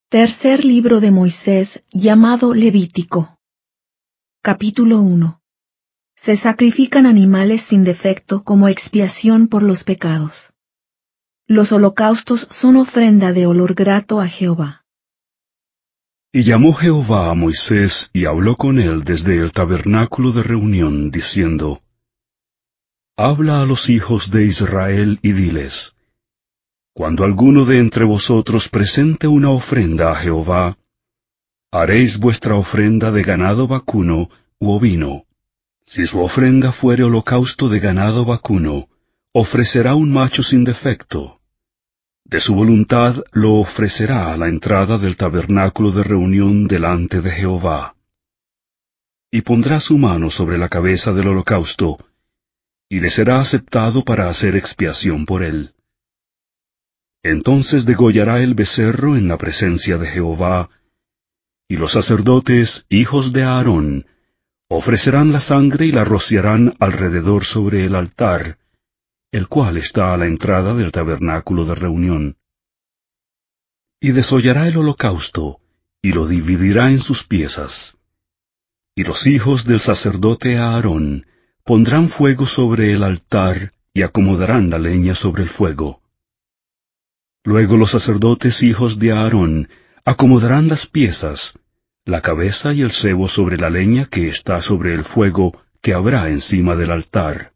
Tercer libro de Moisés, llamado Levítico. Capítulo 1. Se sacrifican animales sin defecto como expiación por los pecados. Los holocaustos son ofrenda de olor grato a Jehová. Y llamó Jehová a Moisés y habló con él desde el tabernáculo de reunión, diciendo: Habla a los hijos de Israel y diles: Cuando alguno de entre vosotros presente una ofrenda a Jehová, haréis vuestra ofrenda de ganado vacuno u ovino. Si su ofrenda fuere holocausto de ganado vacuno, ofrecerá un macho sin defecto. De su voluntad lo ofrecerá a la entrada del tabernáculo de reunión delante de Jehová. Y pondrá su mano sobre la cabeza del holocausto, y le será aceptado para hacer expiación por él. Entonces degollará el becerro en la presencia de Jehová, y los sacerdotes, hijos de Aarón, ofrecerán la sangre y la rociarán alrededor sobre el altar, el cual está a la entrada del tabernáculo de reunión. Y desollará el holocausto, y lo dividirá en sus piezas. Y los hijos del sacerdote Aarón pondrán fuego sobre el altar, y acomodarán la leña sobre el fuego. Luego los sacerdotes hijos de Aarón acomodarán las piezas, la cabeza y el sebo sobre la leña que está sobre el fuego que habrá encima del altar.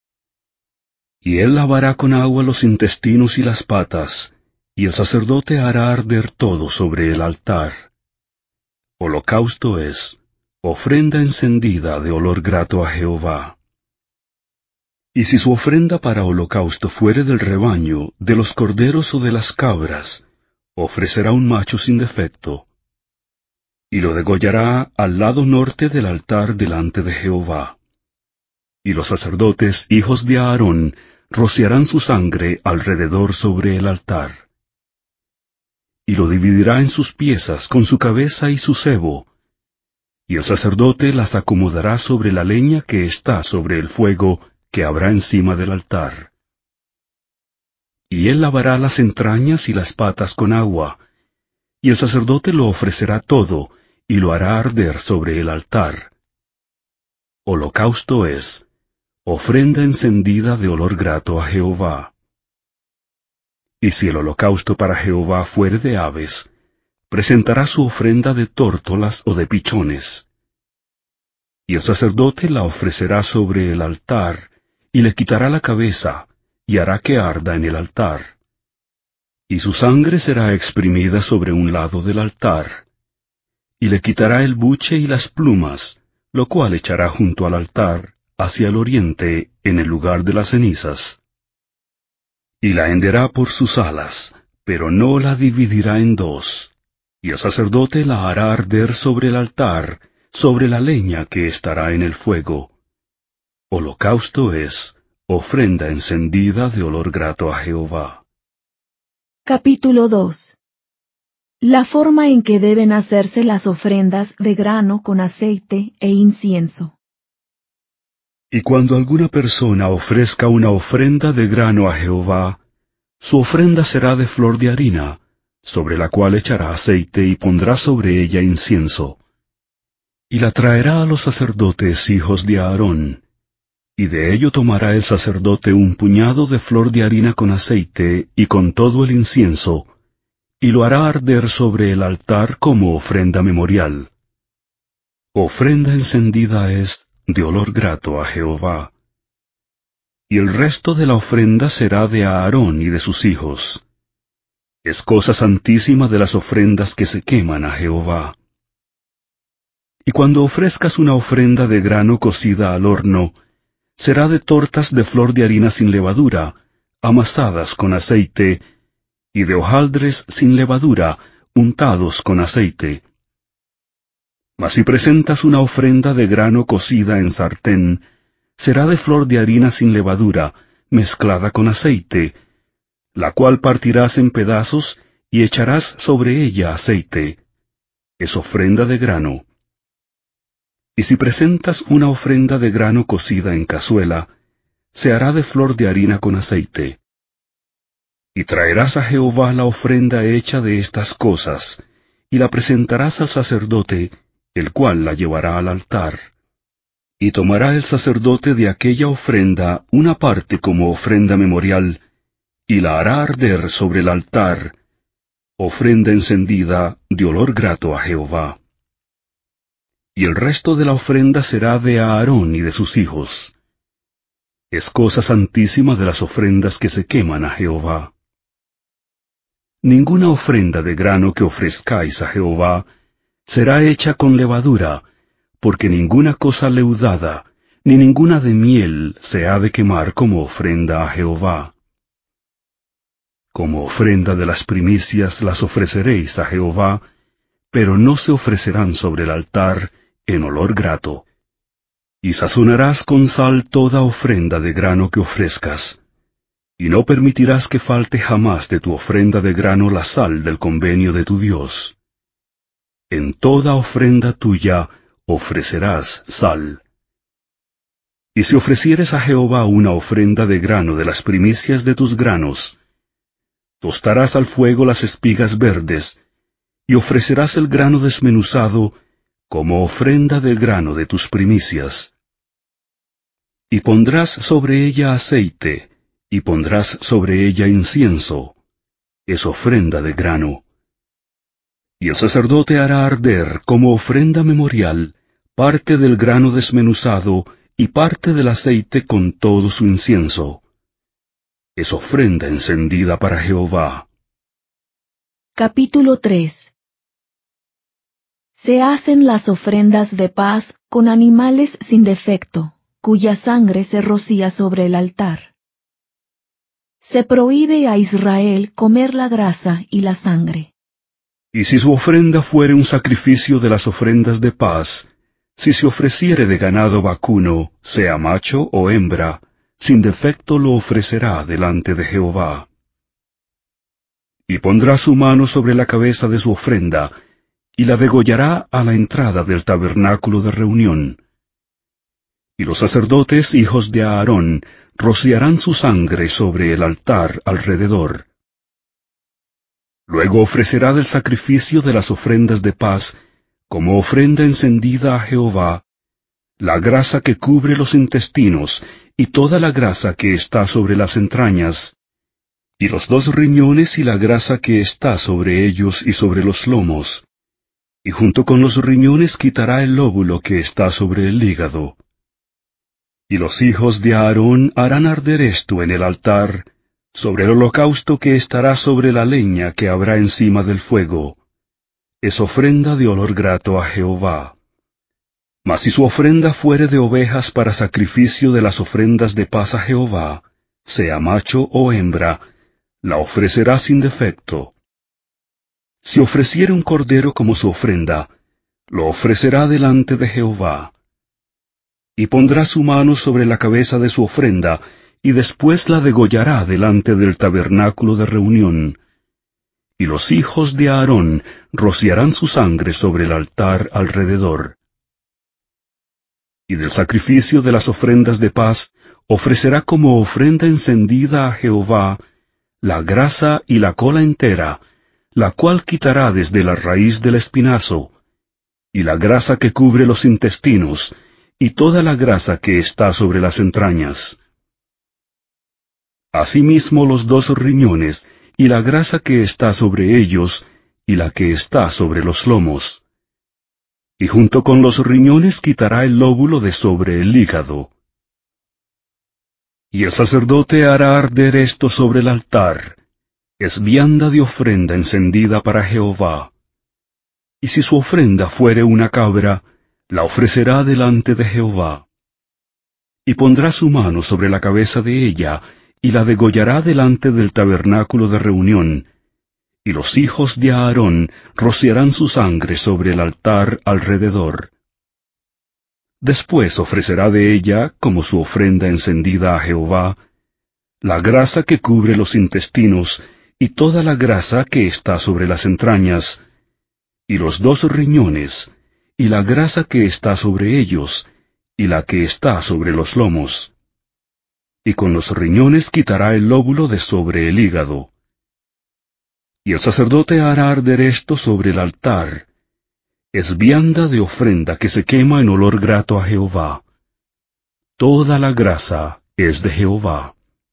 Y él lavará con agua los intestinos y las patas, y el sacerdote hará arder todo sobre el altar. Holocausto es, ofrenda encendida de olor grato a Jehová. Y si su ofrenda para holocausto fuere del rebaño, de los corderos o de las cabras, ofrecerá un macho sin defecto. Y lo degollará al lado norte del altar delante de Jehová. Y los sacerdotes, hijos de Aarón, rociarán su sangre alrededor sobre el altar. Y lo dividirá en sus piezas con su cabeza y su sebo, y el sacerdote las acomodará sobre la leña que está sobre el fuego que habrá encima del altar. Y él lavará las entrañas y las patas con agua, y el sacerdote lo ofrecerá todo, y lo hará arder sobre el altar. Holocausto es, ofrenda encendida de olor grato a Jehová. Y si el holocausto para Jehová fuere de aves, presentará su ofrenda de tórtolas o de pichones. Y el sacerdote la ofrecerá sobre el altar, y le quitará la cabeza, y hará que arda en el altar. Y su sangre será exprimida sobre un lado del altar. Y le quitará el buche y las plumas, lo cual echará junto al altar, hacia el oriente, en el lugar de las cenizas. Y la henderá por sus alas, pero no la dividirá en dos. Y el sacerdote la hará arder sobre el altar, sobre la leña que estará en el fuego. Holocausto es, ofrenda encendida de olor grato a Jehová. Capítulo 2. La forma en que deben hacerse las ofrendas de grano con aceite e incienso. Y cuando alguna persona ofrezca una ofrenda de grano a Jehová, su ofrenda será de flor de harina, sobre la cual echará aceite y pondrá sobre ella incienso. Y la traerá a los sacerdotes hijos de Aarón, y de ello tomará el sacerdote un puñado de flor de harina con aceite y con todo el incienso, y lo hará arder sobre el altar como ofrenda memorial. Ofrenda encendida es de olor grato a Jehová. Y el resto de la ofrenda será de Aarón y de sus hijos. Es cosa santísima de las ofrendas que se queman a Jehová. Y cuando ofrezcas una ofrenda de grano cocida al horno, será de tortas de flor de harina sin levadura, amasadas con aceite, y de hojaldres sin levadura, untados con aceite. Mas si presentas una ofrenda de grano cocida en sartén, será de flor de harina sin levadura, mezclada con aceite, la cual partirás en pedazos y echarás sobre ella aceite. Es ofrenda de grano. Y si presentas una ofrenda de grano cocida en cazuela, se hará de flor de harina con aceite. Y traerás a Jehová la ofrenda hecha de estas cosas, y la presentarás al sacerdote, el cual la llevará al altar. Y tomará el sacerdote de aquella ofrenda una parte como ofrenda memorial, y la hará arder sobre el altar, ofrenda encendida de olor grato a Jehová. Y el resto de la ofrenda será de Aarón y de sus hijos. Es cosa santísima de las ofrendas que se queman a Jehová. Ninguna ofrenda de grano que ofrezcáis a Jehová será hecha con levadura, porque ninguna cosa leudada, ni ninguna de miel se ha de quemar como ofrenda a Jehová. Como ofrenda de las primicias las ofreceréis a Jehová, pero no se ofrecerán sobre el altar en olor grato. Y sazonarás con sal toda ofrenda de grano que ofrezcas, y no permitirás que falte jamás de tu ofrenda de grano la sal del convenio de tu Dios. En toda ofrenda tuya ofrecerás sal. Y si ofrecieres a Jehová una ofrenda de grano de las primicias de tus granos, tostarás al fuego las espigas verdes, y ofrecerás el grano desmenuzado como ofrenda del grano de tus primicias. Y pondrás sobre ella aceite, y pondrás sobre ella incienso, es ofrenda de grano. Y el sacerdote hará arder como ofrenda memorial parte del grano desmenuzado y parte del aceite con todo su incienso. Es ofrenda encendida para Jehová. Capítulo 3. Se hacen las ofrendas de paz con animales sin defecto, cuya sangre se rocía sobre el altar. Se prohíbe a Israel comer la grasa y la sangre. Y si su ofrenda fuere un sacrificio de las ofrendas de paz, si se ofreciere de ganado vacuno, sea macho o hembra, sin defecto lo ofrecerá delante de Jehová. Y pondrá su mano sobre la cabeza de su ofrenda, y la degollará a la entrada del tabernáculo de reunión. Y los sacerdotes, hijos de Aarón, rociarán su sangre sobre el altar alrededor. Luego ofrecerá del sacrificio de las ofrendas de paz, como ofrenda encendida a Jehová, la grasa que cubre los intestinos, y toda la grasa que está sobre las entrañas, y los 2 riñones y la grasa que está sobre ellos y sobre los lomos, y junto con los riñones quitará el lóbulo que está sobre el hígado. Y los hijos de Aarón harán arder esto en el altar, sobre el holocausto que estará sobre la leña que habrá encima del fuego. Es ofrenda de olor grato a Jehová. Mas si su ofrenda fuere de ovejas para sacrificio de las ofrendas de paz a Jehová, sea macho o hembra, la ofrecerá sin defecto. Si ofreciere un cordero como su ofrenda, lo ofrecerá delante de Jehová. Y pondrá su mano sobre la cabeza de su ofrenda, y después la degollará delante del tabernáculo de reunión. Y los hijos de Aarón rociarán su sangre sobre el altar alrededor. Y del sacrificio de las ofrendas de paz ofrecerá como ofrenda encendida a Jehová la grasa y la cola entera, la cual quitará desde la raíz del espinazo, y la grasa que cubre los intestinos, y toda la grasa que está sobre las entrañas. Asimismo los 2 riñones, y la grasa que está sobre ellos, y la que está sobre los lomos. Y junto con los riñones quitará el lóbulo de sobre el hígado. Y el sacerdote hará arder esto sobre el altar, es vianda de ofrenda encendida para Jehová. Y si su ofrenda fuere una cabra, la ofrecerá delante de Jehová. Y pondrá su mano sobre la cabeza de ella, y la degollará delante del tabernáculo de reunión, y los hijos de Aarón rociarán su sangre sobre el altar alrededor. Después ofrecerá de ella, como su ofrenda encendida a Jehová, la grasa que cubre los intestinos, y toda la grasa que está sobre las entrañas, y los 2 riñones, y la grasa que está sobre ellos, y la que está sobre los lomos. Y con los riñones quitará el lóbulo de sobre el hígado. Y el sacerdote hará arder esto sobre el altar. Es vianda de ofrenda que se quema en olor grato a Jehová. Toda la grasa es de Jehová.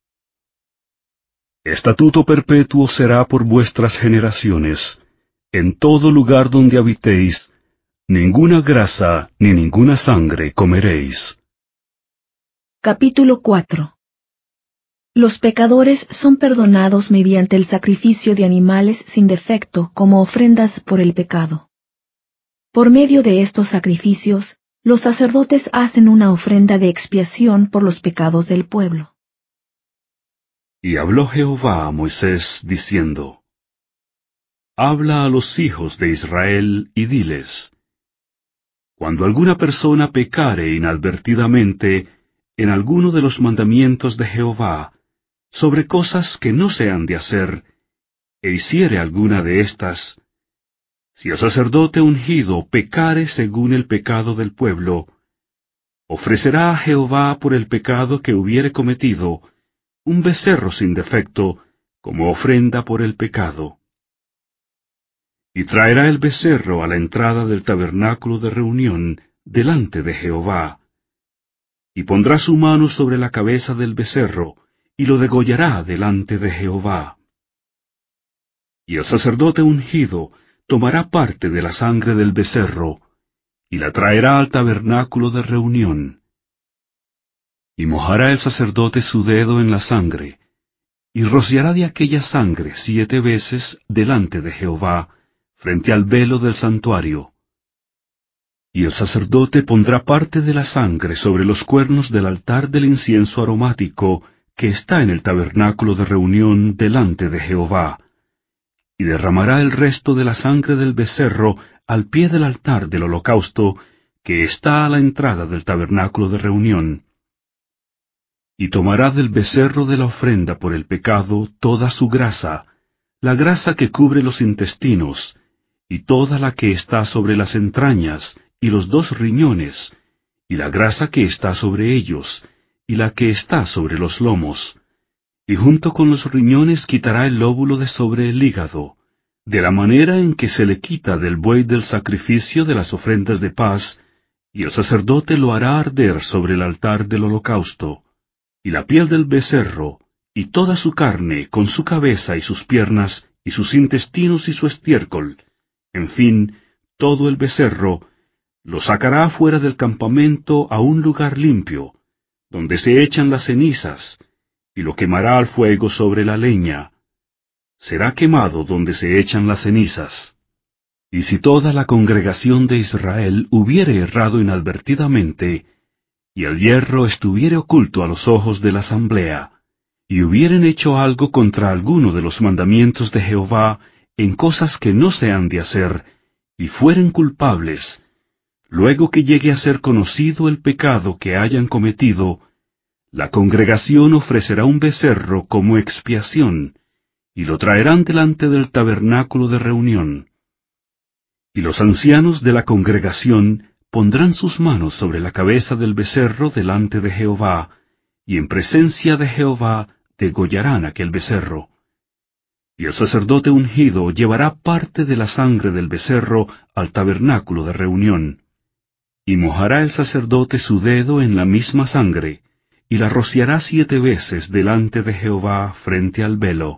Estatuto perpetuo será por vuestras generaciones. En todo lugar donde habitéis, ninguna grasa ni ninguna sangre comeréis. Capítulo 4. Los pecadores son perdonados mediante el sacrificio de animales sin defecto como ofrendas por el pecado. Por medio de estos sacrificios, los sacerdotes hacen una ofrenda de expiación por los pecados del pueblo. Y habló Jehová a Moisés, diciendo: Habla a los hijos de Israel y diles: Cuando alguna persona pecare inadvertidamente en alguno de los mandamientos de Jehová, sobre cosas que no se han de hacer, e hiciere alguna de estas, si el sacerdote ungido pecare según el pecado del pueblo, ofrecerá a Jehová por el pecado que hubiere cometido un becerro sin defecto, como ofrenda por el pecado. Y traerá el becerro a la entrada del tabernáculo de reunión delante de Jehová, y pondrá su mano sobre la cabeza del becerro, y lo degollará delante de Jehová. Y el sacerdote ungido tomará parte de la sangre del becerro, y la traerá al tabernáculo de reunión. Y mojará el sacerdote su dedo en la sangre, y rociará de aquella sangre 7 veces delante de Jehová, frente al velo del santuario. Y el sacerdote pondrá parte de la sangre sobre los cuernos del altar del incienso aromático, que está en el tabernáculo de reunión delante de Jehová, y derramará el resto de la sangre del becerro al pie del altar del holocausto, que está a la entrada del tabernáculo de reunión. Y tomará del becerro de la ofrenda por el pecado toda su grasa, la grasa que cubre los intestinos, y toda la que está sobre las entrañas, y los 2 riñones, y la grasa que está sobre ellos, y la que está sobre los lomos, y junto con los riñones quitará el lóbulo de sobre el hígado, de la manera en que se le quita del buey del sacrificio de las ofrendas de paz, y el sacerdote lo hará arder sobre el altar del holocausto, y la piel del becerro, y toda su carne, con su cabeza y sus piernas, y sus intestinos y su estiércol, en fin, todo el becerro, lo sacará fuera del campamento a un lugar limpio, donde se echan las cenizas, y lo quemará al fuego sobre la leña. Será quemado donde se echan las cenizas. Y si toda la congregación de Israel hubiere errado inadvertidamente, y el hierro estuviere oculto a los ojos de la asamblea, y hubieren hecho algo contra alguno de los mandamientos de Jehová en cosas que no se han de hacer, y fueren culpables, luego que llegue a ser conocido el pecado que hayan cometido, la congregación ofrecerá un becerro como expiación, y lo traerán delante del tabernáculo de reunión. Y los ancianos de la congregación pondrán sus manos sobre la cabeza del becerro delante de Jehová, y en presencia de Jehová degollarán aquel becerro. Y el sacerdote ungido llevará parte de la sangre del becerro al tabernáculo de reunión. Y mojará el sacerdote su dedo en la misma sangre, y la rociará 7 veces delante de Jehová frente al velo.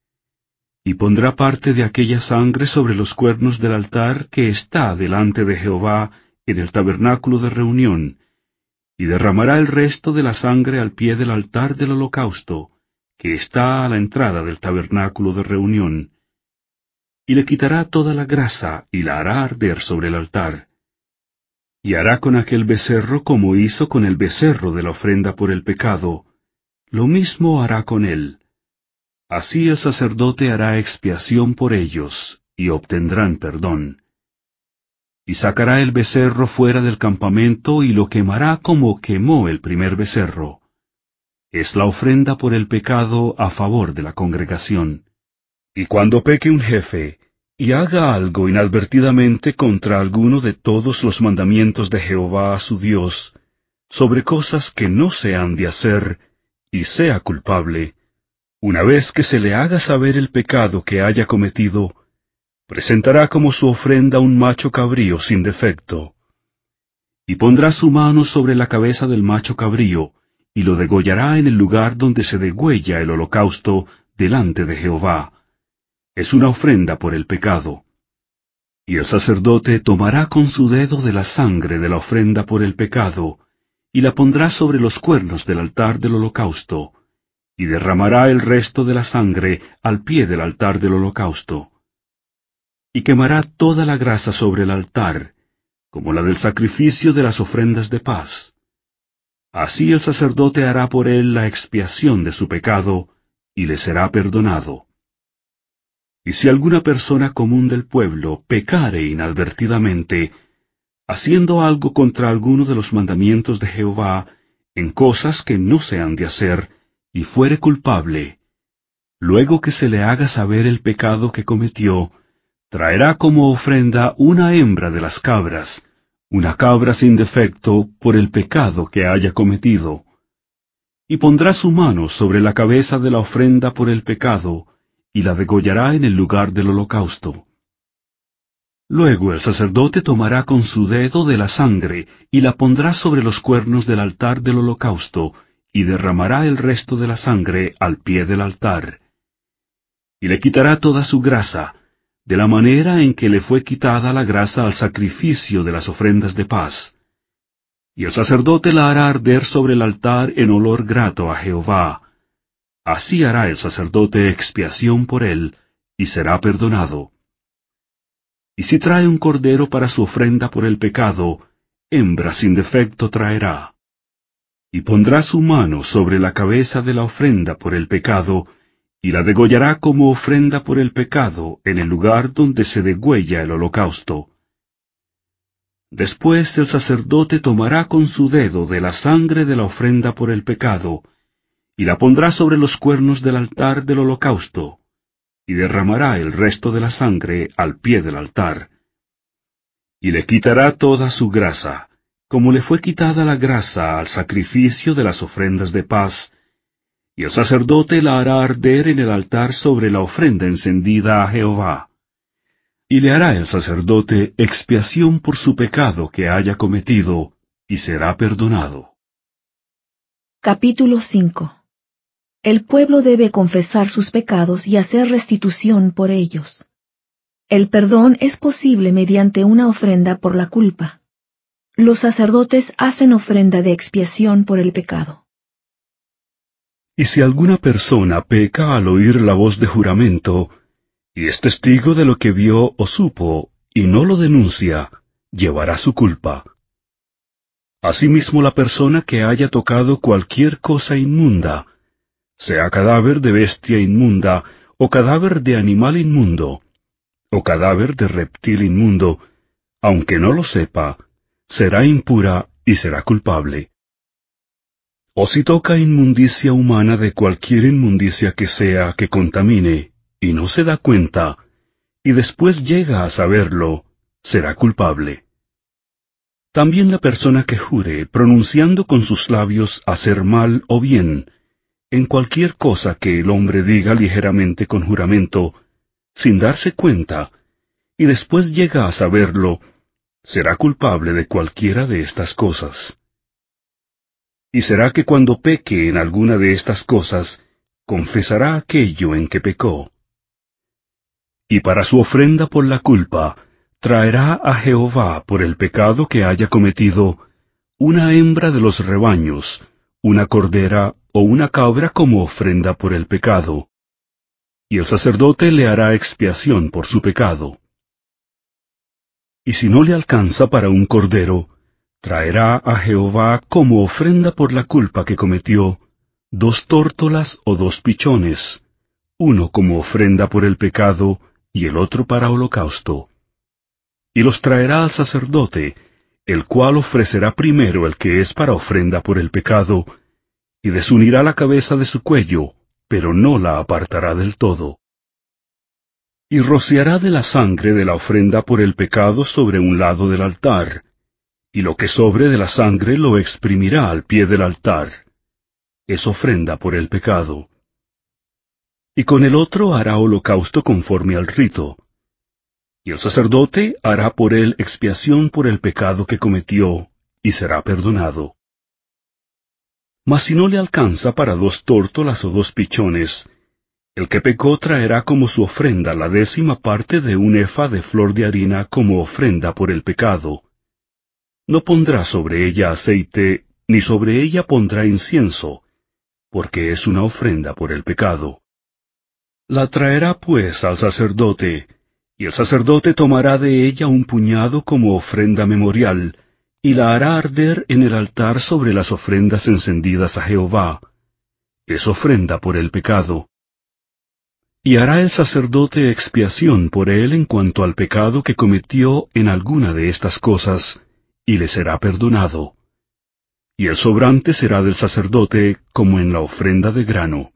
Y pondrá parte de aquella sangre sobre los cuernos del altar que está delante de Jehová en el tabernáculo de reunión, y derramará el resto de la sangre al pie del altar del holocausto, que está a la entrada del tabernáculo de reunión. Y le quitará toda la grasa y la hará arder sobre el altar. Y hará con aquel becerro como hizo con el becerro de la ofrenda por el pecado, lo mismo hará con él. Así el sacerdote hará expiación por ellos, y obtendrán perdón. Y sacará el becerro fuera del campamento y lo quemará como quemó el primer becerro. Es la ofrenda por el pecado a favor de la congregación. Y cuando peque un jefe, y haga algo inadvertidamente contra alguno de todos los mandamientos de Jehová su Dios, sobre cosas que no se han de hacer, y sea culpable, Una vez que se le haga saber el pecado que haya cometido, presentará como su ofrenda un macho cabrío sin defecto. Y pondrá su mano sobre la cabeza del macho cabrío, y lo degollará en el lugar donde se degüella el holocausto delante de Jehová. Es una ofrenda por el pecado. Y el sacerdote tomará con su dedo de la sangre de la ofrenda por el pecado, y la pondrá sobre los cuernos del altar del holocausto, y derramará el resto de la sangre al pie del altar del holocausto. Y quemará toda la grasa sobre el altar, como la del sacrificio de las ofrendas de paz. Así el sacerdote hará por él la expiación de su pecado, y le será perdonado. Y si alguna persona común del pueblo pecare inadvertidamente, haciendo algo contra alguno de los mandamientos de Jehová, en cosas que no se han de hacer, y fuere culpable, luego que se le haga saber el pecado que cometió, traerá como ofrenda una hembra de las cabras, una cabra sin defecto por el pecado que haya cometido, y pondrá su mano sobre la cabeza de la ofrenda por el pecado, y la degollará en el lugar del holocausto. Luego el sacerdote tomará con su dedo de la sangre, y la pondrá sobre los cuernos del altar del holocausto, y derramará el resto de la sangre al pie del altar. Y le quitará toda su grasa, de la manera en que le fue quitada la grasa al sacrificio de las ofrendas de paz. Y el sacerdote la hará arder sobre el altar en olor grato a Jehová. Así hará el sacerdote expiación por él, y será perdonado. Y si trae un cordero para su ofrenda por el pecado, hembra sin defecto traerá. Y pondrá su mano sobre la cabeza de la ofrenda por el pecado, y la degollará como ofrenda por el pecado en el lugar donde se degüella el holocausto. Después el sacerdote tomará con su dedo de la sangre de la ofrenda por el pecado, y la pondrá sobre los cuernos del altar del holocausto, y derramará el resto de la sangre al pie del altar. Y le quitará toda su grasa, como le fue quitada la grasa al sacrificio de las ofrendas de paz, y el sacerdote la hará arder en el altar sobre la ofrenda encendida a Jehová. Y le hará el sacerdote expiación por su pecado que haya cometido, y será perdonado. Capítulo 5. El pueblo debe confesar sus pecados y hacer restitución por ellos. El perdón es posible mediante una ofrenda por la culpa. Los sacerdotes hacen ofrenda de expiación por el pecado. Y si alguna persona peca al oír la voz de juramento, y es testigo de lo que vio o supo, y no lo denuncia, llevará su culpa. Asimismo la persona que haya tocado cualquier cosa inmunda, sea cadáver de bestia inmunda, o cadáver de animal inmundo, o cadáver de reptil inmundo, aunque no lo sepa, será impura y será culpable. O si toca inmundicia humana de cualquier inmundicia que sea que contamine, y no se da cuenta, y después llega a saberlo, será culpable. También la persona que jure, pronunciando con sus labios hacer mal o bien, en cualquier cosa que el hombre diga ligeramente con juramento, sin darse cuenta, y después llega a saberlo, será culpable de cualquiera de estas cosas. Y será que cuando peque en alguna de estas cosas, confesará aquello en que pecó. Y para su ofrenda por la culpa, traerá a Jehová por el pecado que haya cometido, una hembra de los rebaños, una cordera o una cabra como ofrenda por el pecado. Y el sacerdote le hará expiación por su pecado. Y si no le alcanza para un cordero, traerá a Jehová como ofrenda por la culpa que cometió, 2 tórtolas o 2 pichones, uno como ofrenda por el pecado y el otro para holocausto. Y los traerá al sacerdote, el cual ofrecerá primero el que es para ofrenda por el pecado, y desunirá la cabeza de su cuello, pero no la apartará del todo. Y rociará de la sangre de la ofrenda por el pecado sobre un lado del altar, y lo que sobre de la sangre lo exprimirá al pie del altar. Es ofrenda por el pecado. y con el otro hará holocausto conforme al rito. Y el sacerdote hará por él expiación por el pecado que cometió, y será perdonado. Mas si no le alcanza para 2 tórtolas o 2 pichones, el que pecó traerá como su ofrenda la 10ª parte de un efa de flor de harina como ofrenda por el pecado. No pondrá sobre ella aceite, ni sobre ella pondrá incienso, porque es una ofrenda por el pecado. La traerá pues al sacerdote, y el sacerdote tomará de ella un puñado como ofrenda memorial, y la hará arder en el altar sobre las ofrendas encendidas a Jehová. Es ofrenda por el pecado. Y hará el sacerdote expiación por él en cuanto al pecado que cometió en alguna de estas cosas, y le será perdonado. Y el sobrante será del sacerdote como en la ofrenda de grano.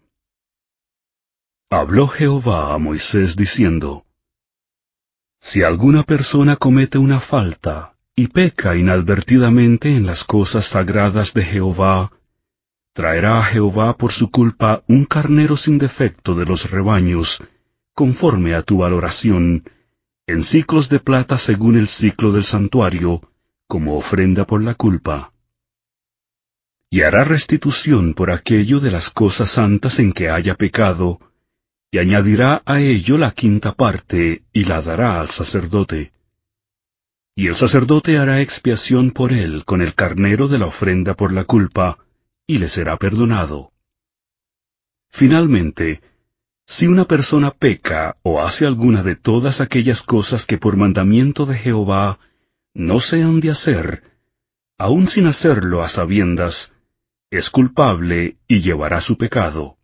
Habló Jehová a Moisés diciendo: Si alguna persona comete una falta, y peca inadvertidamente en las cosas sagradas de Jehová, traerá a Jehová por su culpa un carnero sin defecto de los rebaños, conforme a tu valoración, en siclos de plata según el siclo del santuario, como ofrenda por la culpa. Y hará restitución por aquello de las cosas santas en que haya pecado, y añadirá a ello la 5ª parte, y la dará al sacerdote. Y el sacerdote hará expiación por él con el carnero de la ofrenda por la culpa, y le será perdonado. Finalmente, si una persona peca o hace alguna de todas aquellas cosas que por mandamiento de Jehová no se han de hacer, aun sin hacerlo a sabiendas, es culpable y llevará su pecado.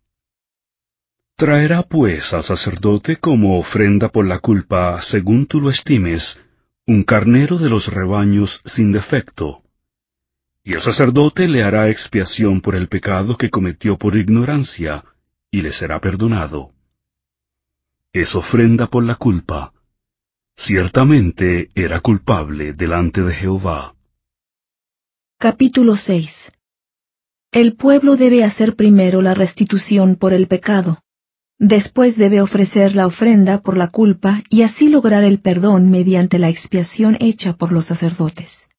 Traerá pues al sacerdote como ofrenda por la culpa, según tú lo estimes, un carnero de los rebaños sin defecto. Y el sacerdote le hará expiación por el pecado que cometió por ignorancia, y le será perdonado. Es ofrenda por la culpa. Ciertamente era culpable delante de Jehová. Capítulo 6. El pueblo debe hacer primero la restitución por el pecado. Después debe ofrecer la ofrenda por la culpa y así lograr el perdón mediante la expiación hecha por los sacerdotes.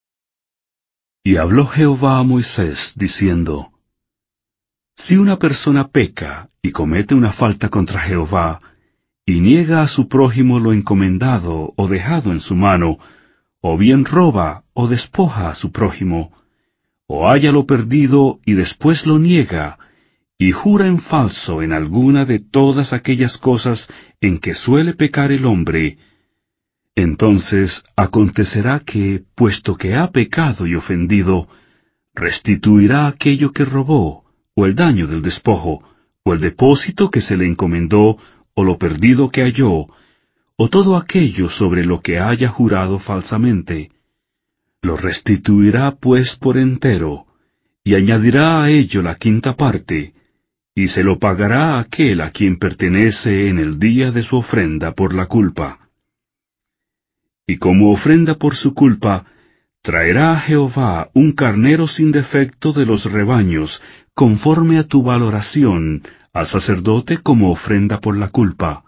Y habló Jehová a Moisés, diciendo: Si una persona peca y comete una falta contra Jehová, y niega a su prójimo lo encomendado o dejado en su mano, o bien roba o despoja a su prójimo, o haya lo perdido y después lo niega, y jura en falso en alguna de todas aquellas cosas en que suele pecar el hombre, entonces acontecerá que, puesto que ha pecado y ofendido, restituirá aquello que robó, o el daño del despojo, o el depósito que se le encomendó, o lo perdido que halló, o todo aquello sobre lo que haya jurado falsamente. Lo restituirá pues por entero, y añadirá a ello la 5ª parte, y se lo pagará a aquel a quien pertenece en el día de su ofrenda por la culpa. Y como ofrenda por su culpa, traerá a Jehová un carnero sin defecto de los rebaños, conforme a tu valoración, al sacerdote como ofrenda por la culpa.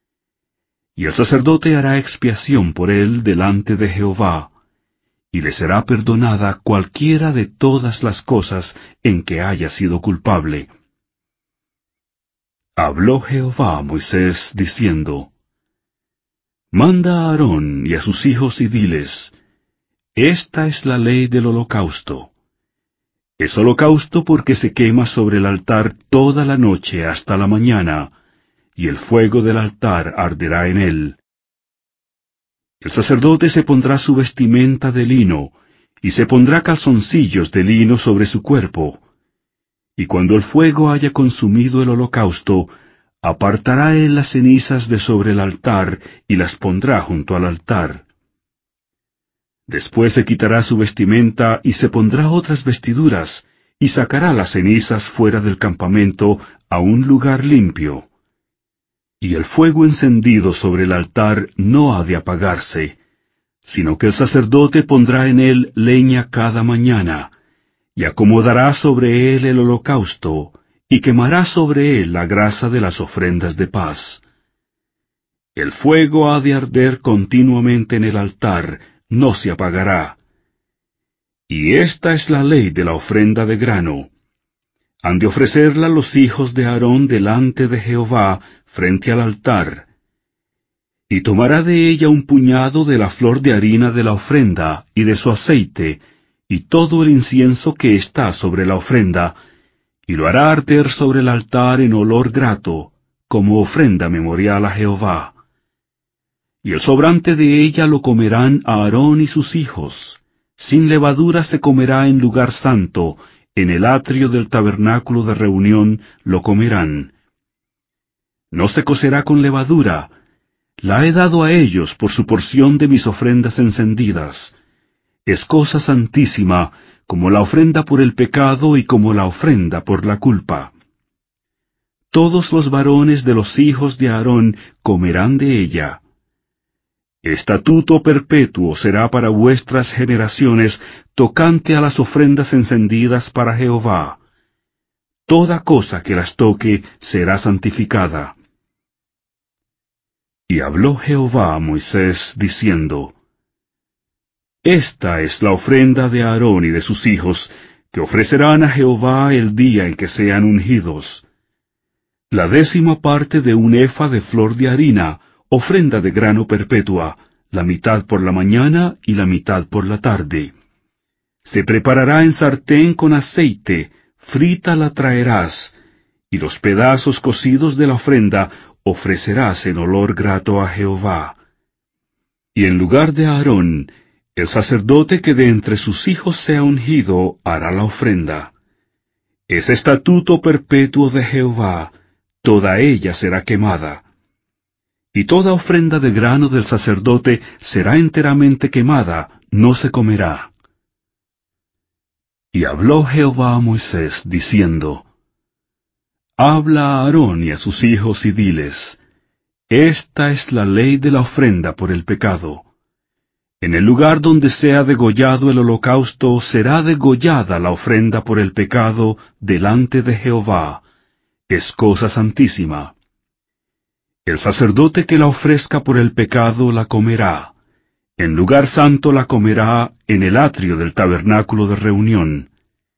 Y el sacerdote hará expiación por él delante de Jehová, y le será perdonada cualquiera de todas las cosas en que haya sido culpable. Habló Jehová a Moisés, diciendo: Manda a Aarón y a sus hijos y diles: Esta es la ley del holocausto. Es holocausto porque se quema sobre el altar toda la noche hasta la mañana, y el fuego del altar arderá en él. El sacerdote se pondrá su vestimenta de lino, y se pondrá calzoncillos de lino sobre su cuerpo. Y cuando el fuego haya consumido el holocausto, apartará él las cenizas de sobre el altar, y las pondrá junto al altar. Después se quitará su vestimenta, y se pondrá otras vestiduras, y sacará las cenizas fuera del campamento a un lugar limpio. Y el fuego encendido sobre el altar no ha de apagarse, sino que el sacerdote pondrá en él leña cada mañana, y acomodará sobre él el holocausto, y quemará sobre él la grasa de las ofrendas de paz. El fuego ha de arder continuamente en el altar, no se apagará. Y esta es la ley de la ofrenda de grano. Han de ofrecerla los hijos de Aarón delante de Jehová, frente al altar. Y tomará de ella un puñado de la flor de harina de la ofrenda, y de su aceite, y todo el incienso que está sobre la ofrenda, y lo hará arder sobre el altar en olor grato, como ofrenda memorial a Jehová. Y el sobrante de ella lo comerán Aarón y sus hijos. Sin levadura se comerá en lugar santo, en el atrio del tabernáculo de reunión lo comerán. No se cocerá con levadura, la he dado a ellos por su porción de mis ofrendas encendidas. Es cosa santísima, como la ofrenda por el pecado y como la ofrenda por la culpa. Todos los varones de los hijos de Aarón comerán de ella. Estatuto perpetuo será para vuestras generaciones tocante a las ofrendas encendidas para Jehová. Toda cosa que las toque será santificada. Y habló Jehová a Moisés, diciendo, Esta es la ofrenda de Aarón y de sus hijos, que ofrecerán a Jehová el día en que sean ungidos. La 10ª parte de un efa de flor de harina, ofrenda de grano perpetua, la mitad por la mañana y la mitad por la tarde. Se preparará en sartén con aceite, frita la traerás, y los pedazos cocidos de la ofrenda ofrecerás en olor grato a Jehová. Y en lugar de Aarón, el sacerdote que de entre sus hijos sea ungido hará la ofrenda. Es estatuto perpetuo de Jehová, toda ella será quemada. Y toda ofrenda de grano del sacerdote será enteramente quemada, no se comerá. Y habló Jehová a Moisés, diciendo, Habla a Aarón y a sus hijos y diles, Esta es la ley de la ofrenda por el pecado. En el lugar donde sea degollado el holocausto, será degollada la ofrenda por el pecado delante de Jehová. Es cosa santísima. El sacerdote que la ofrezca por el pecado la comerá. En lugar santo la comerá en el atrio del tabernáculo de reunión.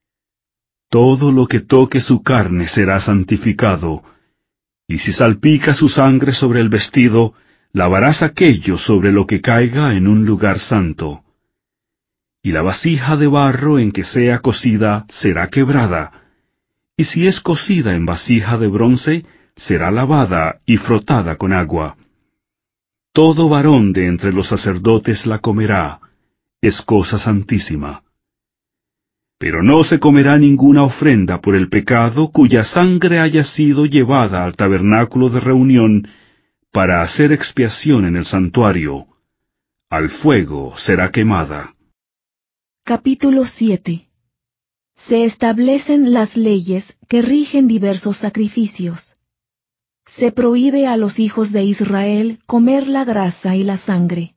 Todo lo que toque su carne será santificado, y si salpica su sangre sobre el vestido, lavarás aquello sobre lo que caiga en un lugar santo. Y la vasija de barro en que sea cocida será quebrada, y si es cocida en vasija de bronce, será lavada y frotada con agua. Todo varón de entre los sacerdotes la comerá, es cosa santísima. Pero no se comerá ninguna ofrenda por el pecado cuya sangre haya sido llevada al tabernáculo de reunión para hacer expiación en el santuario. Al fuego será quemada. Capítulo 7. Se establecen las leyes que rigen diversos sacrificios. Se prohíbe a los hijos de Israel comer la grasa y la sangre.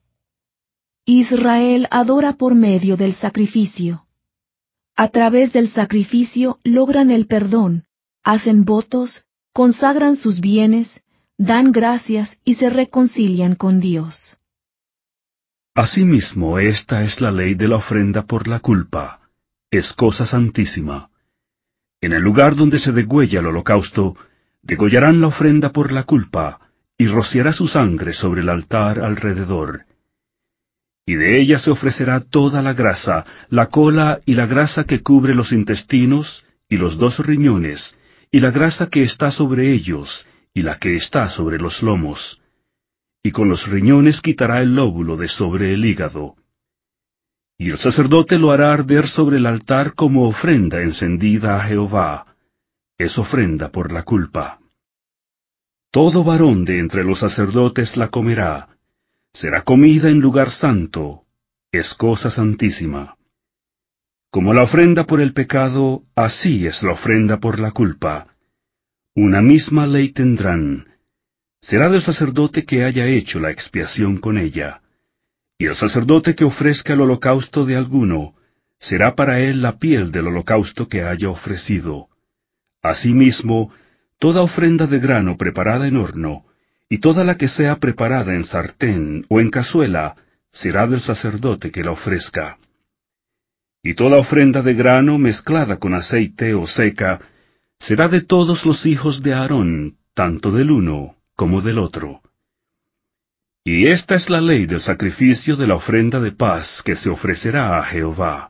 Israel adora por medio del sacrificio. A través del sacrificio logran el perdón, hacen votos, consagran sus bienes, dan gracias y se reconcilian con Dios. Asimismo, esta es la ley de la ofrenda por la culpa. Es cosa santísima. En el lugar donde se degüella el holocausto, degollarán la ofrenda por la culpa, y rociará su sangre sobre el altar alrededor. Y de ella se ofrecerá toda la grasa, la cola y la grasa que cubre los intestinos, y los 2 riñones, y la grasa que está sobre ellos, y la que está sobre los lomos. Y con los riñones quitará el lóbulo de sobre el hígado. Y el sacerdote lo hará arder sobre el altar como ofrenda encendida a Jehová. Es ofrenda por la culpa. Todo varón de entre los sacerdotes la comerá. Será comida en lugar santo. Es cosa santísima. Como la ofrenda por el pecado, así es la ofrenda por la culpa. Una misma ley tendrán. Será del sacerdote que haya hecho la expiación con ella. Y el sacerdote que ofrezca el holocausto de alguno, será para él la piel del holocausto que haya ofrecido. Asimismo, toda ofrenda de grano preparada en horno, y toda la que sea preparada en sartén o en cazuela, será del sacerdote que la ofrezca. Y toda ofrenda de grano mezclada con aceite o seca, será de todos los hijos de Aarón, tanto del uno como del otro. Y esta es la ley del sacrificio de la ofrenda de paz que se ofrecerá a Jehová.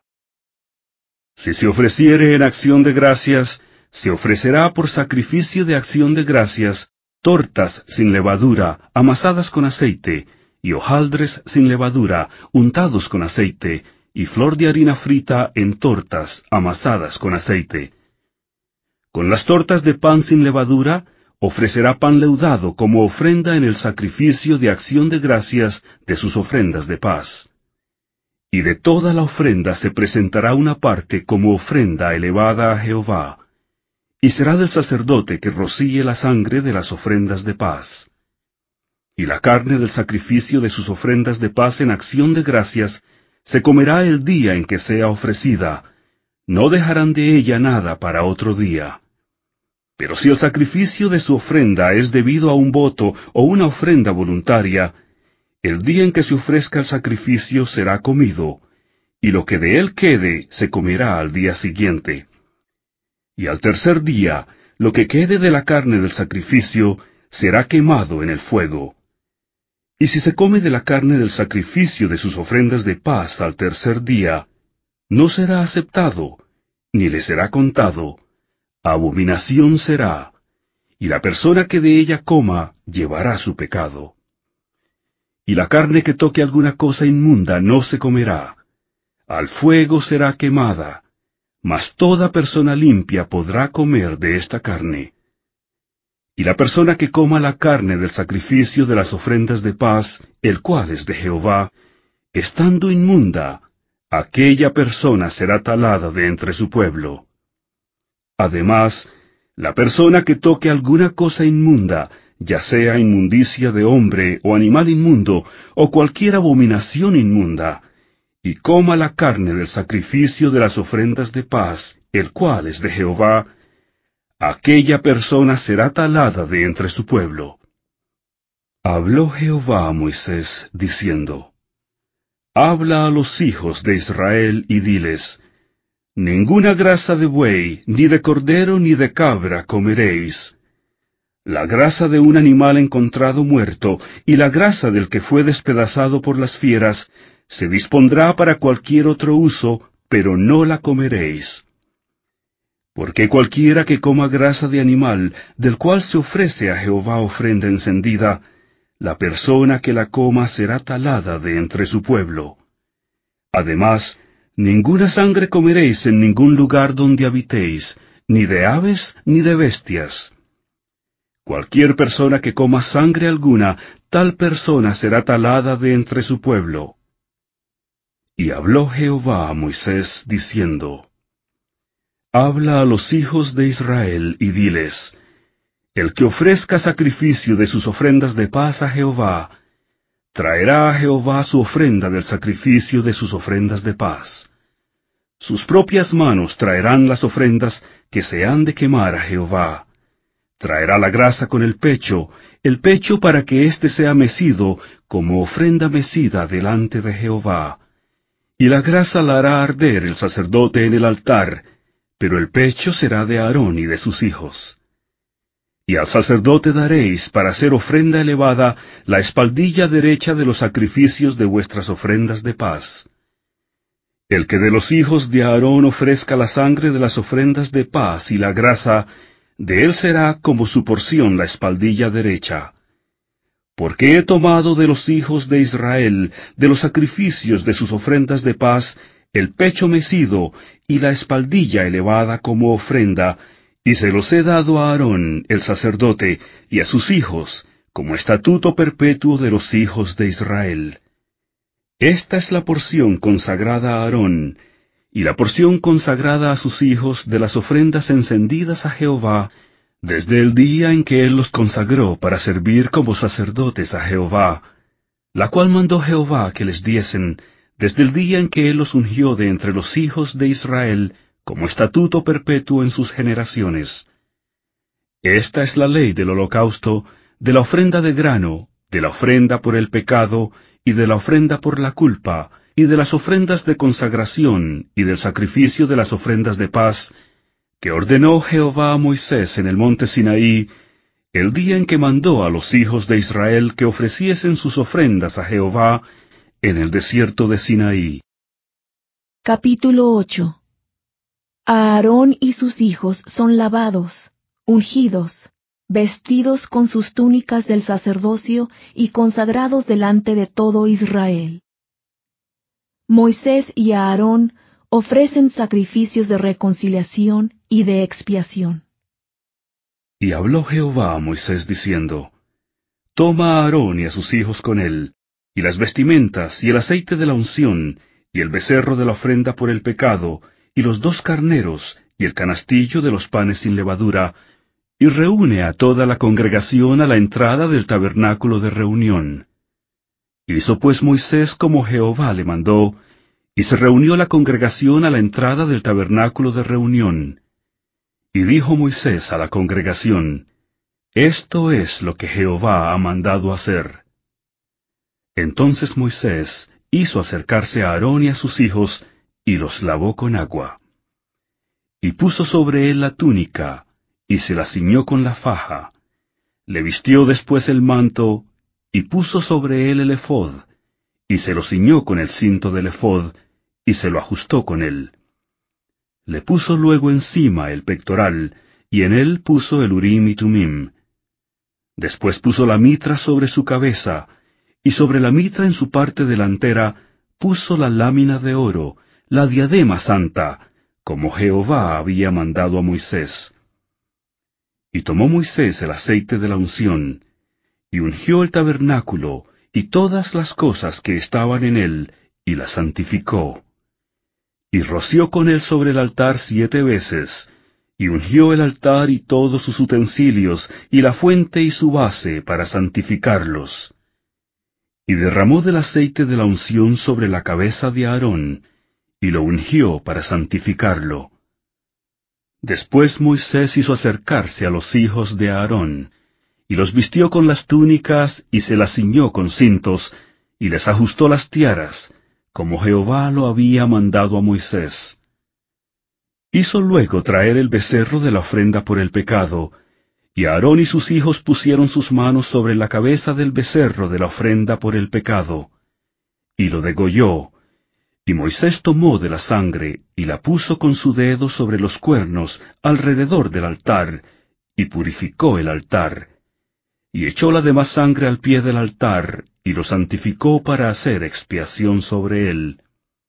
Si se ofreciere en acción de gracias, se ofrecerá por sacrificio de acción de gracias tortas sin levadura, amasadas con aceite, y hojaldres sin levadura, untados con aceite, y flor de harina frita en tortas amasadas con aceite. Con las tortas de pan sin levadura, ofrecerá pan leudado como ofrenda en el sacrificio de acción de gracias de sus ofrendas de paz. Y de toda la ofrenda se presentará una parte como ofrenda elevada a Jehová, y será del sacerdote que rocíe la sangre de las ofrendas de paz. Y la carne del sacrificio de sus ofrendas de paz en acción de gracias se comerá el día en que sea ofrecida, no dejarán de ella nada para otro día. Pero si el sacrificio de su ofrenda es debido a un voto o una ofrenda voluntaria, el día en que se ofrezca el sacrificio será comido, y lo que de él quede se comerá al día siguiente. Y al tercer día, lo que quede de la carne del sacrificio será quemado en el fuego. Y si se come de la carne del sacrificio de sus ofrendas de paz al tercer día, no será aceptado, ni le será contado, abominación será, y la persona que de ella coma llevará su pecado. Y la carne que toque alguna cosa inmunda no se comerá, al fuego será quemada, mas toda persona limpia podrá comer de esta carne. Y la persona que coma la carne del sacrificio de las ofrendas de paz, el cual es de Jehová, estando inmunda, aquella persona será talada de entre su pueblo. Además, la persona que toque alguna cosa inmunda, ya sea inmundicia de hombre o animal inmundo, o cualquier abominación inmunda, y coma la carne del sacrificio de las ofrendas de paz, el cual es de Jehová, aquella persona será talada de entre su pueblo. Habló Jehová a Moisés, diciendo, Habla a los hijos de Israel y diles, Ninguna grasa de buey, ni de cordero, ni de cabra comeréis. La grasa de un animal encontrado muerto, y la grasa del que fue despedazado por las fieras, se dispondrá para cualquier otro uso, pero no la comeréis. Porque cualquiera que coma grasa de animal, del cual se ofrece a Jehová ofrenda encendida, la persona que la coma será talada de entre su pueblo. Además, ninguna sangre comeréis en ningún lugar donde habitéis, ni de aves ni de bestias. Cualquier persona que coma sangre alguna, tal persona será talada de entre su pueblo. Y habló Jehová a Moisés, diciendo, Habla a los hijos de Israel y diles, El que ofrezca sacrificio de sus ofrendas de paz a Jehová, traerá a Jehová su ofrenda del sacrificio de sus ofrendas de paz. Sus propias manos traerán las ofrendas que se han de quemar a Jehová. Traerá la grasa con el pecho para que éste sea mecido como ofrenda mecida delante de Jehová. Y la grasa la hará arder el sacerdote en el altar, pero el pecho será de Aarón y de sus hijos. Y al sacerdote daréis para hacer ofrenda elevada la espaldilla derecha de los sacrificios de vuestras ofrendas de paz. El que de los hijos de Aarón ofrezca la sangre de las ofrendas de paz y la grasa, de él será como su porción la espaldilla derecha. Porque he tomado de los hijos de Israel, de los sacrificios de sus ofrendas de paz, el pecho mecido y la espaldilla elevada como ofrenda, y se los he dado a Aarón, el sacerdote, y a sus hijos, como estatuto perpetuo de los hijos de Israel. Esta es la porción consagrada a Aarón, y la porción consagrada a sus hijos de las ofrendas encendidas a Jehová, desde el día en que él los consagró para servir como sacerdotes a Jehová, la cual mandó Jehová que les diesen, desde el día en que él los ungió de entre los hijos de Israel, como estatuto perpetuo en sus generaciones. Esta es la ley del holocausto, de la ofrenda de grano, de la ofrenda por el pecado, y de la ofrenda por la culpa, y de las ofrendas de consagración, y del sacrificio de las ofrendas de paz, que ordenó Jehová a Moisés en el monte Sinaí, el día en que mandó a los hijos de Israel que ofreciesen sus ofrendas a Jehová en el desierto de Sinaí. Capítulo 8. Aarón y sus hijos son lavados, ungidos, vestidos con sus túnicas del sacerdocio y consagrados delante de todo Israel. Moisés y Aarón ofrecen sacrificios de reconciliación y de expiación. Y habló Jehová a Moisés diciendo, Toma a Aarón y a sus hijos con él, y las vestimentas, y el aceite de la unción, y el becerro de la ofrenda por el pecado, y los 2 carneros, y el canastillo de los panes sin levadura, y reúne a toda la congregación a la entrada del tabernáculo de reunión. Hizo pues Moisés como Jehová le mandó, y se reunió la congregación a la entrada del tabernáculo de reunión. Y dijo Moisés a la congregación, Esto es lo que Jehová ha mandado hacer. Entonces Moisés hizo acercarse a Aarón y a sus hijos, y los lavó con agua. Y puso sobre él la túnica, y se la ciñó con la faja. Le vistió después el manto, y puso sobre él el ephod, y se lo ciñó con el cinto del ephod, y se lo ajustó con él. Le puso luego encima el pectoral, y en él puso el Urim y Tumim. Después puso la mitra sobre su cabeza, y sobre la mitra en su parte delantera puso la lámina de oro, la diadema santa, como Jehová había mandado a Moisés. Y tomó Moisés el aceite de la unción, y ungió el tabernáculo, y todas las cosas que estaban en él, y las santificó. Y roció con él sobre el altar 7 veces, y ungió el altar y todos sus utensilios, y la fuente y su base, para santificarlos. Y derramó del aceite de la unción sobre la cabeza de Aarón, y lo ungió para santificarlo. Después Moisés hizo acercarse a los hijos de Aarón, y los vistió con las túnicas, y se las ciñó con cintos, y les ajustó las tiaras, como Jehová lo había mandado a Moisés. Hizo luego traer el becerro de la ofrenda por el pecado, y Aarón y sus hijos pusieron sus manos sobre la cabeza del becerro de la ofrenda por el pecado, y lo degolló. Y Moisés tomó de la sangre, y la puso con su dedo sobre los cuernos alrededor del altar, y purificó el altar. Y echó la demás sangre al pie del altar, y lo santificó para hacer expiación sobre él.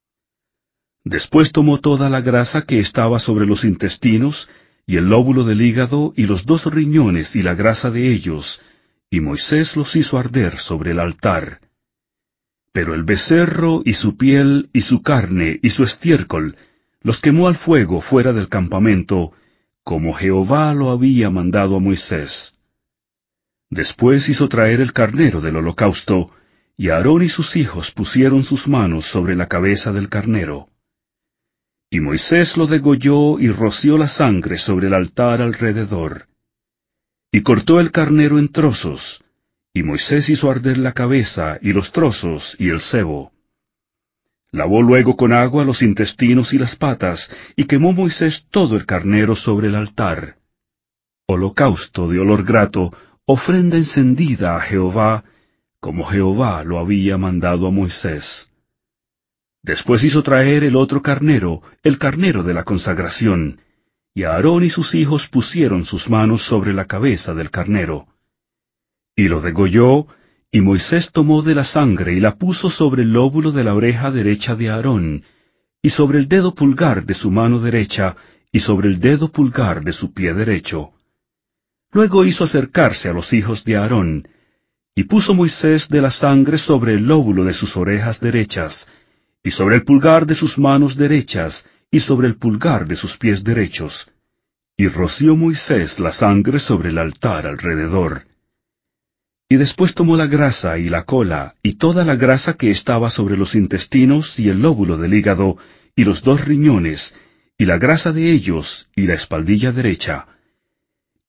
Después tomó toda la grasa que estaba sobre los intestinos, y el lóbulo del hígado, y los 2 riñones, y la grasa de ellos, y Moisés los hizo arder sobre el altar. Pero el becerro, y su piel, y su carne, y su estiércol, los quemó al fuego fuera del campamento, como Jehová lo había mandado a Moisés. Después hizo traer el carnero del holocausto, y Aarón y sus hijos pusieron sus manos sobre la cabeza del carnero. Y Moisés lo degolló y roció la sangre sobre el altar alrededor. Y cortó el carnero en trozos, y Moisés hizo arder la cabeza y los trozos y el sebo. Lavó luego con agua los intestinos y las patas, y quemó Moisés todo el carnero sobre el altar. Holocausto de olor grato, ofrenda encendida a Jehová, como Jehová lo había mandado a Moisés. Después hizo traer el otro carnero, el carnero de la consagración, y Aarón y sus hijos pusieron sus manos sobre la cabeza del carnero. Y lo degolló, y Moisés tomó de la sangre y la puso sobre el lóbulo de la oreja derecha de Aarón, y sobre el dedo pulgar de su mano derecha, y sobre el dedo pulgar de su pie derecho. Luego hizo acercarse a los hijos de Aarón, y puso Moisés de la sangre sobre el lóbulo de sus orejas derechas, y sobre el pulgar de sus manos derechas, y sobre el pulgar de sus pies derechos. Y roció Moisés la sangre sobre el altar alrededor. Y después tomó la grasa y la cola, y toda la grasa que estaba sobre los intestinos y el lóbulo del hígado, y los 2 riñones, y la grasa de ellos, y la espaldilla derecha.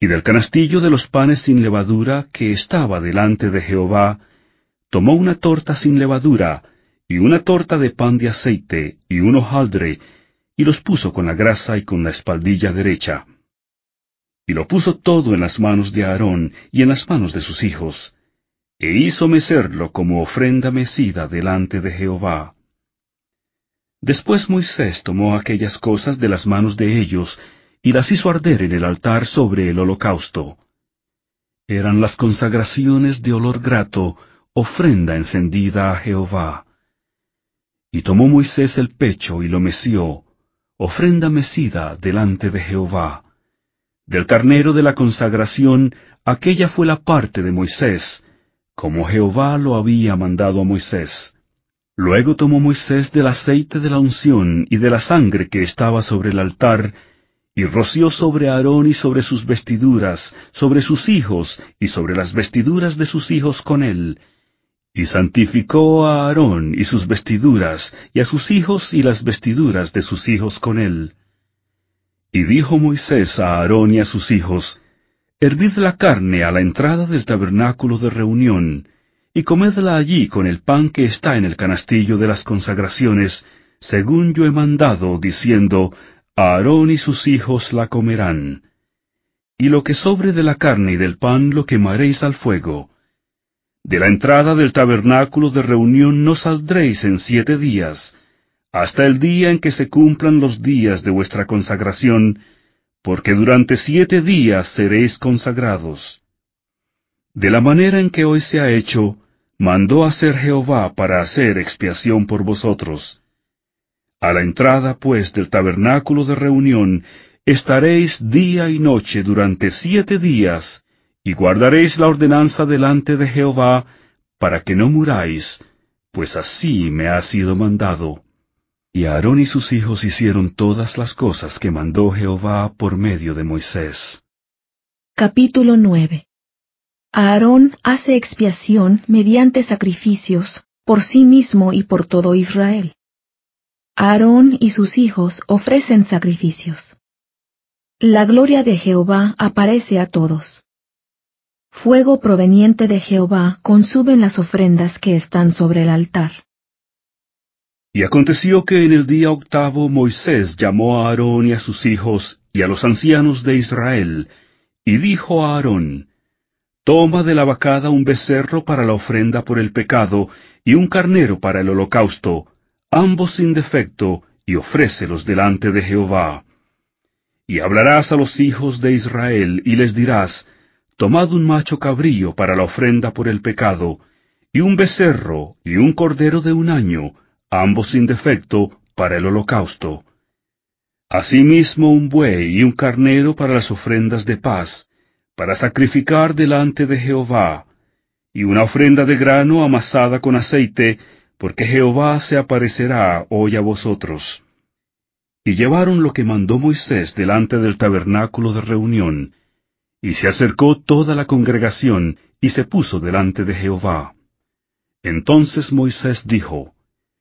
Y del canastillo de los panes sin levadura que estaba delante de Jehová, tomó una torta sin levadura, y una torta de pan de aceite, y un hojaldre, y los puso con la grasa y con la espaldilla derecha. Y lo puso todo en las manos de Aarón y en las manos de sus hijos, e hizo mecerlo como ofrenda mecida delante de Jehová. Después Moisés tomó aquellas cosas de las manos de ellos, y las hizo arder en el altar sobre el holocausto. Eran las consagraciones de olor grato, ofrenda encendida a Jehová. Y tomó Moisés el pecho y lo meció, ofrenda mecida delante de Jehová. Del carnero de la consagración, aquella fue la parte de Moisés, como Jehová lo había mandado a Moisés. Luego tomó Moisés del aceite de la unción y de la sangre que estaba sobre el altar, y roció sobre Aarón y sobre sus vestiduras, sobre sus hijos y sobre las vestiduras de sus hijos con él, y santificó a Aarón y sus vestiduras, y a sus hijos y las vestiduras de sus hijos con él. Y dijo Moisés a Aarón y a sus hijos, hervid la carne a la entrada del tabernáculo de reunión, y comedla allí con el pan que está en el canastillo de las consagraciones, según yo he mandado, diciendo, Aarón y sus hijos la comerán. Y lo que sobre de la carne y del pan lo quemaréis al fuego. De la entrada del tabernáculo de reunión no saldréis en 7 días, hasta el día en que se cumplan los días de vuestra consagración, porque durante 7 días seréis consagrados. De la manera en que hoy se ha hecho, mandó hacer Jehová para hacer expiación por vosotros. A la entrada, pues, del tabernáculo de reunión, estaréis día y noche durante 7 días, y guardaréis la ordenanza delante de Jehová, para que no muráis, pues así me ha sido mandado. Y Aarón y sus hijos hicieron todas las cosas que mandó Jehová por medio de Moisés. Capítulo 9. Aarón hace expiación mediante sacrificios por sí mismo y por todo Israel. Aarón y sus hijos ofrecen sacrificios. La gloria de Jehová aparece a todos. Fuego proveniente de Jehová consume las ofrendas que están sobre el altar. Y aconteció que en el día 8 Moisés llamó a Aarón y a sus hijos y a los ancianos de Israel, y dijo a Aarón, toma de la vacada un becerro para la ofrenda por el pecado, y un carnero para el holocausto, ambos sin defecto, y ofrécelos delante de Jehová. Y hablarás a los hijos de Israel, y les dirás, tomad un macho cabrío para la ofrenda por el pecado, y un becerro, y un cordero de 1 año, ambos sin defecto, para el holocausto. Asimismo un buey y un carnero para las ofrendas de paz, para sacrificar delante de Jehová, y una ofrenda de grano amasada con aceite, porque Jehová se aparecerá hoy a vosotros. Y llevaron lo que mandó Moisés delante del tabernáculo de reunión, y se acercó toda la congregación, y se puso delante de Jehová. Entonces Moisés dijo,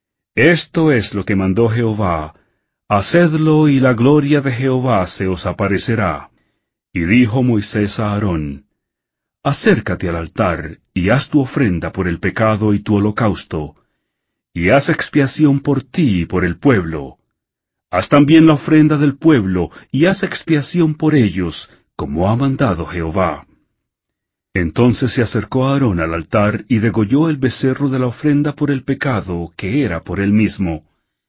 esto es lo que mandó Jehová, hacedlo y la gloria de Jehová se os aparecerá. Y dijo Moisés a Aarón, acércate al altar, y haz tu ofrenda por el pecado y tu holocausto, y haz expiación por ti y por el pueblo. Haz también la ofrenda del pueblo, y haz expiación por ellos, como ha mandado Jehová. Entonces se acercó Aarón al altar y degolló el becerro de la ofrenda por el pecado, que era por él mismo.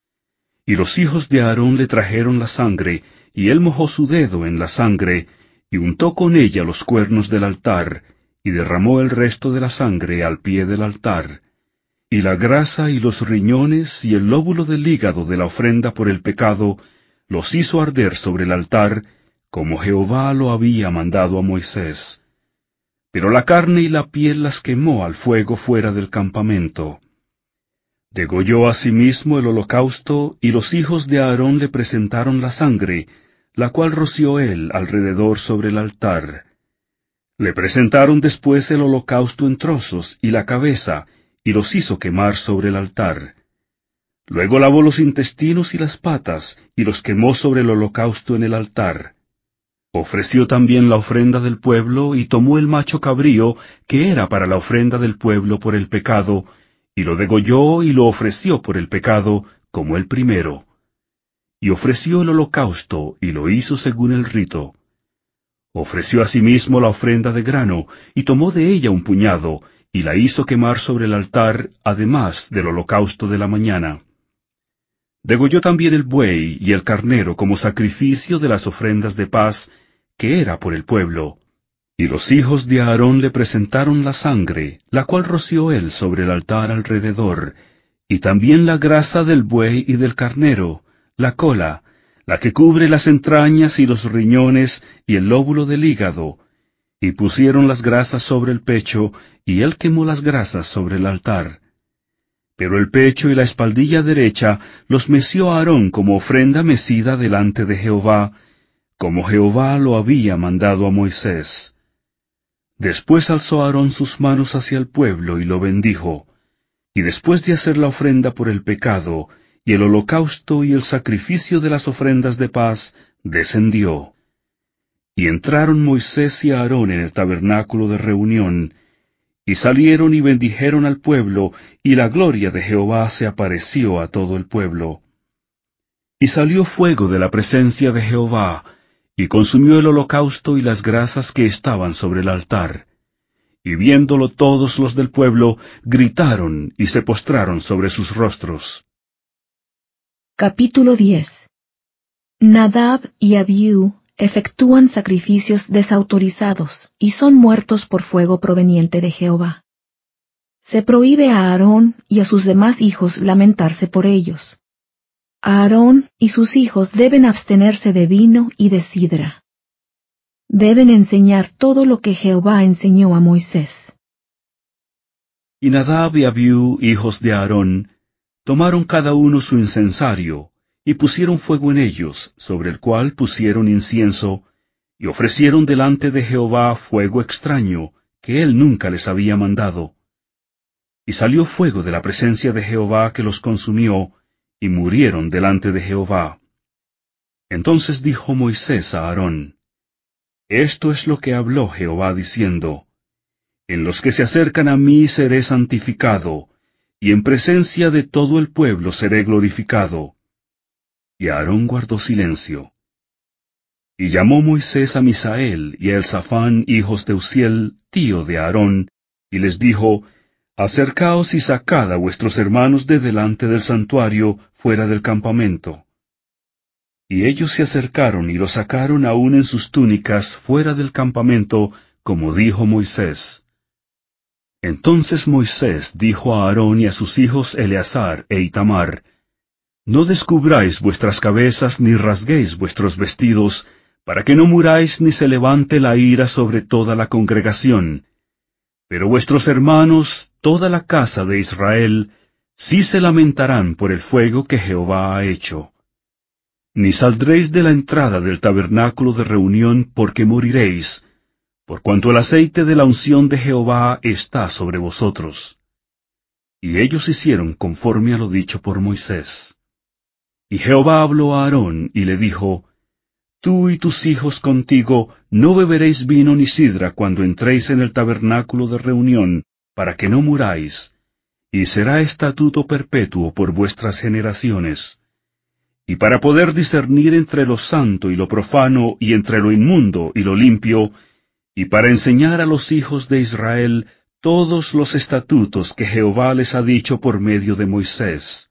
Y los hijos de Aarón le trajeron la sangre, y él mojó su dedo en la sangre, y untó con ella los cuernos del altar, y derramó el resto de la sangre al pie del altar. Y la grasa y los riñones y el lóbulo del hígado de la ofrenda por el pecado los hizo arder sobre el altar, como Jehová lo había mandado a Moisés. Pero la carne y la piel las quemó al fuego fuera del campamento. Degolló asimismo el holocausto, y los hijos de Aarón le presentaron la sangre, la cual roció él alrededor sobre el altar. Le presentaron después el holocausto en trozos y la cabeza, y los hizo quemar sobre el altar. Luego lavó los intestinos y las patas, y los quemó sobre el holocausto en el altar. Ofreció también la ofrenda del pueblo, y tomó el macho cabrío, que era para la ofrenda del pueblo por el pecado, y lo degolló y lo ofreció por el pecado, como el primero. Y ofreció el holocausto, y lo hizo según el rito. Ofreció asimismo la ofrenda de grano, y tomó de ella un puñado, y la hizo quemar sobre el altar, además del holocausto de la mañana. Degolló también el buey y el carnero como sacrificio de las ofrendas de paz, que era por el pueblo. Y los hijos de Aarón le presentaron la sangre, la cual roció él sobre el altar alrededor, y también la grasa del buey y del carnero, la cola, la que cubre las entrañas y los riñones y el lóbulo del hígado, y pusieron las grasas sobre el pecho, y él quemó las grasas sobre el altar. Pero el pecho y la espaldilla derecha los meció Aarón como ofrenda mecida delante de Jehová, como Jehová lo había mandado a Moisés. Después alzó Aarón sus manos hacia el pueblo y lo bendijo, y después de hacer la ofrenda por el pecado, y el holocausto y el sacrificio de las ofrendas de paz, descendió. Y entraron Moisés y Aarón en el tabernáculo de reunión, y salieron y bendijeron al pueblo, y la gloria de Jehová se apareció a todo el pueblo. Y salió fuego de la presencia de Jehová, y consumió el holocausto y las grasas que estaban sobre el altar. Y viéndolo todos los del pueblo, gritaron y se postraron sobre sus rostros. Capítulo 10. Nadab y Abiú efectúan sacrificios desautorizados y son muertos por fuego proveniente de Jehová. Se prohíbe a Aarón y a sus demás hijos lamentarse por ellos. Aarón y sus hijos deben abstenerse de vino y de sidra. Deben enseñar todo lo que Jehová enseñó a Moisés. Y Nadab y Abiú, hijos de Aarón, tomaron cada uno su incensario, y pusieron fuego en ellos, sobre el cual pusieron incienso, y ofrecieron delante de Jehová fuego extraño, que él nunca les había mandado. Y salió fuego de la presencia de Jehová que los consumió, y murieron delante de Jehová. Entonces dijo Moisés a Aarón: Esto es lo que habló Jehová diciendo: En los que se acercan a mí seré santificado, y en presencia de todo el pueblo seré glorificado. Y Aarón guardó silencio. Y llamó Moisés a Misael y a Elzafán, hijos de Uziel, tío de Aarón, y les dijo: Acercaos y sacad a vuestros hermanos de delante del santuario, fuera del campamento. Y ellos se acercaron y lo sacaron aún en sus túnicas fuera del campamento, como dijo Moisés. Entonces Moisés dijo a Aarón y a sus hijos Eleazar e Itamar: No descubráis vuestras cabezas ni rasguéis vuestros vestidos, para que no muráis ni se levante la ira sobre toda la congregación. Pero vuestros hermanos, toda la casa de Israel, sí se lamentarán por el fuego que Jehová ha hecho. Ni saldréis de la entrada del tabernáculo de reunión, porque moriréis, por cuanto el aceite de la unción de Jehová está sobre vosotros. Y ellos hicieron conforme a lo dicho por Moisés. Y Jehová habló a Aarón y le dijo: Tú y tus hijos contigo no beberéis vino ni sidra cuando entréis en el tabernáculo de reunión, para que no muráis, y será estatuto perpetuo por vuestras generaciones. Y para poder discernir entre lo santo y lo profano, y entre lo inmundo y lo limpio, y para enseñar a los hijos de Israel todos los estatutos que Jehová les ha dicho por medio de Moisés.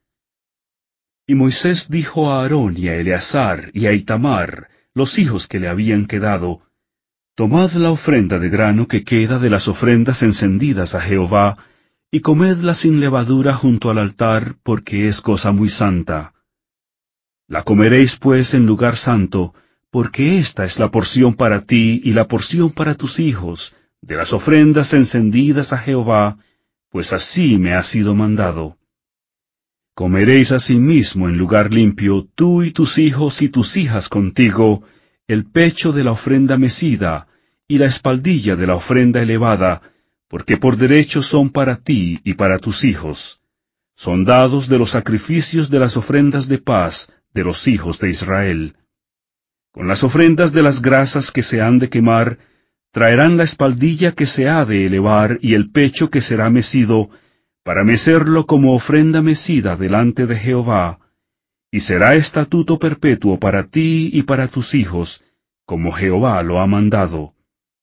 Y Moisés dijo a Aarón y a Eleazar y a Itamar, los hijos que le habían quedado: Tomad la ofrenda de grano que queda de las ofrendas encendidas a Jehová, y comedla sin levadura junto al altar, porque es cosa muy santa. La comeréis pues en lugar santo, porque esta es la porción para ti y la porción para tus hijos, de las ofrendas encendidas a Jehová, pues así me ha sido mandado. Comeréis asimismo en lugar limpio, tú y tus hijos y tus hijas contigo, el pecho de la ofrenda mecida, y la espaldilla de la ofrenda elevada, porque por derecho son para ti y para tus hijos. Son dados de los sacrificios de las ofrendas de paz de los hijos de Israel. Con las ofrendas de las grasas que se han de quemar, traerán la espaldilla que se ha de elevar y el pecho que será mecido, para mecerlo como ofrenda mecida delante de Jehová, y será estatuto perpetuo para ti y para tus hijos, como Jehová lo ha mandado.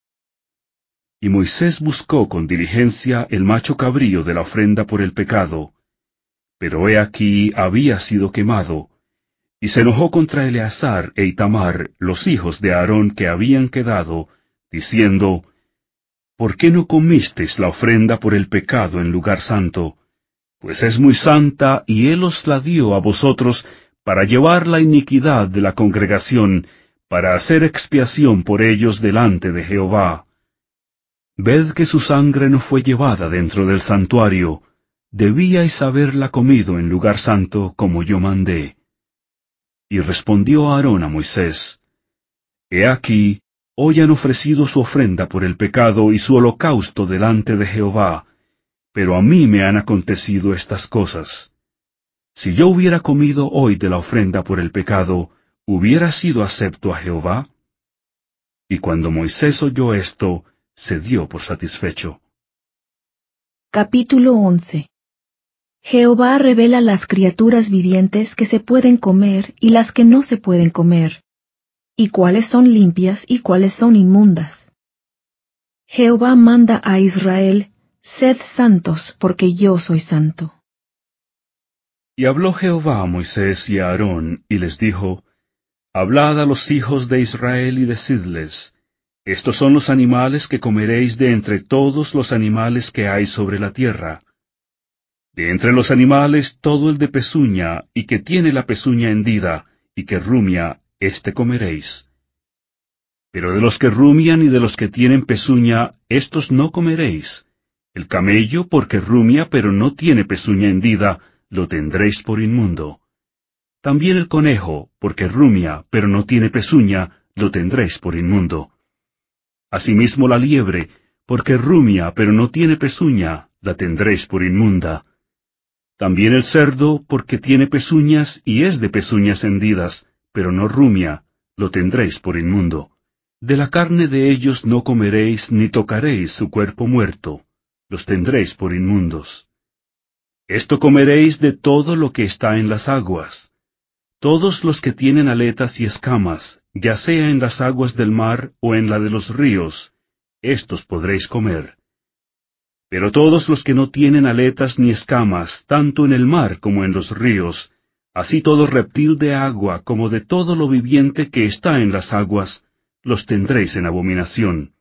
Y Moisés buscó con diligencia el macho cabrío de la ofrenda por el pecado, pero he aquí había sido quemado, y se enojó contra Eleazar e Itamar, los hijos de Aarón que habían quedado, diciendo, ¿por qué no comisteis la ofrenda por el pecado en lugar santo? Pues es muy santa, y él os la dio a vosotros para llevar la iniquidad de la congregación, para hacer expiación por ellos delante de Jehová. Ved que su sangre no fue llevada dentro del santuario, debíais haberla comido en lugar santo como yo mandé. Y respondió Aarón a Moisés, He aquí, hoy han ofrecido su ofrenda por el pecado y su holocausto delante de Jehová, pero a mí me han acontecido estas cosas. Si yo hubiera comido hoy de la ofrenda por el pecado, ¿hubiera sido acepto a Jehová? Y cuando Moisés oyó esto, se dio por satisfecho. Capítulo 11. Jehová revela las criaturas vivientes que se pueden comer y las que no se pueden comer, y cuáles son limpias y cuáles son inmundas. Jehová manda a Israel, sed santos, porque yo soy santo. Y habló Jehová a Moisés y a Aarón, y les dijo, Hablad a los hijos de Israel y decidles, Estos son los animales que comeréis de entre todos los animales que hay sobre la tierra. De entre los animales todo el de pezuña, y que tiene la pezuña hendida, y que rumia, éste comeréis. Pero de los que rumian y de los que tienen pezuña, estos no comeréis. El camello, porque rumia, pero no tiene pezuña hendida, lo tendréis por inmundo. También el conejo, porque rumia, pero no tiene pezuña, lo tendréis por inmundo. Asimismo la liebre, porque rumia, pero no tiene pezuña, la tendréis por inmunda. También el cerdo, porque tiene pezuñas y es de pezuñas hendidas, pero no rumia, lo tendréis por inmundo. De la carne de ellos no comeréis ni tocaréis su cuerpo muerto, los tendréis por inmundos. Esto comeréis de todo lo que está en las aguas. Todos los que tienen aletas y escamas, ya sea en las aguas del mar o en la de los ríos, estos podréis comer. Pero todos los que no tienen aletas ni escamas, tanto en el mar como en los ríos, así todo reptil de agua como de todo lo viviente que está en las aguas, los tendréis en abominación.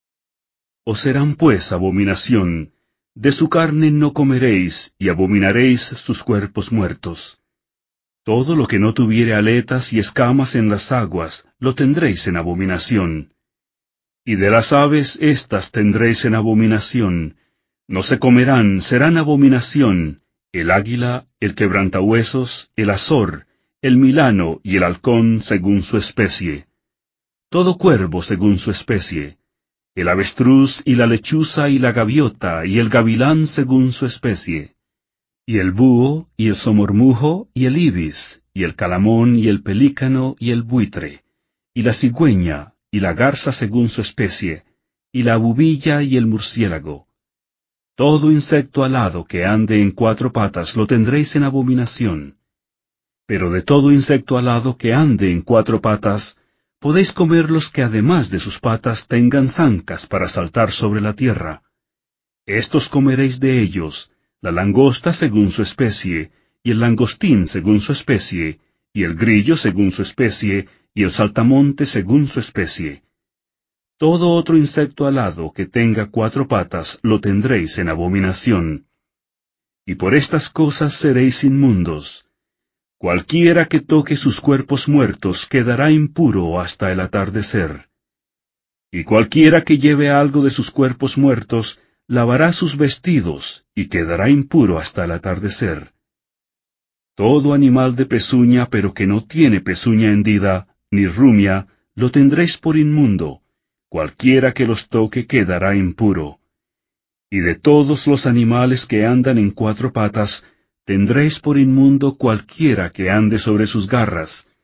Os serán pues abominación, de su carne no comeréis, y abominaréis sus cuerpos muertos. Todo lo que no tuviere aletas y escamas en las aguas, lo tendréis en abominación. Y de las aves éstas tendréis en abominación, no se comerán, serán abominación, el águila, el quebrantahuesos, el azor, el milano y el halcón según su especie. Todo cuervo según su especie, el avestruz y la lechuza y la gaviota y el gavilán según su especie, y el búho y el somormujo y el ibis, y el calamón y el pelícano y el buitre, y la cigüeña y la garza según su especie, y la bubilla y el murciélago. Todo insecto alado que ande en cuatro patas lo tendréis en abominación. Pero de todo insecto alado que ande en cuatro patas, podéis comer los que además de sus patas tengan zancas para saltar sobre la tierra. Estos comeréis de ellos, la langosta según su especie, y el langostín según su especie, y el grillo según su especie, y el saltamonte según su especie. Todo otro insecto alado que tenga cuatro patas lo tendréis en abominación. Y por estas cosas seréis inmundos. Cualquiera que toque sus cuerpos muertos quedará impuro hasta el atardecer. Y cualquiera que lleve algo de sus cuerpos muertos, lavará sus vestidos, y quedará impuro hasta el atardecer. Todo animal de pezuña pero que no tiene pezuña hendida, ni rumia, lo tendréis por inmundo. Cualquiera que los toque quedará impuro. Y de todos los animales que andan en cuatro patas, tendréis por inmundo cualquiera que ande sobre sus garras.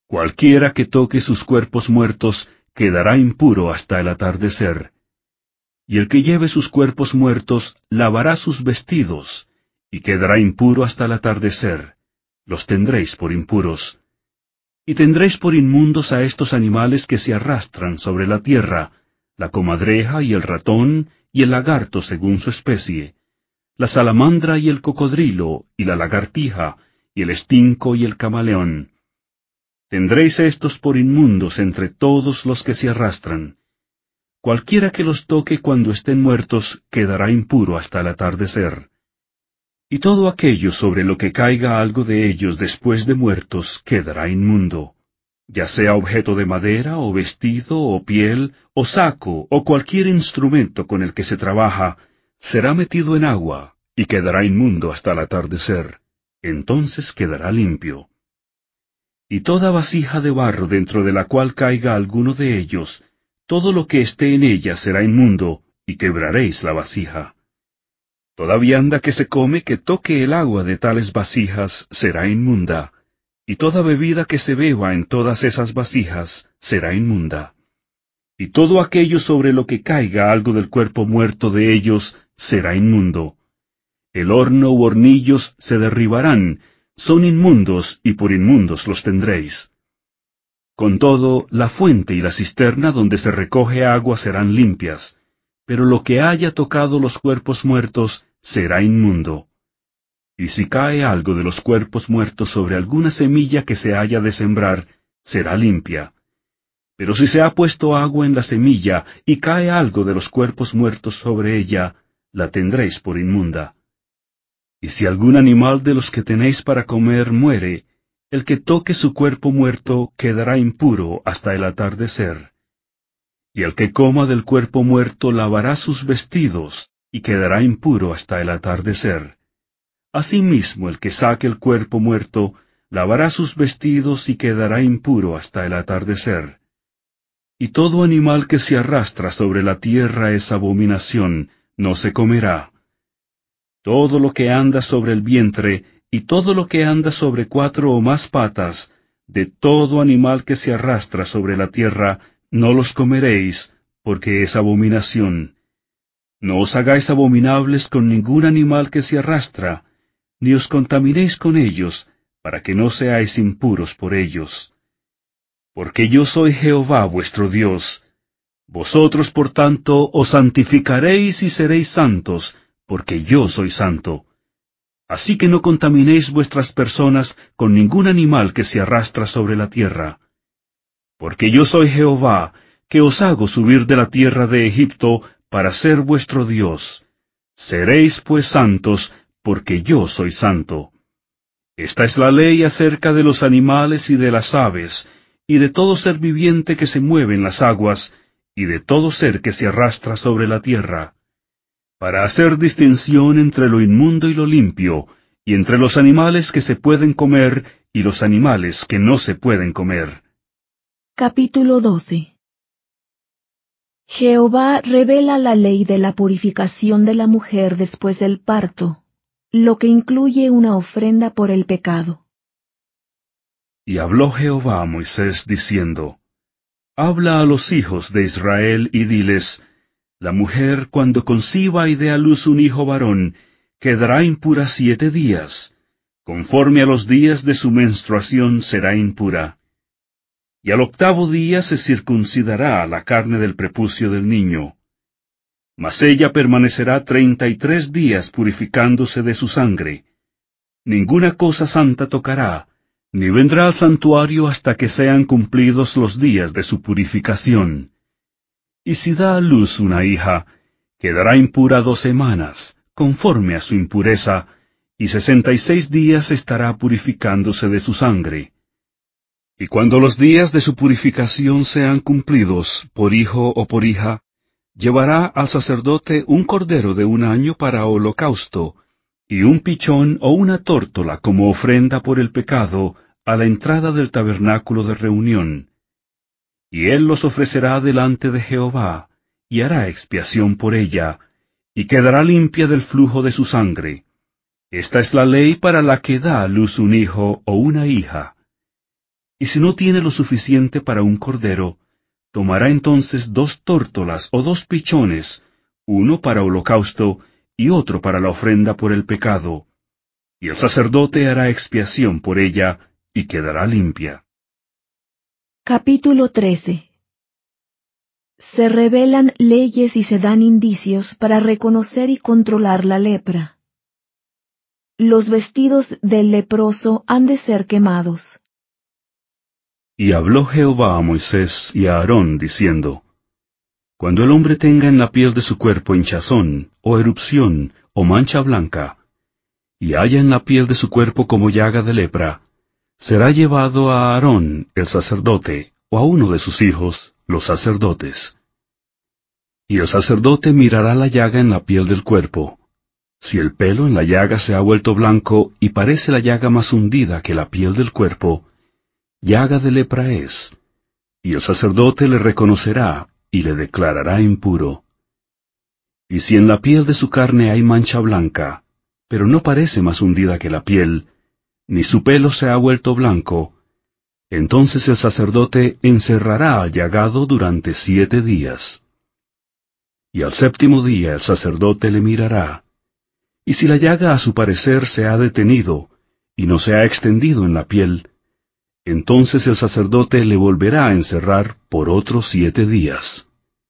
Cualquiera que toque sus cuerpos muertos quedará impuro hasta el atardecer. Y el que lleve sus cuerpos muertos lavará sus vestidos, y quedará impuro hasta el atardecer. Los tendréis por impuros. Y tendréis por inmundos a estos animales que se arrastran sobre la tierra, la comadreja y el ratón y el lagarto según su especie, la salamandra y el cocodrilo y la lagartija y el estinco y el camaleón. Tendréis estos por inmundos entre todos los que se arrastran. Cualquiera que los toque cuando estén muertos quedará impuro hasta el atardecer. Y todo aquello sobre lo que caiga algo de ellos después de muertos quedará inmundo, ya sea objeto de madera, o vestido, o piel, o saco, o cualquier instrumento con el que se trabaja, será metido en agua, y quedará inmundo hasta el atardecer. Entonces quedará limpio. Y toda vasija de barro dentro de la cual caiga alguno de ellos, todo lo que esté en ella será inmundo, y quebraréis la vasija. Toda vianda que se come que toque el agua de tales vasijas será inmunda, y toda bebida que se beba en todas esas vasijas será inmunda. Y todo aquello sobre lo que caiga algo del cuerpo muerto de ellos será inmundo. El horno u hornillos se derribarán, son inmundos, y por inmundos los tendréis. Con todo, la fuente y la cisterna donde se recoge agua serán limpias, pero lo que haya tocado los cuerpos muertos será inmundo. Y si cae algo de los cuerpos muertos sobre alguna semilla que se haya de sembrar, será limpia. Pero si se ha puesto agua en la semilla y cae algo de los cuerpos muertos sobre ella, la tendréis por inmunda. Y si algún animal de los que tenéis para comer muere, el que toque su cuerpo muerto quedará impuro hasta el atardecer. Y el que coma del cuerpo muerto lavará sus vestidos, y quedará impuro hasta el atardecer. Asimismo el que saque el cuerpo muerto, lavará sus vestidos y quedará impuro hasta el atardecer. Y todo animal que se arrastra sobre la tierra es abominación, no se comerá. Todo lo que anda sobre el vientre, y todo lo que anda sobre 4 o más patas, de todo animal que se arrastra sobre la tierra, no los comeréis, porque es abominación. No os hagáis abominables con ningún animal que se arrastra, ni os contaminéis con ellos, para que no seáis impuros por ellos. Porque yo soy Jehová vuestro Dios. Vosotros, por tanto, os santificaréis y seréis santos, porque yo soy santo. Así que no contaminéis vuestras personas con ningún animal que se arrastra sobre la tierra. Porque yo soy Jehová, que os hago subir de la tierra de Egipto para ser vuestro Dios. Seréis pues santos, porque yo soy santo. Esta es la ley acerca de los animales y de las aves, y de todo ser viviente que se mueve en las aguas, y de todo ser que se arrastra sobre la tierra, para hacer distinción entre lo inmundo y lo limpio, y entre los animales que se pueden comer y los animales que no se pueden comer. Capítulo 12. Jehová revela la ley de la purificación de la mujer después del parto, lo que incluye una ofrenda por el pecado. Y habló Jehová a Moisés diciendo, Habla a los hijos de Israel y diles, La mujer cuando conciba y dé a luz un hijo varón, quedará impura 7 días, conforme a los días de su menstruación será impura. Y al 8º día se circuncidará la carne del prepucio del niño. Mas ella permanecerá 33 días purificándose de su sangre. Ninguna cosa santa tocará, ni vendrá al santuario hasta que sean cumplidos los días de su purificación. Y si da a luz una hija, quedará impura 2 semanas, conforme a su impureza, y 66 días estará purificándose de su sangre. Y cuando los días de su purificación sean cumplidos, por hijo o por hija, llevará al sacerdote un cordero de 1 año para holocausto, y un pichón o una tórtola como ofrenda por el pecado a la entrada del tabernáculo de reunión. Y él los ofrecerá delante de Jehová, y hará expiación por ella, y quedará limpia del flujo de su sangre. Esta es la ley para la que da a luz un hijo o una hija. Y si no tiene lo suficiente para un cordero, tomará entonces 2 tórtolas o 2 pichones, uno para holocausto y otro para la ofrenda por el pecado, y el sacerdote hará expiación por ella y quedará limpia. Capítulo 13. Se revelan leyes y se dan indicios para reconocer y controlar la lepra. Los vestidos del leproso han de ser quemados. Y habló Jehová a Moisés y a Aarón, diciendo, Cuando el hombre tenga en la piel de su cuerpo hinchazón, o erupción, o mancha blanca, y haya en la piel de su cuerpo como llaga de lepra, será llevado a Aarón, el sacerdote, o a uno de sus hijos, los sacerdotes. Y el sacerdote mirará la llaga en la piel del cuerpo. Si el pelo en la llaga se ha vuelto blanco y parece la llaga más hundida que la piel del cuerpo, llaga de lepra es, y el sacerdote le reconocerá y le declarará impuro. Y si en la piel de su carne hay mancha blanca, pero no parece más hundida que la piel, ni su pelo se ha vuelto blanco, entonces el sacerdote encerrará al llagado durante 7 días. Y al 7º día el sacerdote le mirará, y si la llaga a su parecer se ha detenido, y no se ha extendido en la piel, entonces el sacerdote le volverá a encerrar por otros 7 días.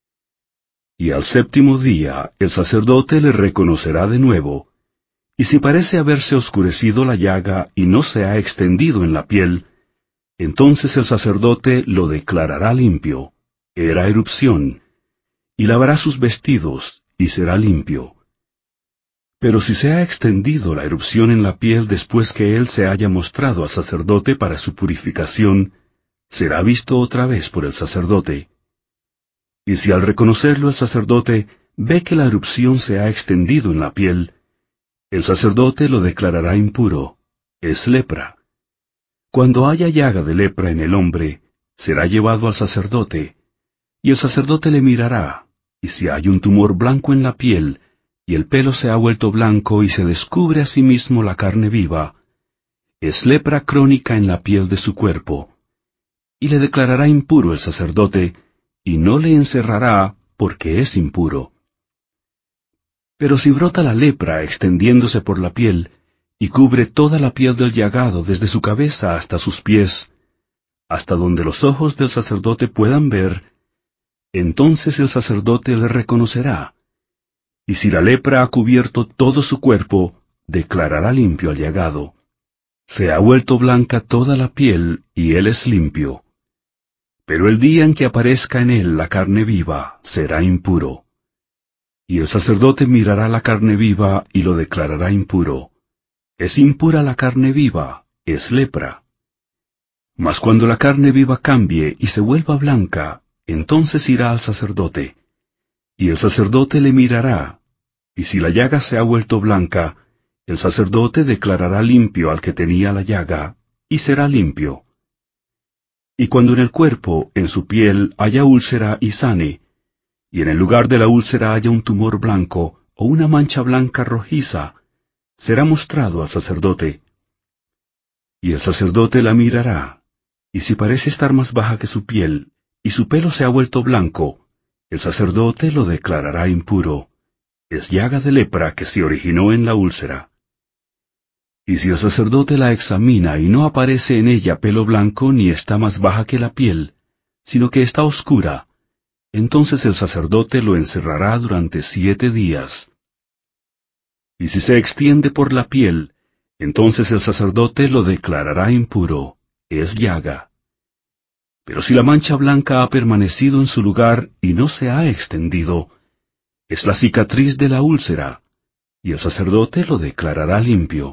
Y al 7º día el sacerdote le reconocerá de nuevo, y si parece haberse oscurecido la llaga y no se ha extendido en la piel, entonces el sacerdote lo declarará limpio, era erupción, y lavará sus vestidos, y será limpio. Pero si se ha extendido la erupción en la piel después que él se haya mostrado al sacerdote para su purificación, será visto otra vez por el sacerdote. Y si al reconocerlo el sacerdote ve que la erupción se ha extendido en la piel, el sacerdote lo declarará impuro, es lepra. Cuando haya llaga de lepra en el hombre, será llevado al sacerdote, y el sacerdote le mirará, y si hay un tumor blanco en la piel, y el pelo se ha vuelto blanco y se descubre a sí mismo la carne viva, es lepra crónica en la piel de su cuerpo, y le declarará impuro el sacerdote, y no le encerrará porque es impuro. Pero si brota la lepra extendiéndose por la piel, y cubre toda la piel del llagado desde su cabeza hasta sus pies, hasta donde los ojos del sacerdote puedan ver, entonces el sacerdote le reconocerá, y si la lepra ha cubierto todo su cuerpo, declarará limpio al llagado. Se ha vuelto blanca toda la piel, y él es limpio. Pero el día en que aparezca en él la carne viva, será impuro. Y el sacerdote mirará la carne viva y lo declarará impuro. Es impura la carne viva, es lepra. Mas cuando la carne viva cambie y se vuelva blanca, entonces irá al sacerdote. Y el sacerdote le mirará, y si la llaga se ha vuelto blanca, el sacerdote declarará limpio al que tenía la llaga, y será limpio. Y cuando en el cuerpo, en su piel, haya úlcera y sane, y en el lugar de la úlcera haya un tumor blanco, o una mancha blanca rojiza, será mostrado al sacerdote. Y el sacerdote la mirará, y si parece estar más baja que su piel, y su pelo se ha vuelto blanco, el sacerdote lo declarará impuro. Es llaga de lepra que se originó en la úlcera. Y si el sacerdote la examina y no aparece en ella pelo blanco ni está más baja que la piel, sino que está oscura, entonces el sacerdote lo encerrará durante 7 días. Y si se extiende por la piel, entonces el sacerdote lo declarará impuro, es llaga. Pero si la mancha blanca ha permanecido en su lugar y no se ha extendido, es la cicatriz de la úlcera, y el sacerdote lo declarará limpio.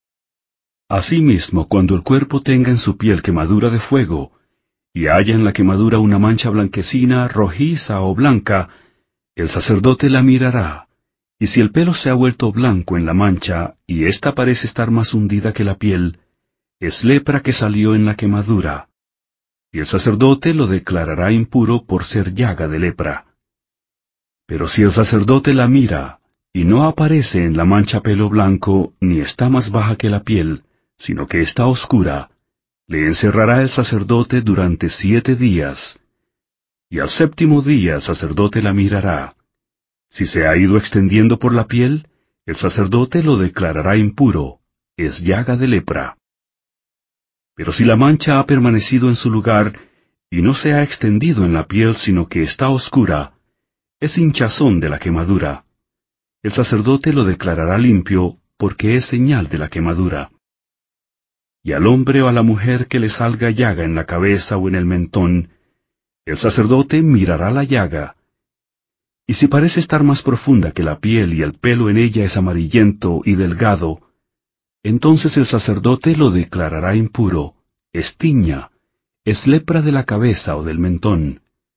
Asimismo, cuando el cuerpo tenga en su piel quemadura de fuego, y haya en la quemadura una mancha blanquecina, rojiza o blanca, el sacerdote la mirará, y si el pelo se ha vuelto blanco en la mancha, y ésta parece estar más hundida que la piel, es lepra que salió en la quemadura, y el sacerdote lo declarará impuro por ser llaga de lepra. Pero si el sacerdote la mira, y no aparece en la mancha pelo blanco, ni está más baja que la piel, sino que está oscura, Le encerrará el sacerdote durante 7 días, y al 7º día el sacerdote la mirará. Si se ha ido extendiendo por la piel, el sacerdote lo declarará impuro, es llaga de lepra. Pero si la mancha ha permanecido en su lugar, y no se ha extendido en la piel sino que está oscura, es hinchazón de la quemadura. El sacerdote lo declarará limpio, porque es señal de la quemadura. Y al hombre o a la mujer que le salga llaga en la cabeza o en el mentón, el sacerdote mirará la llaga, y si parece estar más profunda que la piel y el pelo en ella es amarillento y delgado, entonces el sacerdote lo declarará impuro, es tiña, es lepra de la cabeza o del mentón.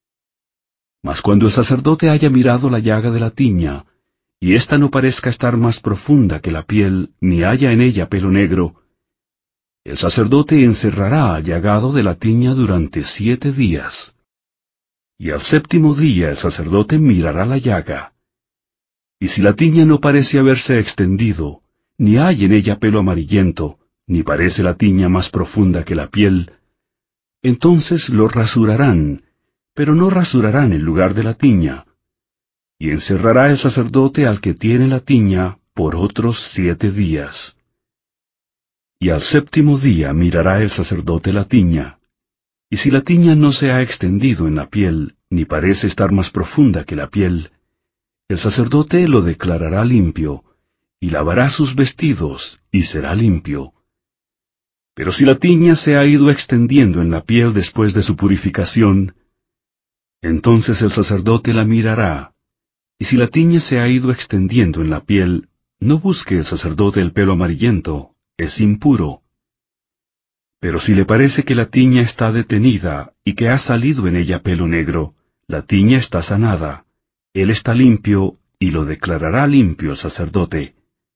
Mas cuando el sacerdote haya mirado la llaga de la tiña, y ésta no parezca estar más profunda que la piel, ni haya en ella pelo negro, el sacerdote encerrará al llagado de la tiña durante 7 días. Y al 7º día el sacerdote mirará la llaga. Y si la tiña no parece haberse extendido, ni hay en ella pelo amarillento, ni parece la tiña más profunda que la piel, entonces lo rasurarán, pero no rasurarán el lugar de la tiña. Y encerrará el sacerdote al que tiene la tiña por otros 7 días. Y al 7º día mirará el sacerdote la tiña. Y si la tiña no se ha extendido en la piel, ni parece estar más profunda que la piel, el sacerdote lo declarará limpio, y lavará sus vestidos, y será limpio. Pero si la tiña se ha ido extendiendo en la piel después de su purificación, entonces el sacerdote la mirará, y si la tiña se ha ido extendiendo en la piel, no busque el sacerdote el pelo amarillento, es impuro. Pero si le parece que la tiña está detenida y que ha salido en ella pelo negro, la tiña está sanada, él está limpio y lo declarará limpio el sacerdote.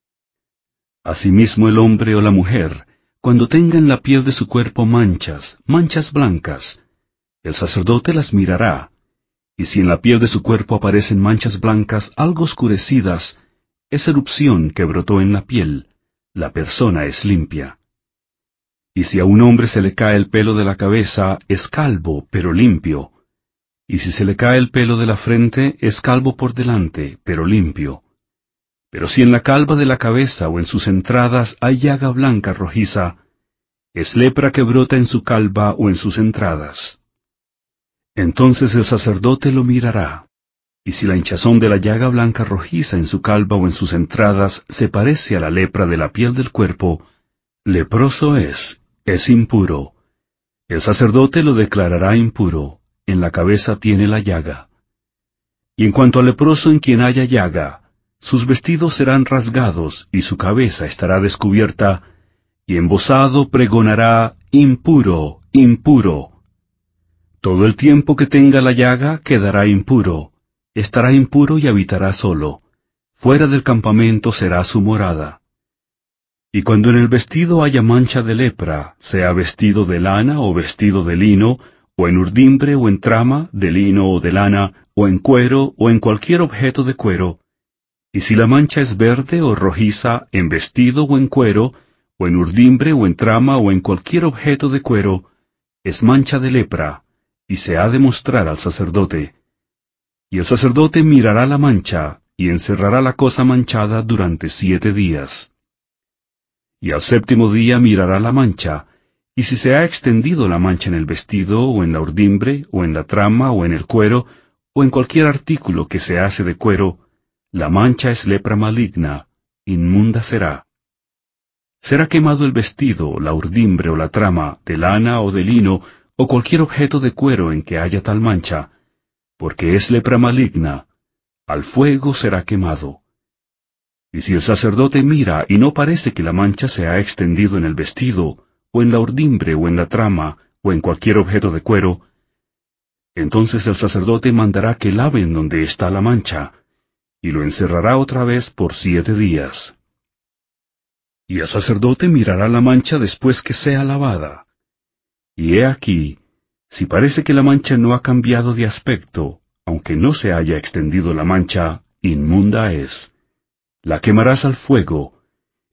Asimismo el hombre o la mujer, cuando tenga en la piel de su cuerpo manchas blancas, el sacerdote las mirará, y si en la piel de su cuerpo aparecen manchas blancas algo oscurecidas, es erupción que brotó en la piel, la persona es limpia. Y si a un hombre se le cae el pelo de la cabeza, es calvo, pero limpio. Y si se le cae el pelo de la frente, es calvo por delante, pero limpio. Pero si en la calva de la cabeza o en sus entradas hay llaga blanca rojiza, es lepra que brota en su calva o en sus entradas. Entonces el sacerdote lo mirará, y si la hinchazón de la llaga blanca rojiza en su calva o en sus entradas se parece a la lepra de la piel del cuerpo, leproso es impuro. El sacerdote lo declarará impuro, en la cabeza tiene la llaga. Y en cuanto al leproso en quien haya llaga, sus vestidos serán rasgados y su cabeza estará descubierta, y embozado pregonará, impuro, impuro. Todo el tiempo que tenga la llaga quedará impuro, estará impuro y habitará solo, fuera del campamento será su morada. Y cuando en el vestido haya mancha de lepra, sea vestido de lana o vestido de lino, o en urdimbre o en trama, de lino o de lana, o en cuero o en cualquier objeto de cuero, y si la mancha es verde o rojiza, en vestido o en cuero, o en urdimbre o en trama o en cualquier objeto de cuero, es mancha de lepra, y se ha de mostrar al sacerdote. Y el sacerdote mirará la mancha, y encerrará la cosa manchada durante 7 días. Y al 7º día mirará la mancha, y si se ha extendido la mancha en el vestido, o en la urdimbre, o en la trama, o en el cuero, o en cualquier artículo que se hace de cuero, la mancha es lepra maligna, inmunda será. Será quemado el vestido, la urdimbre o la trama, de lana o de lino, o cualquier objeto de cuero en que haya tal mancha, porque es lepra maligna, al fuego será quemado. Y si el sacerdote mira y no parece que la mancha se ha extendido en el vestido, o en la urdimbre, o en la trama, o en cualquier objeto de cuero, entonces el sacerdote mandará que laven donde está la mancha, y lo encerrará otra vez por 7 días. Y el sacerdote mirará la mancha después que sea lavada. Y he aquí, si parece que la mancha no ha cambiado de aspecto, aunque no se haya extendido la mancha, inmunda es. La quemarás al fuego,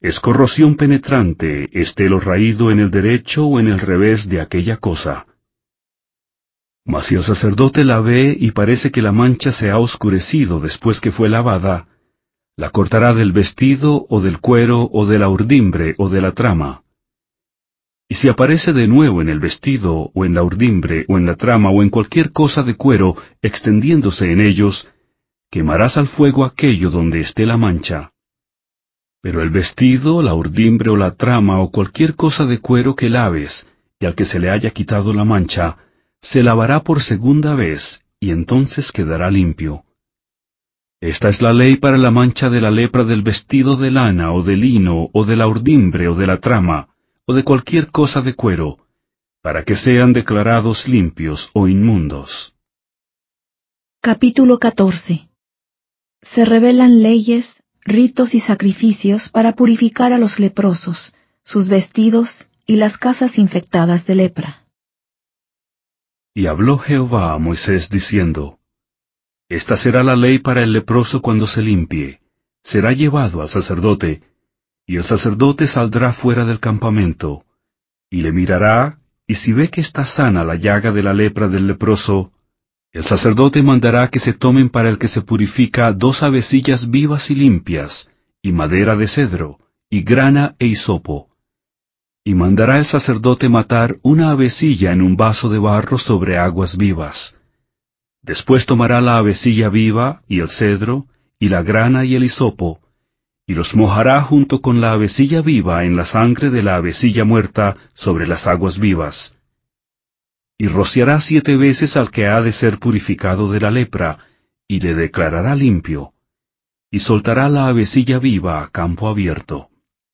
Es corrosión penetrante, esté lo raído en el derecho o en el revés de aquella cosa. Mas si el sacerdote la ve y parece que la mancha se ha oscurecido después que fue lavada, la cortará del vestido o del cuero o de la urdimbre o de la trama. Y si aparece de nuevo en el vestido o en la urdimbre o en la trama o en cualquier cosa de cuero extendiéndose en ellos, quemarás al fuego aquello donde esté la mancha. Pero el vestido, la urdimbre o la trama o cualquier cosa de cuero que laves, y al que se le haya quitado la mancha, se lavará por segunda vez, y entonces quedará limpio. Esta es la ley para la mancha de la lepra del vestido de lana o de lino o de la urdimbre o de la trama, o de cualquier cosa de cuero, para que sean declarados limpios o inmundos. Capítulo 14. Se revelan leyes, ritos y sacrificios para purificar a los leprosos, sus vestidos y las casas infectadas de lepra. Y habló Jehová a Moisés diciendo, Esta será la ley para el leproso cuando se limpie, será llevado al sacerdote, y el sacerdote saldrá fuera del campamento, y le mirará, y si ve que está sana la llaga de la lepra del leproso, el sacerdote mandará que se tomen para el que se purifica 2 avecillas vivas y limpias, y madera de cedro, y grana e hisopo. Y mandará el sacerdote matar una avecilla en un vaso de barro sobre aguas vivas. Después tomará la avecilla viva, y el cedro, y la grana y el hisopo, y los mojará junto con la avecilla viva en la sangre de la avecilla muerta sobre las aguas vivas. Y rociará 7 veces al que ha de ser purificado de la lepra, y le declarará limpio, y soltará la avecilla viva a campo abierto.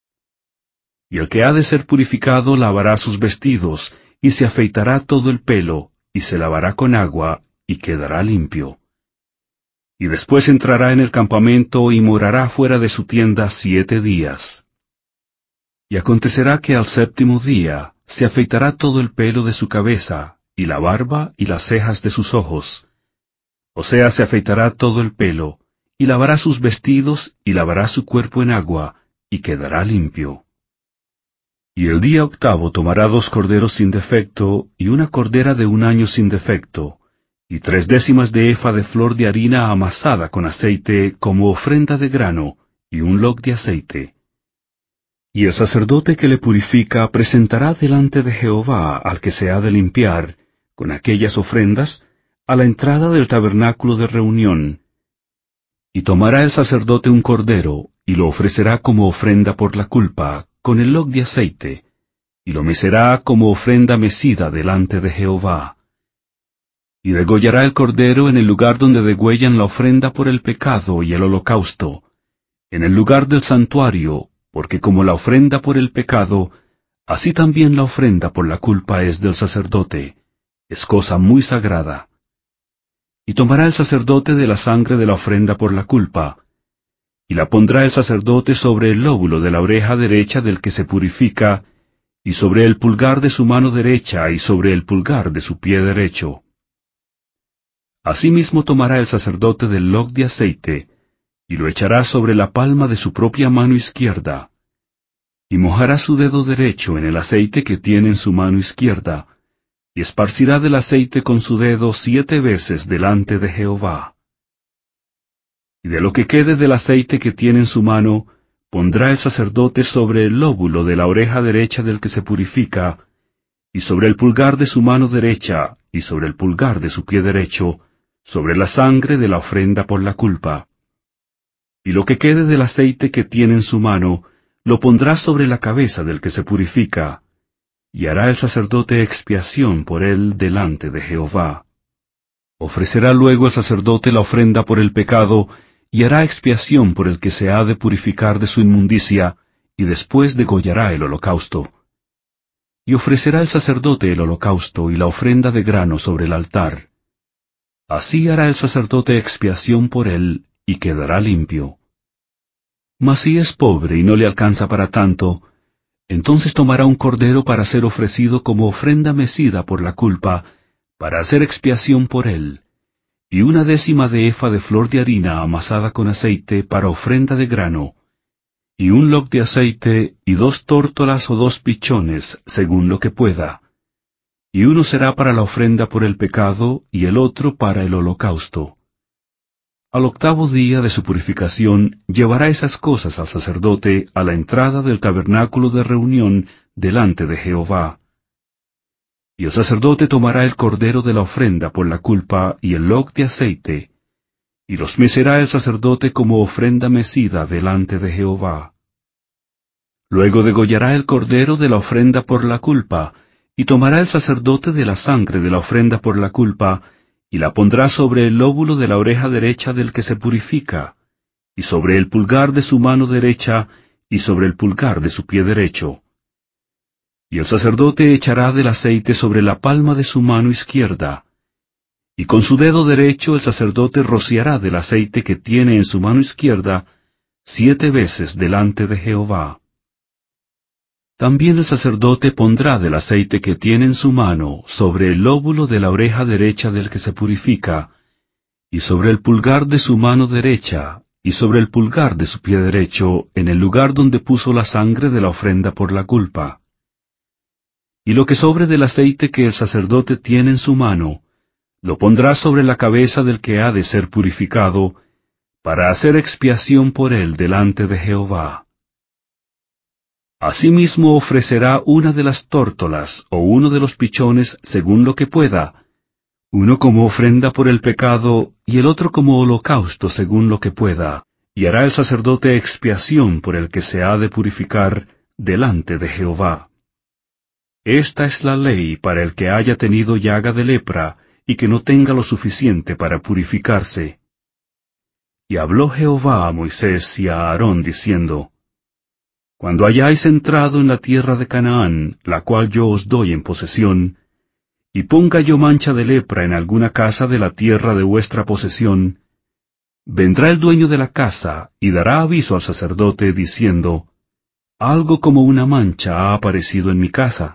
Y el que ha de ser purificado lavará sus vestidos, y se afeitará todo el pelo, y se lavará con agua, y quedará limpio. Y después entrará en el campamento y morará fuera de su tienda 7 días. Y acontecerá que al 7º día se afeitará todo el pelo de su cabeza, y la barba y las cejas de sus ojos. O sea, se afeitará todo el pelo, y lavará sus vestidos, y lavará su cuerpo en agua, y quedará limpio. Y el día 8º tomará 2 corderos sin defecto, y una cordera de 1 año sin defecto, y 3/10 de efa de flor de harina amasada con aceite como ofrenda de grano, y un log de aceite. Y el sacerdote que le purifica presentará delante de Jehová al que se ha de limpiar, con aquellas ofrendas, a la entrada del tabernáculo de reunión. Y tomará el sacerdote un cordero, y lo ofrecerá como ofrenda por la culpa, con el log de aceite, y lo mecerá como ofrenda mecida delante de Jehová. Y degollará el cordero en el lugar donde degüellan la ofrenda por el pecado y el holocausto, en el lugar del santuario, porque como la ofrenda por el pecado, así también la ofrenda por la culpa es del sacerdote, es cosa muy sagrada. Y tomará el sacerdote de la sangre de la ofrenda por la culpa, y la pondrá el sacerdote sobre el lóbulo de la oreja derecha del que se purifica, y sobre el pulgar de su mano derecha y sobre el pulgar de su pie derecho. Asimismo tomará el sacerdote del log de aceite, y lo echará sobre la palma de su propia mano izquierda, y mojará su dedo derecho en el aceite que tiene en su mano izquierda, y esparcirá del aceite con su dedo 7 veces delante de Jehová. Y de lo que quede del aceite que tiene en su mano, pondrá el sacerdote sobre el lóbulo de la oreja derecha del que se purifica, y sobre el pulgar de su mano derecha, y sobre el pulgar de su pie derecho, sobre la sangre de la ofrenda por la culpa. Y lo que quede del aceite que tiene en su mano, lo pondrá sobre la cabeza del que se purifica, y hará el sacerdote expiación por él delante de Jehová. Ofrecerá luego el sacerdote la ofrenda por el pecado, y hará expiación por el que se ha de purificar de su inmundicia, y después degollará el holocausto. Y ofrecerá el sacerdote el holocausto y la ofrenda de grano sobre el altar. Así hará el sacerdote expiación por él, y quedará limpio. Mas si es pobre y no le alcanza para tanto, entonces tomará un cordero para ser ofrecido como ofrenda mecida por la culpa, para hacer expiación por él, y 1/10 de efa de flor de harina amasada con aceite para ofrenda de grano, y un loc de aceite, y 2 tórtolas o 2 pichones, según lo que pueda. Y uno será para la ofrenda por el pecado, y el otro para el holocausto. Al 8º día de su purificación llevará esas cosas al sacerdote a la entrada del tabernáculo de reunión delante de Jehová. Y el sacerdote tomará el cordero de la ofrenda por la culpa y el loc de aceite, y los mecerá el sacerdote como ofrenda mecida delante de Jehová. Luego degollará el cordero de la ofrenda por la culpa, y tomará el sacerdote de la sangre de la ofrenda por la culpa, y la pondrá sobre el lóbulo de la oreja derecha del que se purifica, y sobre el pulgar de su mano derecha, y sobre el pulgar de su pie derecho. Y el sacerdote echará del aceite sobre la palma de su mano izquierda, y con su dedo derecho el sacerdote rociará del aceite que tiene en su mano izquierda 7 veces delante de Jehová. También el sacerdote pondrá del aceite que tiene en su mano sobre el lóbulo de la oreja derecha del que se purifica, y sobre el pulgar de su mano derecha, y sobre el pulgar de su pie derecho, en el lugar donde puso la sangre de la ofrenda por la culpa. Y lo que sobre del aceite que el sacerdote tiene en su mano, lo pondrá sobre la cabeza del que ha de ser purificado, para hacer expiación por él delante de Jehová. Asimismo ofrecerá una de las tórtolas o uno de los pichones según lo que pueda, uno como ofrenda por el pecado y el otro como holocausto según lo que pueda, y hará el sacerdote expiación por el que se ha de purificar delante de Jehová. Esta es la ley para el que haya tenido llaga de lepra y que no tenga lo suficiente para purificarse. Y habló Jehová a Moisés y a Aarón diciendo, Cuando hayáis entrado en la tierra de Canaán, la cual yo os doy en posesión, y ponga yo mancha de lepra en alguna casa de la tierra de vuestra posesión, vendrá el dueño de la casa y dará aviso al sacerdote diciendo, Algo como una mancha ha aparecido en mi casa.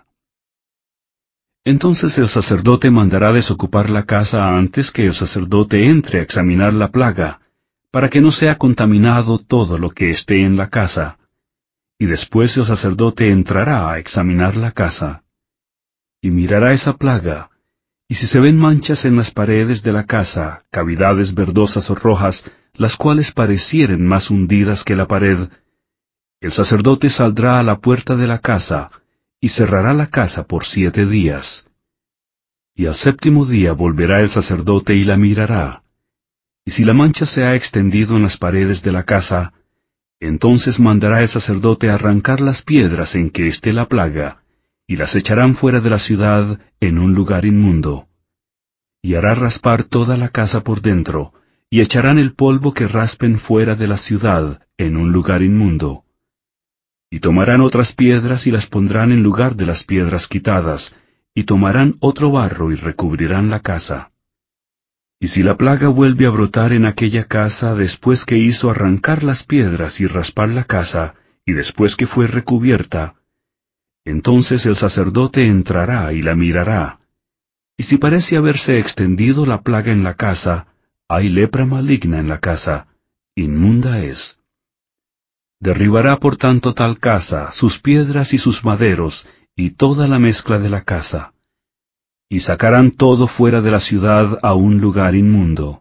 Entonces el sacerdote mandará desocupar la casa antes que el sacerdote entre a examinar la plaga, para que no sea contaminado todo lo que esté en la casa. Y después el sacerdote entrará a examinar la casa, y mirará esa plaga, y si se ven manchas en las paredes de la casa, cavidades verdosas o rojas, las cuales parecieren más hundidas que la pared, el sacerdote saldrá a la puerta de la casa, y cerrará la casa por 7 días. Y al 7º día volverá el sacerdote y la mirará, y si la mancha se ha extendido en las paredes de la casa, entonces mandará el sacerdote arrancar las piedras en que esté la plaga, y las echarán fuera de la ciudad en un lugar inmundo. Y hará raspar toda la casa por dentro, y echarán el polvo que raspen fuera de la ciudad en un lugar inmundo. Y tomarán otras piedras y las pondrán en lugar de las piedras quitadas, y tomarán otro barro y recubrirán la casa. Y si la plaga vuelve a brotar en aquella casa después que hizo arrancar las piedras y raspar la casa, y después que fue recubierta, entonces el sacerdote entrará y la mirará. Y si parece haberse extendido la plaga en la casa, hay lepra maligna en la casa, inmunda es. Derribará por tanto tal casa, sus piedras y sus maderos, y toda la mezcla de la casa. Y sacarán todo fuera de la ciudad a un lugar inmundo.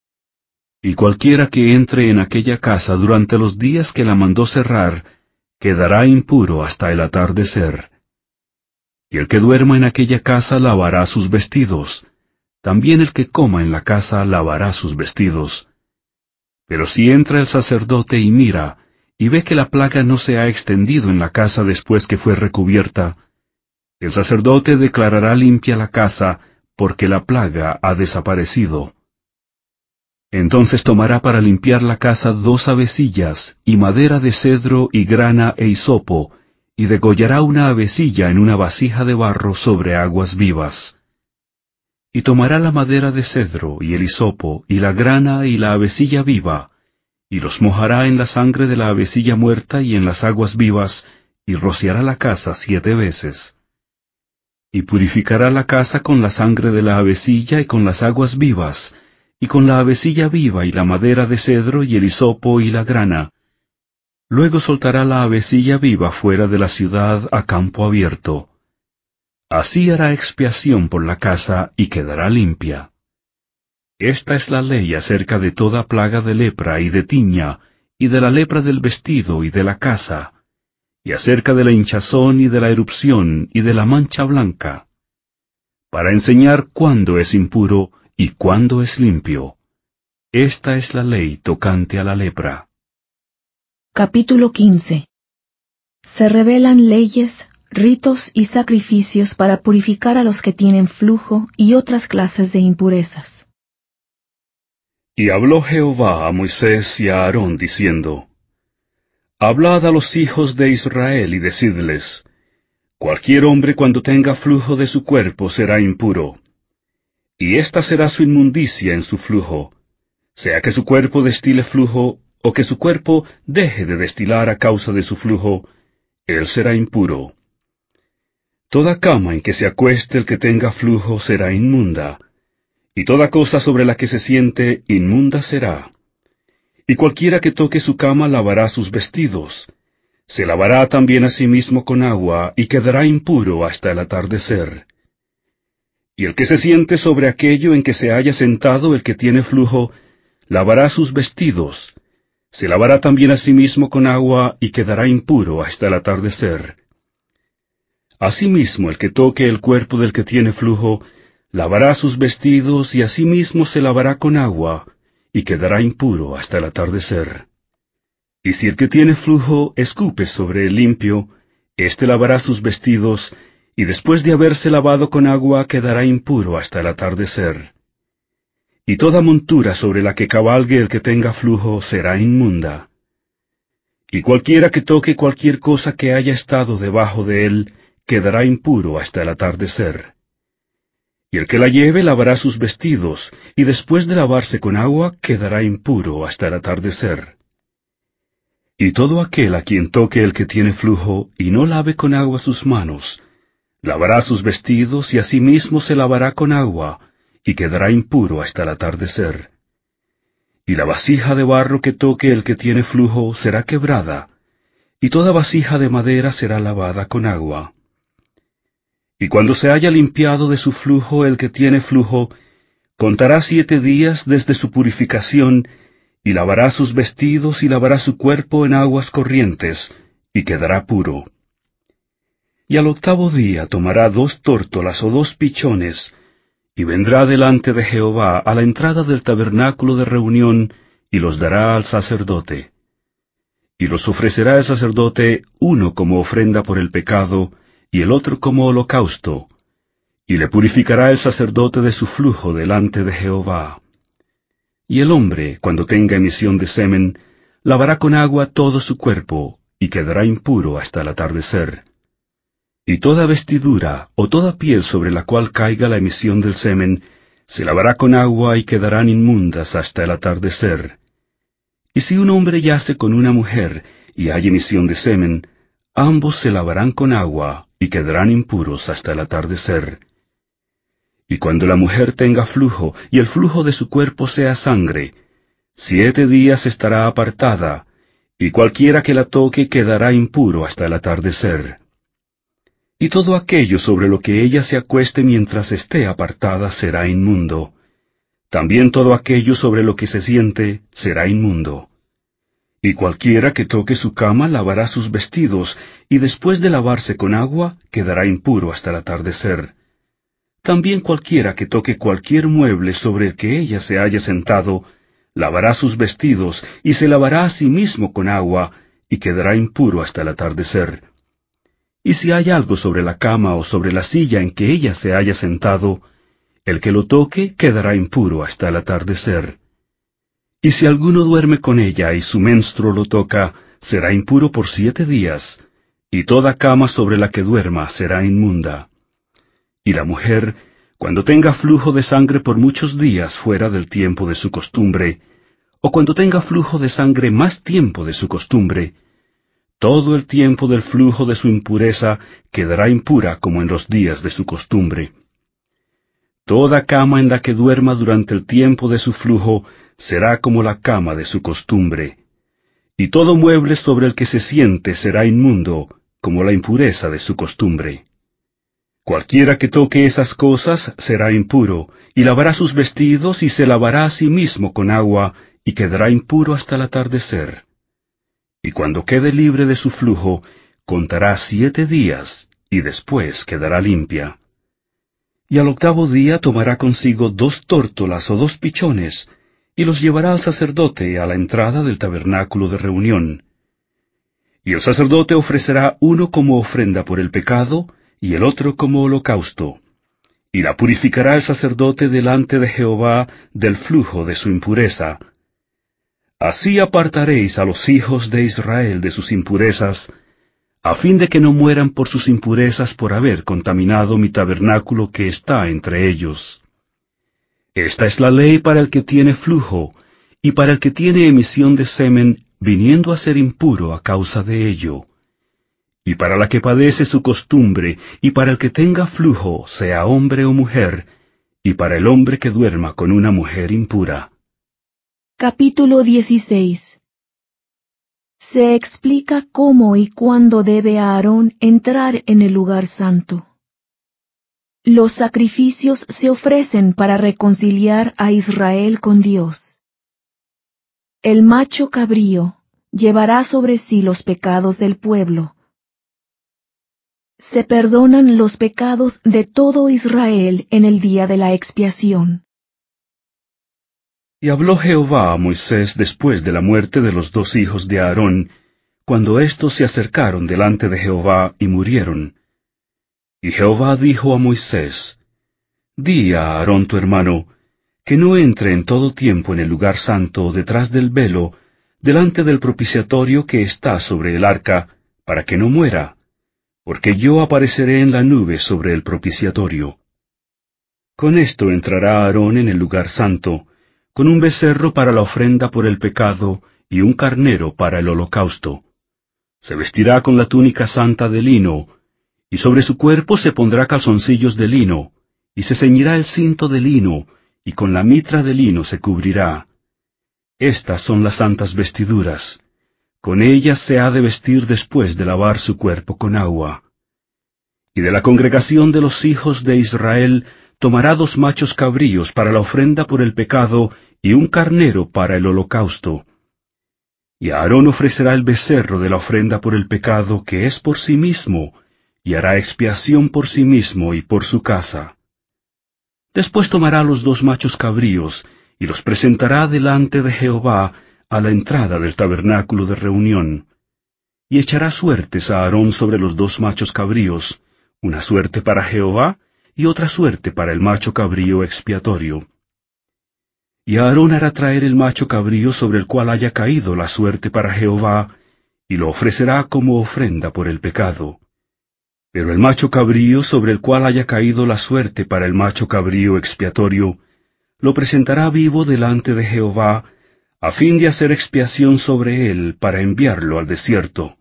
Y cualquiera que entre en aquella casa durante los días que la mandó cerrar, quedará impuro hasta el atardecer. Y el que duerma en aquella casa lavará sus vestidos, también el que coma en la casa lavará sus vestidos. Pero si entra el sacerdote y mira, y ve que la plaga no se ha extendido en la casa después que fue recubierta, el sacerdote declarará limpia la casa, porque la plaga ha desaparecido. Entonces tomará para limpiar la casa 2 avecillas, y madera de cedro y grana e hisopo, y degollará una avecilla en una vasija de barro sobre aguas vivas. Y tomará la madera de cedro, y el hisopo, y la grana y la avecilla viva, y los mojará en la sangre de la avecilla muerta y en las aguas vivas, y rociará la casa 7 veces. Y purificará la casa con la sangre de la avecilla y con las aguas vivas, y con la avecilla viva y la madera de cedro y el hisopo y la grana. Luego soltará la avecilla viva fuera de la ciudad a campo abierto. Así hará expiación por la casa y quedará limpia. Esta es la ley acerca de toda plaga de lepra y de tiña, y de la lepra del vestido y de la casa, y acerca de la hinchazón y de la erupción y de la mancha blanca, para enseñar cuándo es impuro y cuándo es limpio. Esta es la ley tocante a la lepra. Capítulo 15. Se revelan leyes, ritos y sacrificios para purificar a los que tienen flujo y otras clases de impurezas. Y habló Jehová a Moisés y a Aarón, diciendo, Hablad a los hijos de Israel y decidles, cualquier hombre cuando tenga flujo de su cuerpo será impuro, y esta será su inmundicia en su flujo, sea que su cuerpo destile flujo, o que su cuerpo deje de destilar a causa de su flujo, él será impuro. Toda cama en que se acueste el que tenga flujo será inmunda, y toda cosa sobre la que se siente inmunda será. Y cualquiera que toque su cama lavará sus vestidos, se lavará también a sí mismo con agua, y quedará impuro hasta el atardecer. Y el que se siente sobre aquello en que se haya sentado el que tiene flujo, lavará sus vestidos, se lavará también a sí mismo con agua, y quedará impuro hasta el atardecer. Asimismo el que toque el cuerpo del que tiene flujo, lavará sus vestidos, y asimismo se lavará con agua, y quedará impuro hasta el atardecer. Y si el que tiene flujo escupe sobre el limpio, éste lavará sus vestidos, y después de haberse lavado con agua quedará impuro hasta el atardecer. Y toda montura sobre la que cabalgue el que tenga flujo será inmunda. Y cualquiera que toque cualquier cosa que haya estado debajo de él, quedará impuro hasta el atardecer. Y el que la lleve lavará sus vestidos, y después de lavarse con agua quedará impuro hasta el atardecer. Y todo aquel a quien toque el que tiene flujo, y no lave con agua sus manos, lavará sus vestidos, y asimismo se lavará con agua, y quedará impuro hasta el atardecer. Y la vasija de barro que toque el que tiene flujo será quebrada, y toda vasija de madera será lavada con agua. Y cuando se haya limpiado de su flujo el que tiene flujo, contará 7 días desde su purificación, y lavará sus vestidos y lavará su cuerpo en aguas corrientes, y quedará puro. Y al 8º día tomará 2 tórtolas o 2 pichones, y vendrá delante de Jehová a la entrada del tabernáculo de reunión, y los dará al sacerdote. Y los ofrecerá el sacerdote, uno como ofrenda por el pecado, y el otro como holocausto, y le purificará el sacerdote de su flujo delante de Jehová. Y el hombre, cuando tenga emisión de semen, lavará con agua todo su cuerpo, y quedará impuro hasta el atardecer. Y toda vestidura o toda piel sobre la cual caiga la emisión del semen, se lavará con agua y quedarán inmundas hasta el atardecer. Y si un hombre yace con una mujer, y hay emisión de semen, ambos se lavarán con agua, y quedarán impuros hasta el atardecer. Y cuando la mujer tenga flujo, y el flujo de su cuerpo sea sangre, 7 días estará apartada, y cualquiera que la toque quedará impuro hasta el atardecer. Y todo aquello sobre lo que ella se acueste mientras esté apartada será inmundo. También todo aquello sobre lo que se siente será inmundo. Y cualquiera que toque su cama lavará sus vestidos, y después de lavarse con agua quedará impuro hasta el atardecer. También cualquiera que toque cualquier mueble sobre el que ella se haya sentado, lavará sus vestidos, y se lavará a sí mismo con agua, y quedará impuro hasta el atardecer. Y si hay algo sobre la cama o sobre la silla en que ella se haya sentado, el que lo toque quedará impuro hasta el atardecer. Y si alguno duerme con ella y su menstruo lo toca, será impuro por 7 días, y toda cama sobre la que duerma será inmunda. Y la mujer, cuando tenga flujo de sangre por muchos días fuera del tiempo de su costumbre, o cuando tenga flujo de sangre más tiempo de su costumbre, todo el tiempo del flujo de su impureza quedará impura como en los días de su costumbre. Toda cama en la que duerma durante el tiempo de su flujo será como la cama de su costumbre. y todo mueble sobre el que se siente será inmundo, como la impureza de su costumbre. Cualquiera que toque esas cosas será impuro, y lavará sus vestidos y se lavará a sí mismo con agua, y quedará impuro hasta el atardecer. Y cuando quede libre de su flujo, contará 7 días, y después quedará limpia. Y al octavo día tomará consigo 2 tórtolas o 2 pichones, y los llevará al sacerdote a la entrada del tabernáculo de reunión. Y el sacerdote ofrecerá uno como ofrenda por el pecado, y el otro como holocausto. Y la purificará el sacerdote delante de Jehová del flujo de su impureza. Así apartaréis a los hijos de Israel de sus impurezas, a fin de que no mueran por sus impurezas por haber contaminado mi tabernáculo que está entre ellos. Esta es la ley para el que tiene flujo, y para el que tiene emisión de semen, viniendo a ser impuro a causa de ello. Y para la que padece su costumbre, y para el que tenga flujo, sea hombre o mujer, y para el hombre que duerma con una mujer impura. Capítulo 16. Se explica cómo y cuándo debe Aarón entrar en el lugar santo. Los sacrificios se ofrecen para reconciliar a Israel con Dios. El macho cabrío llevará sobre sí los pecados del pueblo. Se perdonan los pecados de todo Israel en el día de la expiación. Y habló Jehová a Moisés después de la muerte de los 2 hijos de Aarón, cuando éstos se acercaron delante de Jehová y murieron. Y Jehová dijo a Moisés, Di a Aarón tu hermano, que no entre en todo tiempo en el lugar santo detrás del velo, delante del propiciatorio que está sobre el arca, para que no muera, porque yo apareceré en la nube sobre el propiciatorio. Con esto entrará Aarón en el lugar santo, con un becerro para la ofrenda por el pecado y un carnero para el holocausto. Se vestirá con la túnica santa de lino, y sobre su cuerpo se pondrá calzoncillos de lino, y se ceñirá el cinto de lino, y con la mitra de lino se cubrirá. Estas son las santas vestiduras. Con ellas se ha de vestir después de lavar su cuerpo con agua. Y de la congregación de los hijos de Israel tomará 2 machos cabríos para la ofrenda por el pecado y un carnero para el holocausto. Y Aarón ofrecerá el becerro de la ofrenda por el pecado que es por sí mismo, y hará expiación por sí mismo y por su casa. Después tomará los 2 machos cabríos, y los presentará delante de Jehová a la entrada del tabernáculo de reunión. Y echará suertes a Aarón sobre los 2 machos cabríos, una suerte para Jehová, y otra suerte para el macho cabrío expiatorio. Y Aarón hará traer el macho cabrío sobre el cual haya caído la suerte para Jehová, y lo ofrecerá como ofrenda por el pecado. Pero el macho cabrío sobre el cual haya caído la suerte para el macho cabrío expiatorio, lo presentará vivo delante de Jehová, a fin de hacer expiación sobre él para enviarlo al desierto.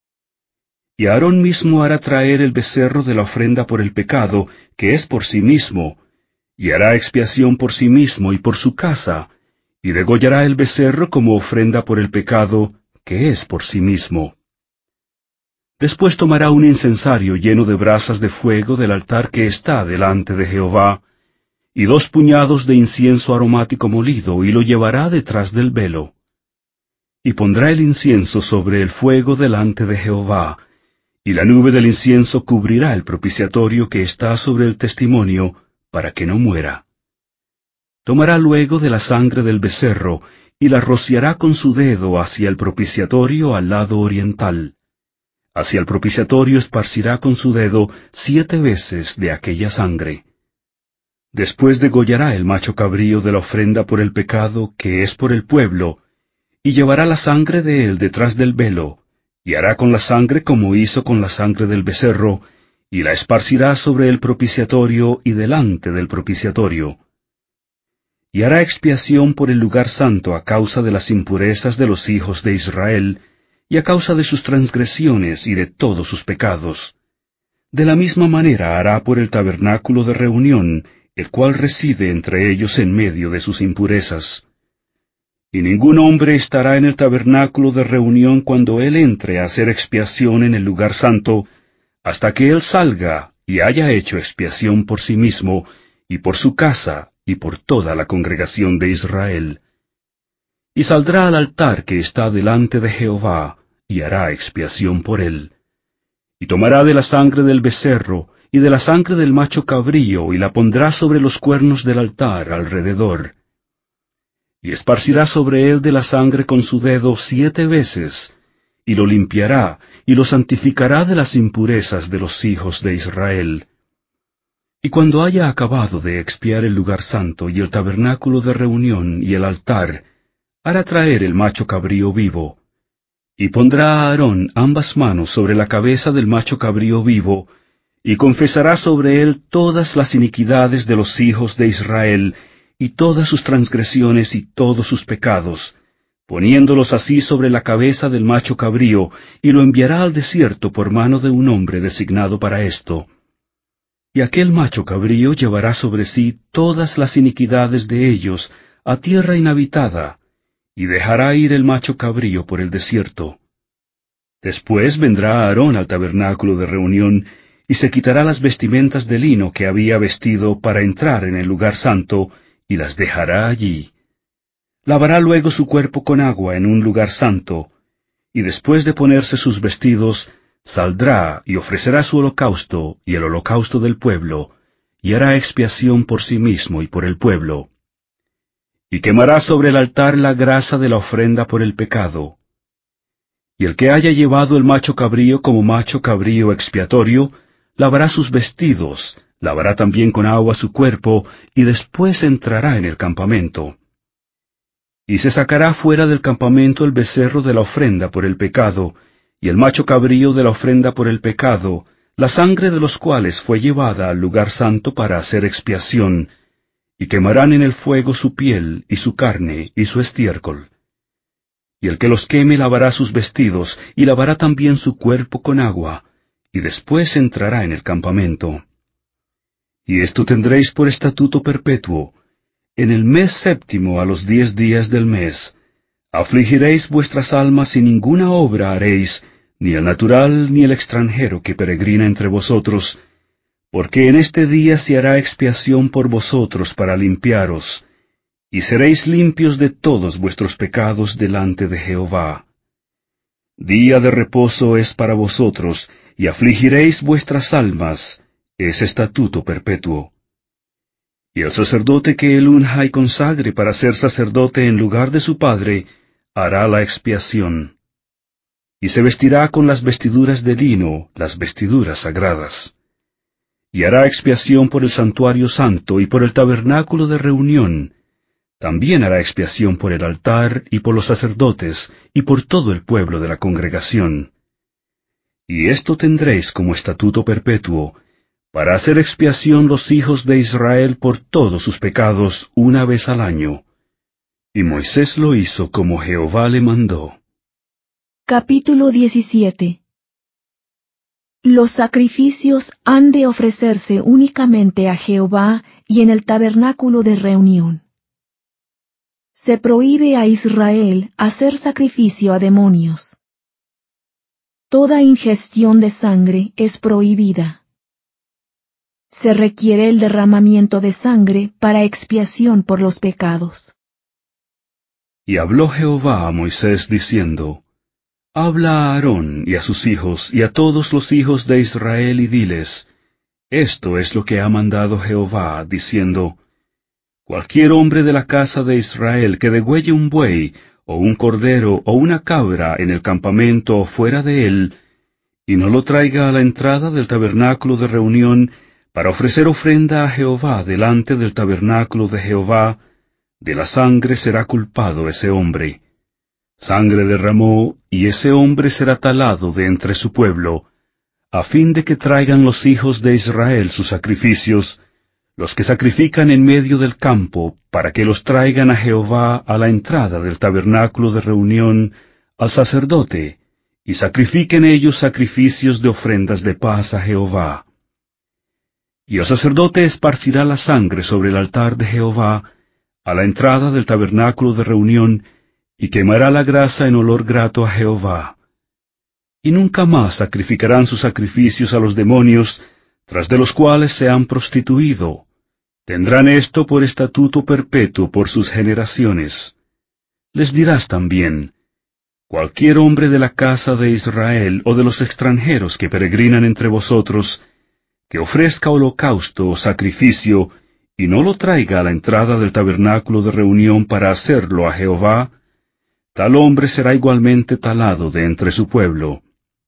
Y Aarón mismo hará traer el becerro de la ofrenda por el pecado, que es por sí mismo, y hará expiación por sí mismo y por su casa, y degollará el becerro como ofrenda por el pecado, que es por sí mismo. Después tomará un incensario lleno de brasas de fuego del altar que está delante de Jehová, y 2 puñados de incienso aromático molido, y lo llevará detrás del velo. Y pondrá el incienso sobre el fuego delante de Jehová, y la nube del incienso cubrirá el propiciatorio que está sobre el testimonio, para que no muera. Tomará luego de la sangre del becerro, y la rociará con su dedo hacia el propiciatorio al lado oriental. Hacia el propiciatorio esparcirá con su dedo 7 veces de aquella sangre. Después degollará el macho cabrío de la ofrenda por el pecado, que es por el pueblo, y llevará la sangre de él detrás del velo, y hará con la sangre como hizo con la sangre del becerro, y la esparcirá sobre el propiciatorio y delante del propiciatorio. Y hará expiación por el lugar santo a causa de las impurezas de los hijos de Israel, y a causa de sus transgresiones y de todos sus pecados. De la misma manera hará por el tabernáculo de reunión, el cual reside entre ellos en medio de sus impurezas. Y ningún hombre estará en el tabernáculo de reunión cuando él entre a hacer expiación en el lugar santo, hasta que él salga y haya hecho expiación por sí mismo, y por su casa, y por toda la congregación de Israel. Y saldrá al altar que está delante de Jehová, y hará expiación por él. Y tomará de la sangre del becerro, y de la sangre del macho cabrío, y la pondrá sobre los cuernos del altar alrededor. Y esparcirá sobre él de la sangre con su dedo 7 veces, y lo limpiará, y lo santificará de las impurezas de los hijos de Israel. Y cuando haya acabado de expiar el lugar santo, y el tabernáculo de reunión, y el altar, hará traer el macho cabrío vivo, y pondrá a Aarón ambas manos sobre la cabeza del macho cabrío vivo, y confesará sobre él todas las iniquidades de los hijos de Israel, y todas sus transgresiones y todos sus pecados, poniéndolos así sobre la cabeza del macho cabrío, y lo enviará al desierto por mano de un hombre designado para esto. Y aquel macho cabrío llevará sobre sí todas las iniquidades de ellos a tierra inhabitada, y dejará ir el macho cabrío por el desierto. Después vendrá Aarón al tabernáculo de reunión, y se quitará las vestimentas de lino que había vestido para entrar en el lugar santo, y las dejará allí. Lavará luego su cuerpo con agua en un lugar santo, y después de ponerse sus vestidos, saldrá y ofrecerá su holocausto y el holocausto del pueblo, y hará expiación por sí mismo y por el pueblo. Y quemará sobre el altar la grasa de la ofrenda por el pecado. Y el que haya llevado el macho cabrío como macho cabrío expiatorio, lavará sus vestidos, lavará también con agua su cuerpo, y después entrará en el campamento. Y se sacará fuera del campamento el becerro de la ofrenda por el pecado, y el macho cabrío de la ofrenda por el pecado, la sangre de los cuales fue llevada al lugar santo para hacer expiación, y quemarán en el fuego su piel, y su carne, y su estiércol. Y el que los queme lavará sus vestidos, y lavará también su cuerpo con agua, y después entrará en el campamento. Y esto tendréis por estatuto perpetuo: en el mes séptimo a los 10 días del mes, afligiréis vuestras almas y ninguna obra haréis, ni el natural ni el extranjero que peregrina entre vosotros, porque en este día se hará expiación por vosotros para limpiaros, y seréis limpios de todos vuestros pecados delante de Jehová. Día de reposo es para vosotros, y afligiréis vuestras almas, es estatuto perpetuo. Y el sacerdote que él unja y consagre para ser sacerdote en lugar de su padre, hará la expiación. Y se vestirá con las vestiduras de lino, las vestiduras sagradas. Y hará expiación por el santuario santo y por el tabernáculo de reunión. También hará expiación por el altar y por los sacerdotes y por todo el pueblo de la congregación. Y esto tendréis como estatuto perpetuo, para hacer expiación los hijos de Israel por todos sus pecados una vez al año. Y Moisés lo hizo como Jehová le mandó. Capítulo 17. Los sacrificios han de ofrecerse únicamente a Jehová y en el tabernáculo de reunión. Se prohíbe a Israel hacer sacrificio a demonios. Toda ingestión de sangre es prohibida. Se requiere el derramamiento de sangre para expiación por los pecados. Y habló Jehová a Moisés diciendo: Habla a Aarón y a sus hijos y a todos los hijos de Israel y diles: Esto es lo que ha mandado Jehová, diciendo: Cualquier hombre de la casa de Israel que degüelle un buey, o un cordero, o una cabra en el campamento o fuera de él, y no lo traiga a la entrada del tabernáculo de reunión para ofrecer ofrenda a Jehová delante del tabernáculo de Jehová, de la sangre será culpado ese hombre. Sangre derramó, y ese hombre será talado de entre su pueblo, a fin de que traigan los hijos de Israel sus sacrificios, los que sacrifican en medio del campo, para que los traigan a Jehová a la entrada del tabernáculo de reunión, al sacerdote, y sacrifiquen ellos sacrificios de ofrendas de paz a Jehová. Y el sacerdote esparcirá la sangre sobre el altar de Jehová, a la entrada del tabernáculo de reunión, y quemará la grasa en olor grato a Jehová. Y nunca más sacrificarán sus sacrificios a los demonios, tras de los cuales se han prostituido. Tendrán esto por estatuto perpetuo por sus generaciones. Les dirás también: cualquier hombre de la casa de Israel o de los extranjeros que peregrinan entre vosotros, que ofrezca holocausto o sacrificio, y no lo traiga a la entrada del tabernáculo de reunión para hacerlo a Jehová, tal hombre será igualmente talado de entre su pueblo.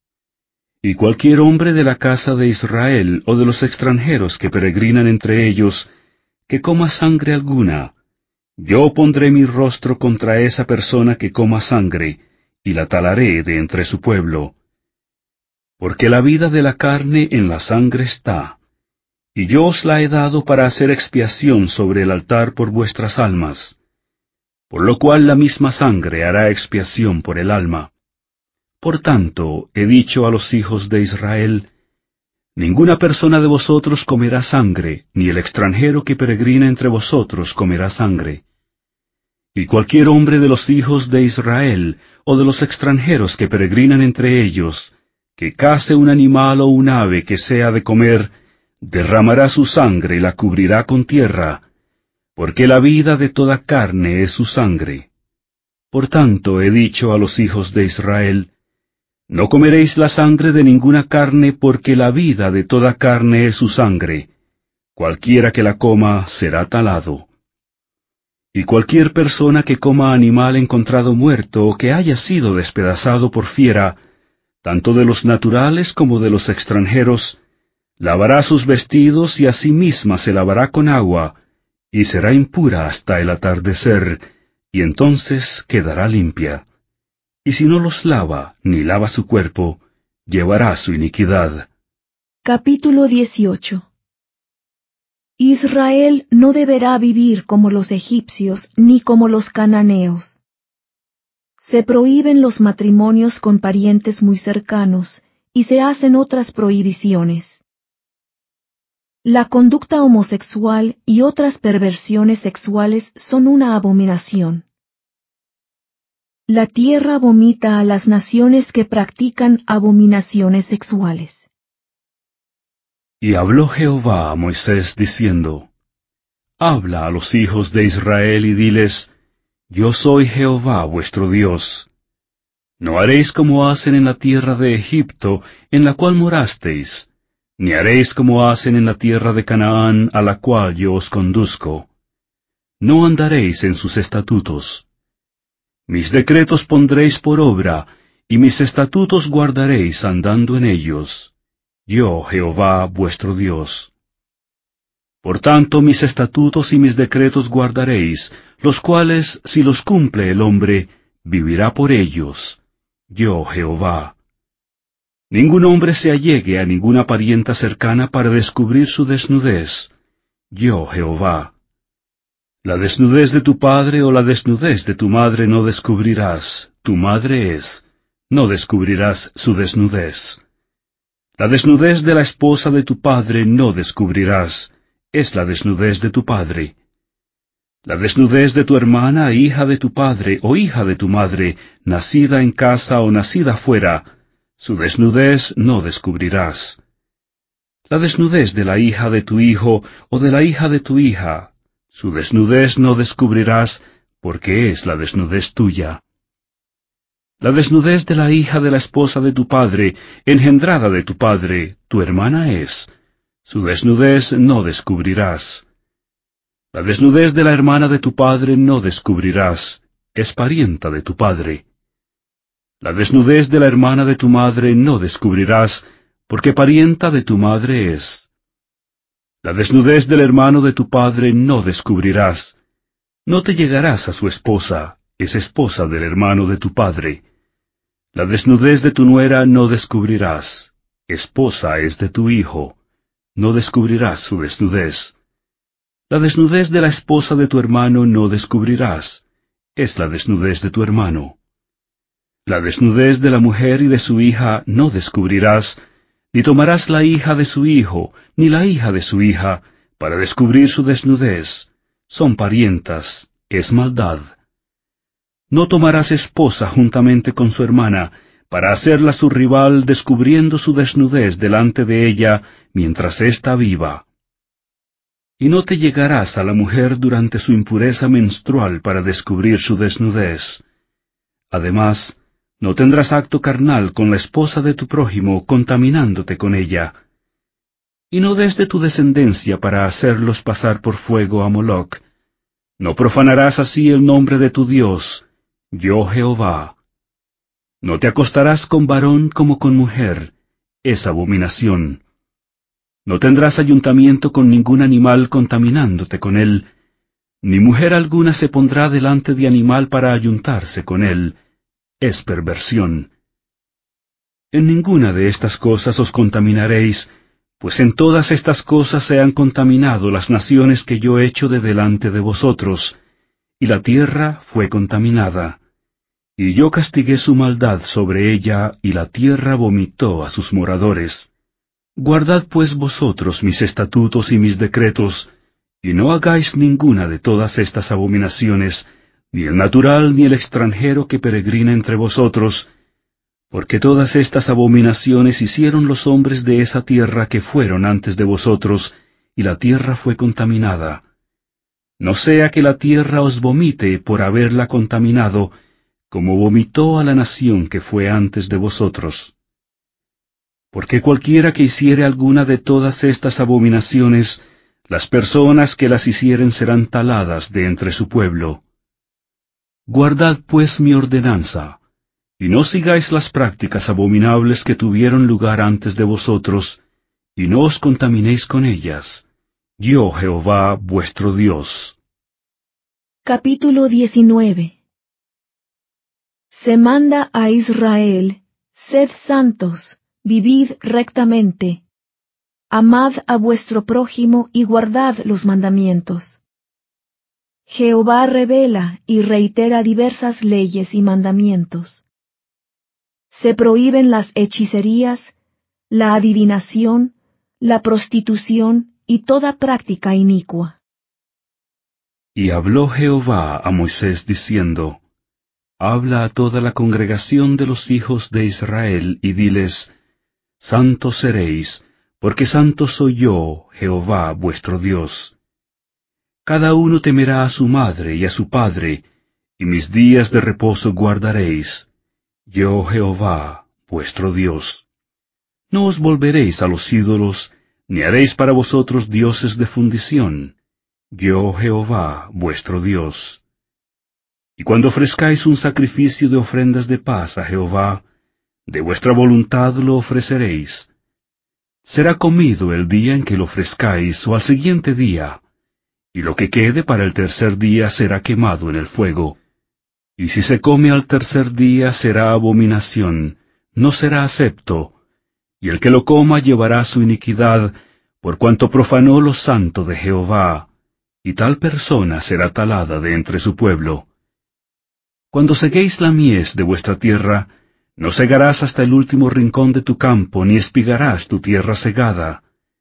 Y cualquier hombre de la casa de Israel o de los extranjeros que peregrinan entre ellos, que coma sangre alguna, yo pondré mi rostro contra esa persona que coma sangre, y la talaré de entre su pueblo. Porque la vida de la carne en la sangre está, y yo os la he dado para hacer expiación sobre el altar por vuestras almas, por lo cual la misma sangre hará expiación por el alma. Por tanto, he dicho a los hijos de Israel: ninguna persona de vosotros comerá sangre, ni el extranjero que peregrina entre vosotros comerá sangre. Y cualquier hombre de los hijos de Israel, o de los extranjeros que peregrinan entre ellos, que case un animal o un ave que sea de comer, derramará su sangre y la cubrirá con tierra, porque la vida de toda carne es su sangre. Por tanto he dicho a los hijos de Israel: no comeréis la sangre de ninguna carne, porque la vida de toda carne es su sangre. Cualquiera que la coma será talado. Y cualquier persona que coma animal encontrado muerto o que haya sido despedazado por fiera, tanto de los naturales como de los extranjeros, lavará sus vestidos y a sí misma se lavará con agua, y será impura hasta el atardecer, y entonces quedará limpia. Y si no los lava, ni lava su cuerpo, llevará su iniquidad. Capítulo 18. Israel no deberá vivir como los egipcios ni como los cananeos. Se prohíben los matrimonios con parientes muy cercanos y se hacen otras prohibiciones. La conducta homosexual y otras perversiones sexuales son una abominación. La tierra vomita a las naciones que practican abominaciones sexuales. Y habló Jehová a Moisés diciendo: habla a los hijos de Israel y diles: yo soy Jehová vuestro Dios. No haréis como hacen en la tierra de Egipto, en la cual morasteis, ni haréis como hacen en la tierra de Canaán, a la cual yo os conduzco. No andaréis en sus estatutos. Mis decretos pondréis por obra, y mis estatutos guardaréis andando en ellos. Yo, Jehová, vuestro Dios. Por tanto, mis estatutos y mis decretos guardaréis, los cuales, si los cumple el hombre, vivirá por ellos. Yo, Jehová. Ningún hombre se allegue a ninguna parienta cercana para descubrir su desnudez. Yo, Jehová. La desnudez de tu padre o la desnudez de tu madre no descubrirás, tu madre es, no descubrirás su desnudez. La desnudez de la esposa de tu padre no descubrirás, es la desnudez de tu padre. La desnudez de tu hermana, hija de tu padre o hija de tu madre, nacida en casa o nacida fuera, su desnudez no descubrirás. La desnudez de la hija de tu hijo o de la hija de tu hija, su desnudez no descubrirás, porque es la desnudez tuya. La desnudez de la hija de la esposa de tu padre, engendrada de tu padre, tu hermana es. Su desnudez no descubrirás. La desnudez de la hermana de tu padre no descubrirás, es parienta de tu padre. La desnudez de la hermana de tu madre no descubrirás, porque parienta de tu madre es. La desnudez del hermano de tu padre no descubrirás. No te llegarás a su esposa, es esposa del hermano de tu padre. La desnudez de tu nuera no descubrirás, esposa es de tu hijo, no descubrirás su desnudez. La desnudez de la esposa de tu hermano no descubrirás, es la desnudez de tu hermano. La desnudez de la mujer y de su hija no descubrirás, ni tomarás la hija de su hijo, ni la hija de su hija, para descubrir su desnudez. Son parientas, es maldad. No tomarás esposa juntamente con su hermana, para hacerla su rival, descubriendo su desnudez delante de ella mientras ésta viva. Y no te llegarás a la mujer durante su impureza menstrual para descubrir su desnudez. Además, no tendrás acto carnal con la esposa de tu prójimo, contaminándote con ella. Y no des de tu descendencia para hacerlos pasar por fuego a Moloc. No profanarás así el nombre de tu Dios, yo Jehová. No te acostarás con varón como con mujer, es abominación. No tendrás ayuntamiento con ningún animal contaminándote con él, ni mujer alguna se pondrá delante de animal para ayuntarse con él, es perversión. En ninguna de estas cosas os contaminaréis, pues en todas estas cosas se han contaminado las naciones que yo echo de delante de vosotros, y la tierra fue contaminada. Y yo castigué su maldad sobre ella, y la tierra vomitó a sus moradores. Guardad pues vosotros mis estatutos y mis decretos, y no hagáis ninguna de todas estas abominaciones, ni el natural ni el extranjero que peregrina entre vosotros, porque todas estas abominaciones hicieron los hombres de esa tierra que fueron antes de vosotros, y la tierra fue contaminada. No sea que la tierra os vomite por haberla contaminado, como vomitó a la nación que fue antes de vosotros. Porque cualquiera que hiciere alguna de todas estas abominaciones, las personas que las hicieren serán taladas de entre su pueblo. Guardad pues mi ordenanza, y no sigáis las prácticas abominables que tuvieron lugar antes de vosotros, y no os contaminéis con ellas. Yo, Jehová, vuestro Dios. Capítulo 19. Se manda a Israel: sed santos, vivid rectamente, amad a vuestro prójimo y guardad los mandamientos. Jehová revela y reitera diversas leyes y mandamientos. Se prohíben las hechicerías, la adivinación, la prostitución y toda práctica inicua. Y habló Jehová a Moisés diciendo, Habla a toda la congregación de los hijos de Israel, y diles, Santos seréis, porque santo soy yo, Jehová vuestro Dios. Cada uno temerá a su madre y a su padre, y mis días de reposo guardaréis. Yo, Jehová, vuestro Dios. No os volveréis a los ídolos, ni haréis para vosotros dioses de fundición. Yo, Jehová, vuestro Dios. Y cuando ofrezcáis un sacrificio de ofrendas de paz a Jehová, de vuestra voluntad lo ofreceréis. Será comido el día en que lo ofrezcáis o al siguiente día, y lo que quede para el tercer día será quemado en el fuego. Y si se come al tercer día será abominación, no será acepto, y el que lo coma llevará su iniquidad, por cuanto profanó lo santo de Jehová, y tal persona será talada de entre su pueblo. Cuando seguéis la mies de vuestra tierra, no segarás hasta el último rincón de tu campo, ni espigarás tu tierra segada.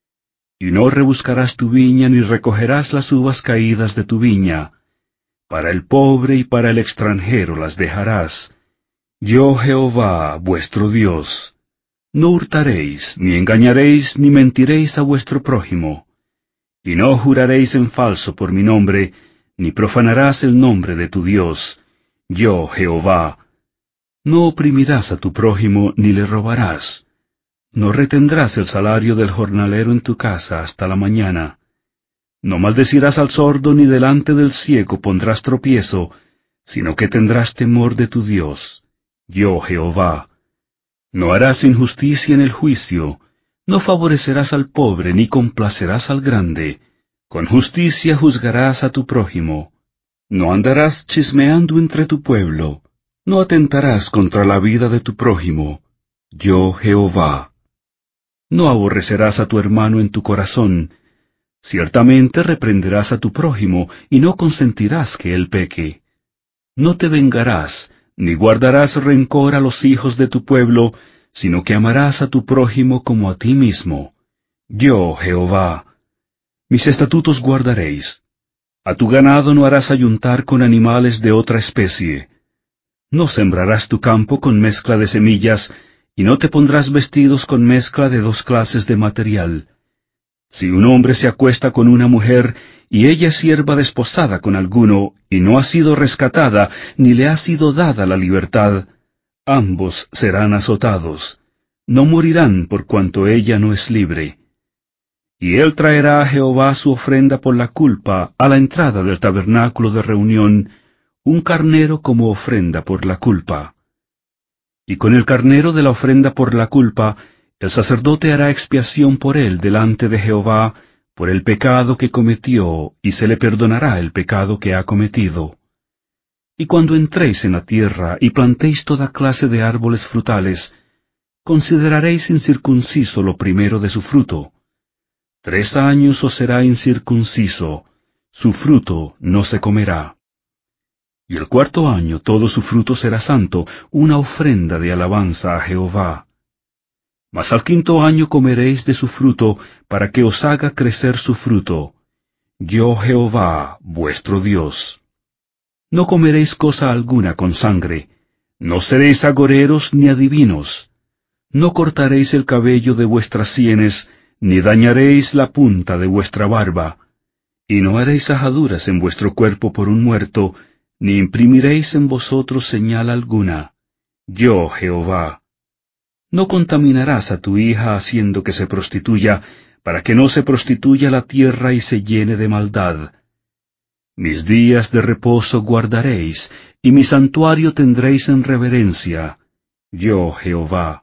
Y no rebuscarás tu viña, ni recogerás las uvas caídas de tu viña. Para el pobre y para el extranjero las dejarás. Yo, Jehová, vuestro Dios. No hurtaréis, ni engañaréis, ni mentiréis a vuestro prójimo. Y no juraréis en falso por mi nombre, ni profanarás el nombre de tu Dios. Yo, Jehová. No oprimirás a tu prójimo, ni le robarás. No retendrás el salario del jornalero en tu casa hasta la mañana. No maldecirás al sordo, ni delante del ciego pondrás tropiezo, sino que tendrás temor de tu Dios. Yo, Jehová. No harás injusticia en el juicio, no favorecerás al pobre, ni complacerás al grande. Con justicia juzgarás a tu prójimo. No andarás chismeando entre tu pueblo. No atentarás contra la vida de tu prójimo. Yo, Jehová. No aborrecerás a tu hermano en tu corazón. Ciertamente reprenderás a tu prójimo, y no consentirás que él peque. No te vengarás, ni guardarás rencor a los hijos de tu pueblo, sino que amarás a tu prójimo como a ti mismo. Yo, Jehová. Mis estatutos guardaréis. A tu ganado no harás ayuntar con animales de otra especie. No sembrarás tu campo con mezcla de semillas, y no te pondrás vestidos con mezcla de dos clases de material. Si un hombre se acuesta con una mujer, y ella es sierva desposada con alguno, y no ha sido rescatada, ni le ha sido dada la libertad, ambos serán azotados. No morirán por cuanto ella no es libre. Y él traerá a Jehová su ofrenda por la culpa a la entrada del tabernáculo de reunión, un carnero como ofrenda por la culpa. Y con el carnero de la ofrenda por la culpa, el sacerdote hará expiación por él delante de Jehová, por el pecado que cometió, y se le perdonará el pecado que ha cometido. Y cuando entréis en la tierra y plantéis toda clase de árboles frutales, consideraréis incircunciso lo primero de su fruto. 3 años os será incircunciso, su fruto no se comerá. Y el 4.º año todo su fruto será santo, una ofrenda de alabanza a Jehová. Mas al 5.º año comeréis de su fruto, para que os haga crecer su fruto. Yo Jehová, vuestro Dios. No comeréis cosa alguna con sangre, no seréis agoreros ni adivinos. No cortaréis el cabello de vuestras sienes, ni dañaréis la punta de vuestra barba. Y no haréis ajaduras en vuestro cuerpo por un muerto, ni imprimiréis en vosotros señal alguna. Yo Jehová. No contaminarás a tu hija haciendo que se prostituya, para que no se prostituya la tierra y se llene de maldad. Mis días de reposo guardaréis, y mi santuario tendréis en reverencia. Yo Jehová.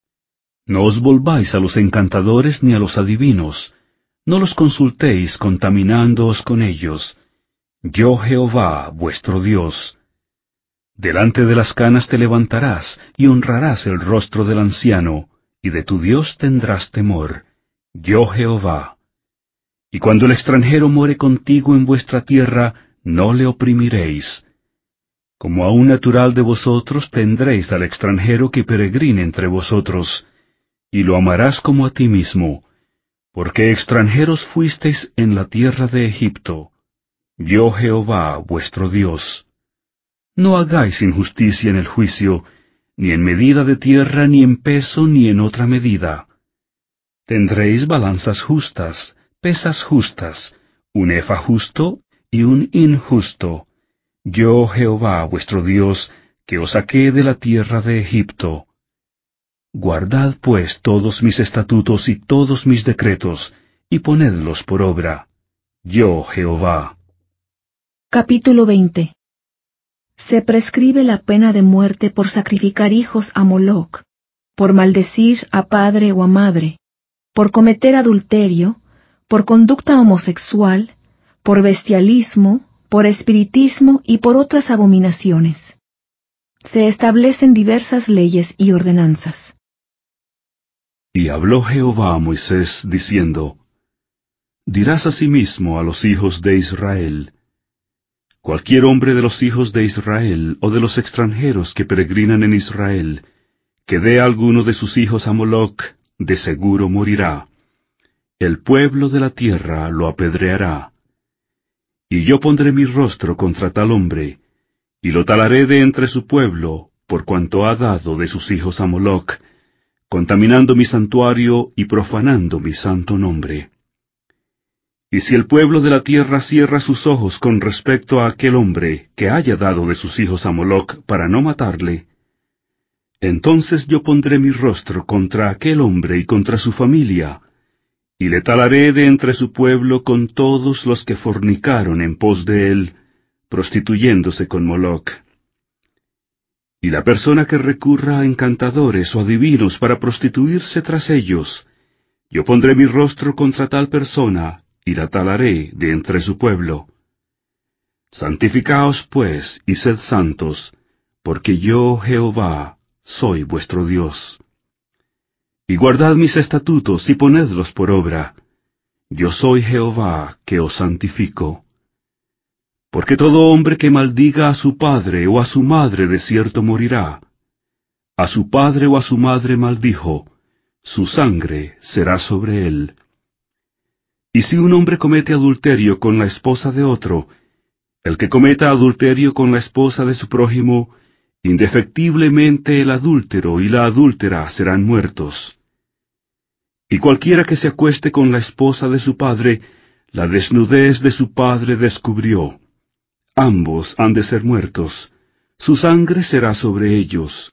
No os volváis a los encantadores ni a los adivinos, no los consultéis contaminándoos con ellos. Yo Jehová, vuestro Dios. Delante de las canas te levantarás, y honrarás el rostro del anciano, y de tu Dios tendrás temor. Yo Jehová. Y cuando el extranjero more contigo en vuestra tierra, no le oprimiréis. Como a un natural de vosotros tendréis al extranjero que peregrine entre vosotros, y lo amarás como a ti mismo, porque extranjeros fuisteis en la tierra de Egipto. Yo Jehová, vuestro Dios. No hagáis injusticia en el juicio, ni en medida de tierra, ni en peso, ni en otra medida. Tendréis balanzas justas, pesas justas, un efa justo y un injusto. Yo Jehová, vuestro Dios, que os saqué de la tierra de Egipto. Guardad pues todos mis estatutos y todos mis decretos, y ponedlos por obra. Yo Jehová. Capítulo 20. Se prescribe la pena de muerte por sacrificar hijos a Moloc, por maldecir a padre o a madre, por cometer adulterio, por conducta homosexual, por bestialismo, por espiritismo y por otras abominaciones. Se establecen diversas leyes y ordenanzas. Y habló Jehová a Moisés, diciendo, Dirás asimismo a los hijos de Israel, cualquier hombre de los hijos de Israel o de los extranjeros que peregrinan en Israel, que dé a alguno de sus hijos a Moloc, de seguro morirá. El pueblo de la tierra lo apedreará. Y yo pondré mi rostro contra tal hombre, y lo talaré de entre su pueblo, por cuanto ha dado de sus hijos a Moloc, contaminando mi santuario y profanando mi santo nombre. Y si el pueblo de la tierra cierra sus ojos con respecto a aquel hombre que haya dado de sus hijos a Moloc para no matarle, entonces yo pondré mi rostro contra aquel hombre y contra su familia, y le talaré de entre su pueblo con todos los que fornicaron en pos de él, prostituyéndose con Moloc. Y la persona que recurra a encantadores o adivinos para prostituirse tras ellos, yo pondré mi rostro contra tal persona, y la talaré de entre su pueblo. Santificaos pues, y sed santos, porque yo, Jehová, soy vuestro Dios. Y guardad mis estatutos y ponedlos por obra. Yo soy Jehová, que os santifico. Porque todo hombre que maldiga a su padre o a su madre de cierto morirá. A su padre o a su madre maldijo, su sangre será sobre él. Y si un hombre comete adulterio con la esposa de otro, el que cometa adulterio con la esposa de su prójimo, Indefectiblemente el adúltero y la adúltera serán muertos. Y cualquiera que se acueste con la esposa de su padre, la desnudez de su padre descubrió. Ambos han de ser muertos, su sangre será sobre ellos.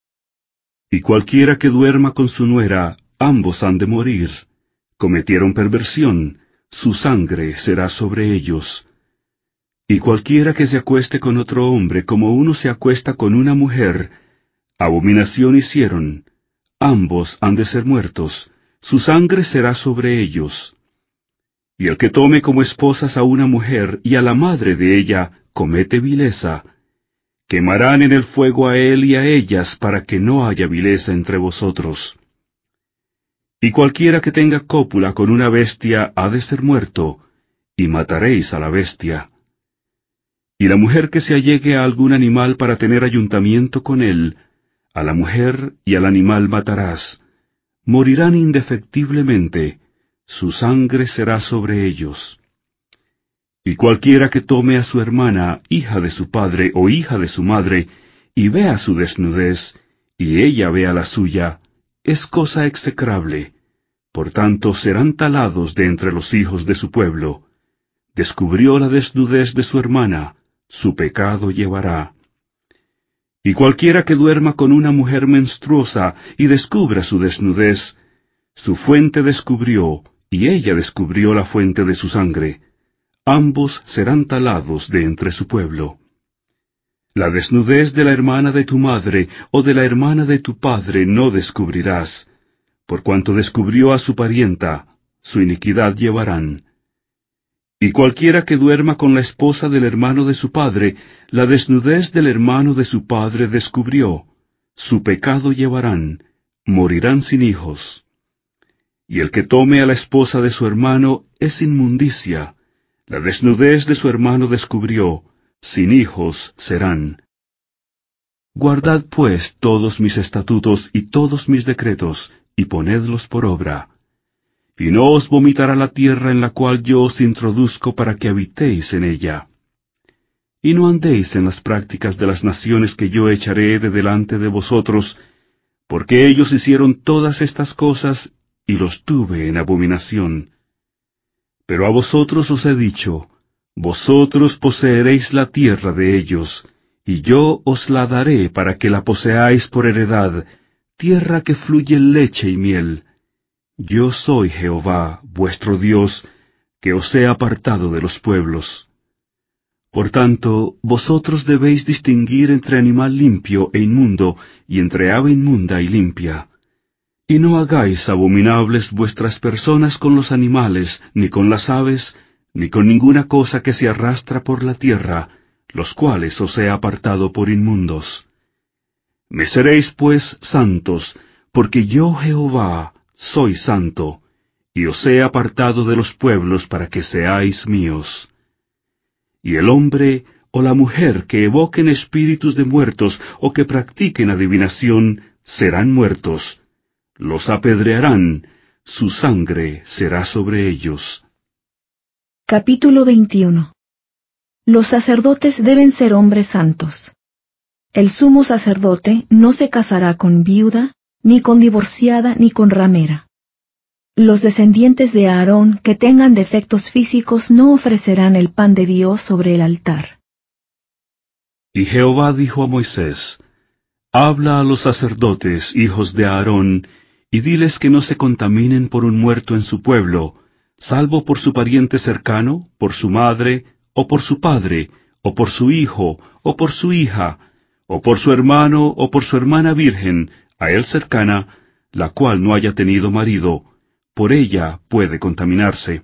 Y cualquiera que duerma con su nuera, ambos han de morir. Cometieron perversión, su sangre será sobre ellos. Y cualquiera que se acueste con otro hombre como uno se acuesta con una mujer, abominación hicieron, ambos han de ser muertos, su sangre será sobre ellos. Y el que tome como esposas a una mujer y a la madre de ella, comete vileza. Quemarán en el fuego a él y a ellas para que no haya vileza entre vosotros. Y cualquiera que tenga cópula con una bestia ha de ser muerto, y mataréis a la bestia. Y la mujer que se allegue a algún animal para tener ayuntamiento con él, a la mujer y al animal matarás. Morirán indefectiblemente, su sangre será sobre ellos. Y cualquiera que tome a su hermana, hija de su padre o hija de su madre, y vea su desnudez, y ella vea la suya, es cosa execrable. Por tanto serán talados de entre los hijos de su pueblo. Descubrió la desnudez de su hermana, su pecado llevará. Y cualquiera que duerma con una mujer menstruosa y descubra su desnudez, su fuente descubrió, y ella descubrió la fuente de su sangre. Ambos serán talados de entre su pueblo. La desnudez de la hermana de tu madre o de la hermana de tu padre no descubrirás, por cuanto descubrió a su parienta, su iniquidad llevarán. Y cualquiera que duerma con la esposa del hermano de su padre, la desnudez del hermano de su padre descubrió, su pecado llevarán, morirán sin hijos. Y el que tome a la esposa de su hermano es inmundicia, la desnudez de su hermano descubrió, sin hijos serán. Guardad pues todos mis estatutos y todos mis decretos, y ponedlos por obra. Y no os vomitará la tierra en la cual yo os introduzco para que habitéis en ella. Y no andéis en las prácticas de las naciones que yo echaré de delante de vosotros, porque ellos hicieron todas estas cosas, y los tuve en abominación. Pero a vosotros os he dicho, vosotros poseeréis la tierra de ellos, y yo os la daré para que la poseáis por heredad, tierra que fluye leche y miel. Yo soy Jehová, vuestro Dios, que os he apartado de los pueblos. Por tanto, vosotros debéis distinguir entre animal limpio e inmundo, y entre ave inmunda y limpia. Y no hagáis abominables vuestras personas con los animales, ni con las aves, ni con ninguna cosa que se arrastra por la tierra, los cuales os he apartado por inmundos. Me seréis pues santos, porque yo Jehová soy santo, y os he apartado de los pueblos para que seáis míos. Y el hombre o la mujer que evoquen espíritus de muertos o que practiquen adivinación serán muertos. Los apedrearán, su sangre será sobre ellos. Capítulo 21. Los sacerdotes deben ser hombres santos. El sumo sacerdote no se casará con viuda, ni con divorciada, ni con ramera. Los descendientes de Aarón que tengan defectos físicos no ofrecerán el pan de Dios sobre el altar. Y Jehová dijo a Moisés, habla a los sacerdotes, hijos de Aarón, y diles que no se contaminen por un muerto en su pueblo, salvo por su pariente cercano, por su madre, o por su padre, o por su hijo, o por su hija, o por su hermano, o por su hermana virgen, a él cercana, la cual no haya tenido marido, por ella puede contaminarse.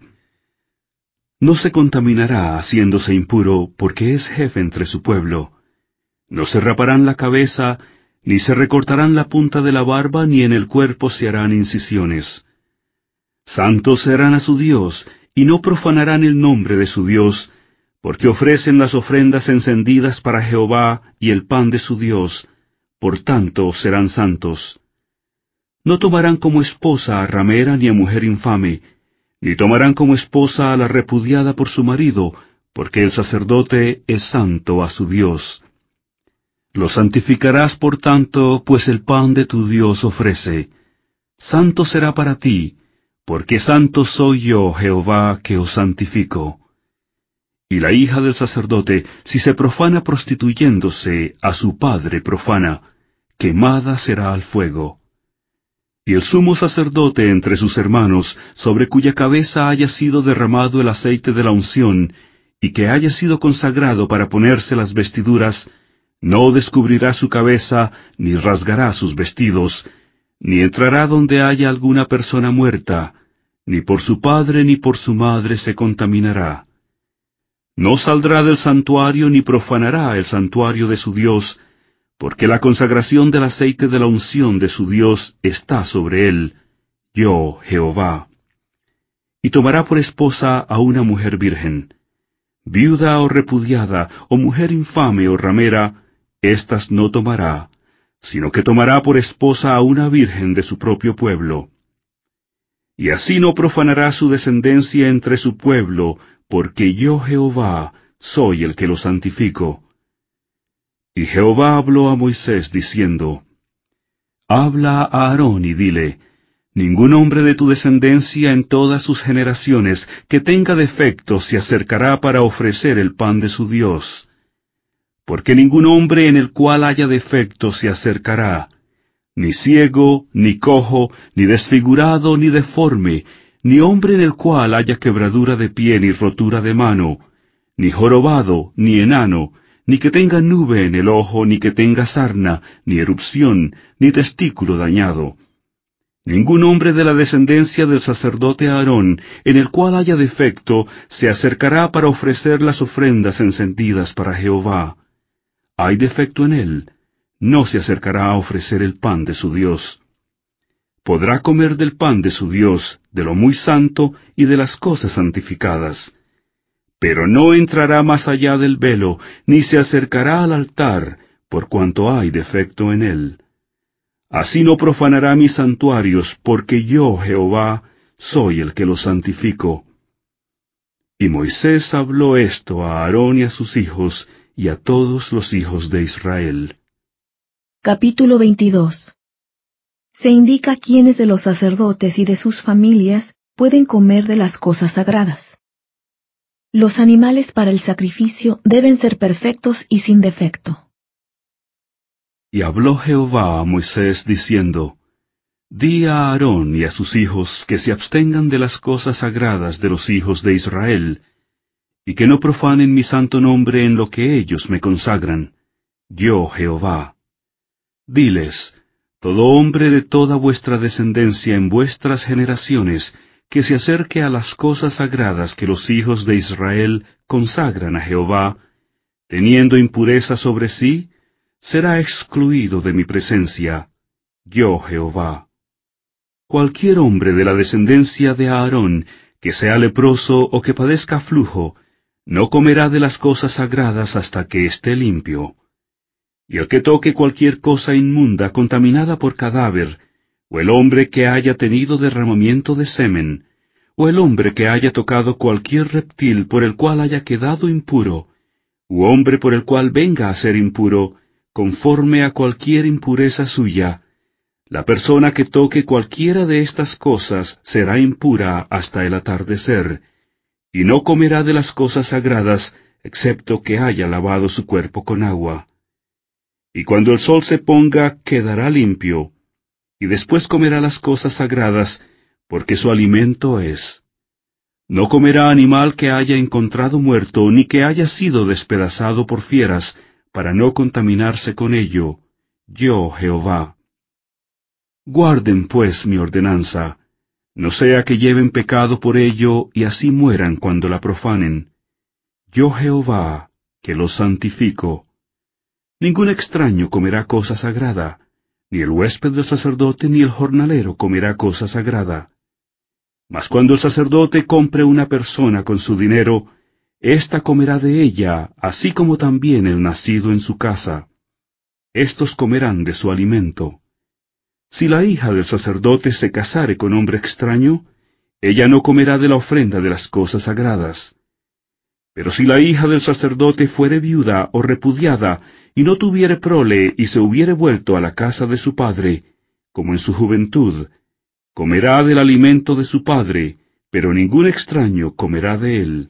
No se contaminará haciéndose impuro, porque es jefe entre su pueblo. No se raparán la cabeza, ni se recortarán la punta de la barba, ni en el cuerpo se harán incisiones. Santos serán a su Dios, y no profanarán el nombre de su Dios, porque ofrecen las ofrendas encendidas para Jehová y el pan de su Dios, por tanto serán santos. No tomarán como esposa a ramera ni a mujer infame, ni tomarán como esposa a la repudiada por su marido, porque el sacerdote es santo a su Dios. Lo santificarás por tanto, pues el pan de tu Dios ofrece. Santo será para ti, porque santo soy yo, Jehová, que os santifico. Y la hija del sacerdote, si se profana prostituyéndose, a su padre profana, quemada será al fuego. Y el sumo sacerdote entre sus hermanos, sobre cuya cabeza haya sido derramado el aceite de la unción, y que haya sido consagrado para ponerse las vestiduras, no descubrirá su cabeza, ni rasgará sus vestidos, ni entrará donde haya alguna persona muerta, ni por su padre ni por su madre se contaminará. No saldrá del santuario ni profanará el santuario de su Dios, porque la consagración del aceite de la unción de su Dios está sobre él, yo, Jehová. Y tomará por esposa a una mujer virgen. Viuda o repudiada, o mujer infame o ramera, éstas no tomará, sino que tomará por esposa a una virgen de su propio pueblo. Y así no profanará su descendencia entre su pueblo, porque yo Jehová soy el que lo santifico. Y Jehová habló a Moisés diciendo, Habla a Aarón y dile, ningún hombre de tu descendencia en todas sus generaciones que tenga defecto se acercará para ofrecer el pan de su Dios. Porque ningún hombre en el cual haya defecto se acercará, ni ciego, ni cojo, ni desfigurado, ni deforme, ni hombre en el cual haya quebradura de pie ni rotura de mano, ni jorobado, ni enano, ni que tenga nube en el ojo, ni que tenga sarna, ni erupción, ni testículo dañado. Ningún hombre de la descendencia del sacerdote Aarón, en el cual haya defecto, se acercará para ofrecer las ofrendas encendidas para Jehová. Hay defecto en él, no se acercará a ofrecer el pan de su Dios. Podrá comer del pan de su Dios, de lo muy santo y de las cosas santificadas. Pero no entrará más allá del velo, ni se acercará al altar, por cuanto hay defecto en él. Así no profanará mis santuarios, porque yo, Jehová, soy el que los santifico. Y Moisés habló esto a Aarón y a sus hijos, y a todos los hijos de Israel. Capítulo 22. Se indica quiénes de los sacerdotes y de sus familias pueden comer de las cosas sagradas. Los animales para el sacrificio deben ser perfectos y sin defecto. Y habló Jehová a Moisés diciendo, Di a Aarón y a sus hijos que se abstengan de las cosas sagradas de los hijos de Israel, y que no profanen mi santo nombre en lo que ellos me consagran, yo Jehová. Diles, todo hombre de toda vuestra descendencia en vuestras generaciones, que se acerque a las cosas sagradas que los hijos de Israel consagran a Jehová, teniendo impureza sobre sí, será excluido de mi presencia, yo Jehová. Cualquier hombre de la descendencia de Aarón, que sea leproso o que padezca flujo, no comerá de las cosas sagradas hasta que esté limpio. Y el que toque cualquier cosa inmunda contaminada por cadáver, o el hombre que haya tenido derramamiento de semen, o el hombre que haya tocado cualquier reptil por el cual haya quedado impuro, u hombre por el cual venga a ser impuro, conforme a cualquier impureza suya, la persona que toque cualquiera de estas cosas será impura hasta el atardecer, y no comerá de las cosas sagradas, excepto que haya lavado su cuerpo con agua. Y cuando el sol se ponga, quedará limpio, y después comerá las cosas sagradas, porque su alimento es. No comerá animal que haya encontrado muerto, ni que haya sido despedazado por fieras, para no contaminarse con ello, yo Jehová. Guarden pues mi ordenanza, no sea que lleven pecado por ello y así mueran cuando la profanen. Yo Jehová, que los santifico. Ningún extraño comerá cosa sagrada, ni el huésped del sacerdote ni el jornalero comerá cosa sagrada. Mas cuando el sacerdote compre una persona con su dinero, ésta comerá de ella, así como también el nacido en su casa. Estos comerán de su alimento. Si la hija del sacerdote se casare con hombre extraño, ella no comerá de la ofrenda de las cosas sagradas. Pero si la hija del sacerdote fuere viuda o repudiada, y no tuviere prole, y se hubiere vuelto a la casa de su padre, como en su juventud, comerá del alimento de su padre, pero ningún extraño comerá de él.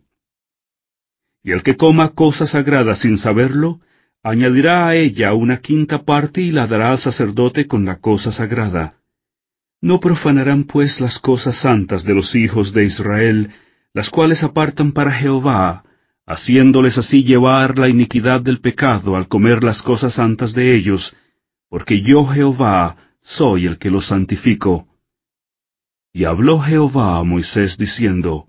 Y el que coma cosa sagrada sin saberlo, añadirá a ella una quinta parte y la dará al sacerdote con la cosa sagrada. No profanarán pues las cosas santas de los hijos de Israel, las cuales apartan para Jehová, haciéndoles así llevar la iniquidad del pecado al comer las cosas santas de ellos, porque yo Jehová soy el que los santifico. Y habló Jehová a Moisés diciendo,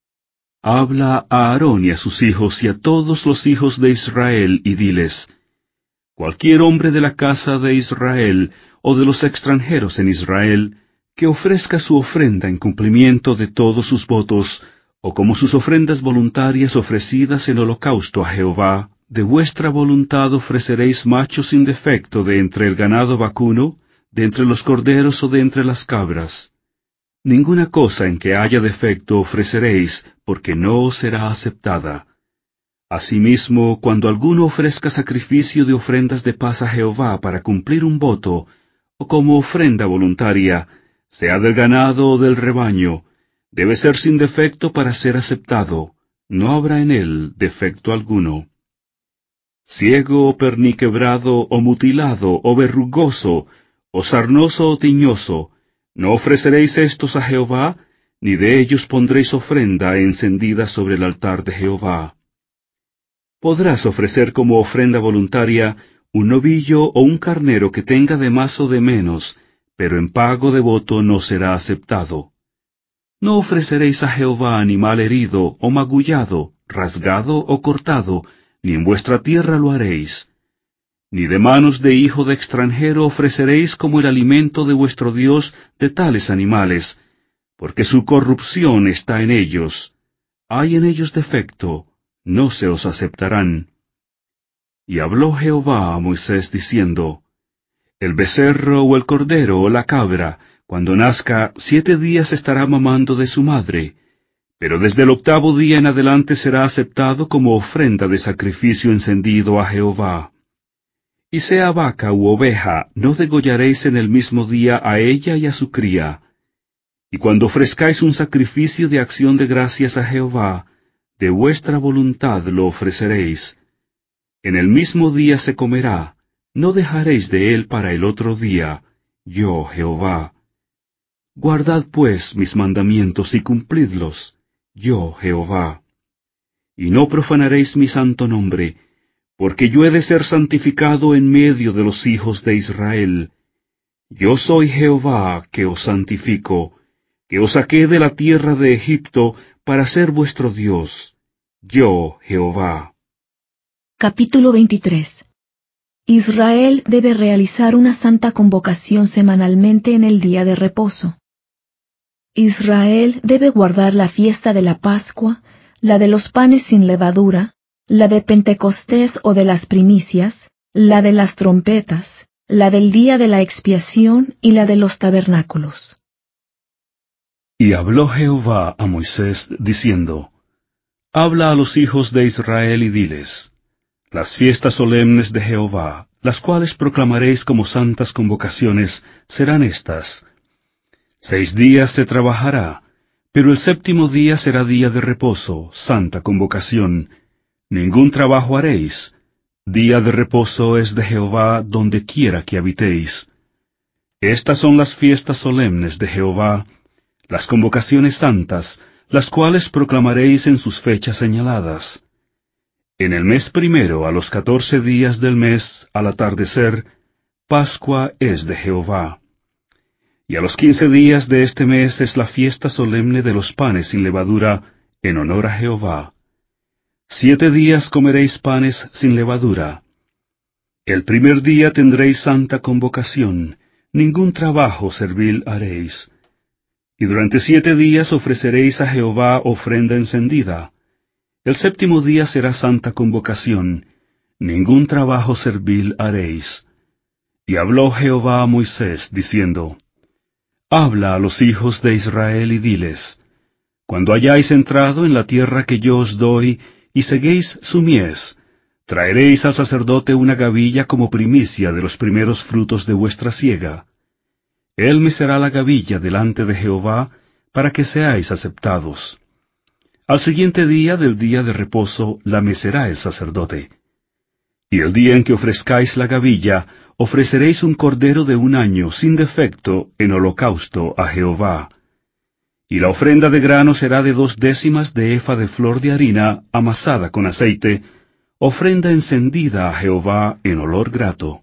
Habla a Aarón y a sus hijos y a todos los hijos de Israel, y diles, cualquier hombre de la casa de Israel, o de los extranjeros en Israel, que ofrezca su ofrenda en cumplimiento de todos sus votos, o como sus ofrendas voluntarias ofrecidas en holocausto a Jehová, de vuestra voluntad ofreceréis machos sin defecto de entre el ganado vacuno, de entre los corderos o de entre las cabras. Ninguna cosa en que haya defecto ofreceréis, porque no os será aceptada. Asimismo, cuando alguno ofrezca sacrificio de ofrendas de paz a Jehová para cumplir un voto, o como ofrenda voluntaria, sea del ganado o del rebaño, debe ser sin defecto para ser aceptado, no habrá en él defecto alguno. Ciego o perniquebrado o mutilado o verrugoso, o sarnoso o tiñoso, no ofreceréis estos a Jehová, ni de ellos pondréis ofrenda encendida sobre el altar de Jehová. Podrás ofrecer como ofrenda voluntaria un novillo o un carnero que tenga de más o de menos, pero en pago de voto no será aceptado. No ofreceréis a Jehová animal herido o magullado, rasgado o cortado, ni en vuestra tierra lo haréis. Ni de manos de hijo de extranjero ofreceréis como el alimento de vuestro Dios de tales animales, porque su corrupción está en ellos. Hay en ellos defecto, no se os aceptarán. Y habló Jehová a Moisés diciendo, El becerro o el cordero o la cabra, cuando nazca, 7 días estará mamando de su madre, pero desde el 8º día en adelante será aceptado como ofrenda de sacrificio encendido a Jehová. Y sea vaca u oveja, no degollaréis en el mismo día a ella y a su cría. Y cuando ofrezcáis un sacrificio de acción de gracias a Jehová, de vuestra voluntad lo ofreceréis. En el mismo día se comerá, no dejaréis de él para el otro día, yo Jehová. Guardad pues mis mandamientos y cumplidlos, yo Jehová. Y no profanaréis mi santo nombre, porque yo he de ser santificado en medio de los hijos de Israel. Yo soy Jehová que os santifico, que os saqué de la tierra de Egipto para ser vuestro Dios, yo Jehová. Capítulo 23. Israel debe realizar una santa convocación semanalmente en el día de reposo. Israel debe guardar la fiesta de la Pascua, la de los panes sin levadura, la de Pentecostés o de las primicias, la de las trompetas, la del día de la expiación y la de los tabernáculos. Y habló Jehová a Moisés, diciendo, Habla a los hijos de Israel y diles, Las fiestas solemnes de Jehová, las cuales proclamaréis como santas convocaciones, serán estas. 6 días se trabajará, pero el 7º día será día de reposo, santa convocación. Ningún trabajo haréis. Día de reposo es de Jehová donde quiera que habitéis. Estas son las fiestas solemnes de Jehová, las convocaciones santas, las cuales proclamaréis en sus fechas señaladas. En el mes primero, a los 14 días del mes, al atardecer, Pascua es de Jehová. Y a los 15 días de este mes es la fiesta solemne de los panes sin levadura, en honor a Jehová. 7 días comeréis panes sin levadura. El primer día tendréis santa convocación, ningún trabajo servil haréis. Y durante 7 días ofreceréis a Jehová ofrenda encendida. El 7º día será santa convocación, ningún trabajo servil haréis. Y habló Jehová a Moisés, diciendo, Habla a los hijos de Israel y diles, Cuando hayáis entrado en la tierra que yo os doy, y seguéis su mies, traeréis al sacerdote una gavilla como primicia de los primeros frutos de vuestra siega. Él mecerá la gavilla delante de Jehová, para que seáis aceptados. Al siguiente día del día de reposo la mecerá el sacerdote. Y el día en que ofrezcáis la gavilla, ofreceréis un cordero de 1 año sin defecto en holocausto a Jehová. Y la ofrenda de grano será de 2/10 de efa de flor de harina amasada con aceite, ofrenda encendida a Jehová en olor grato.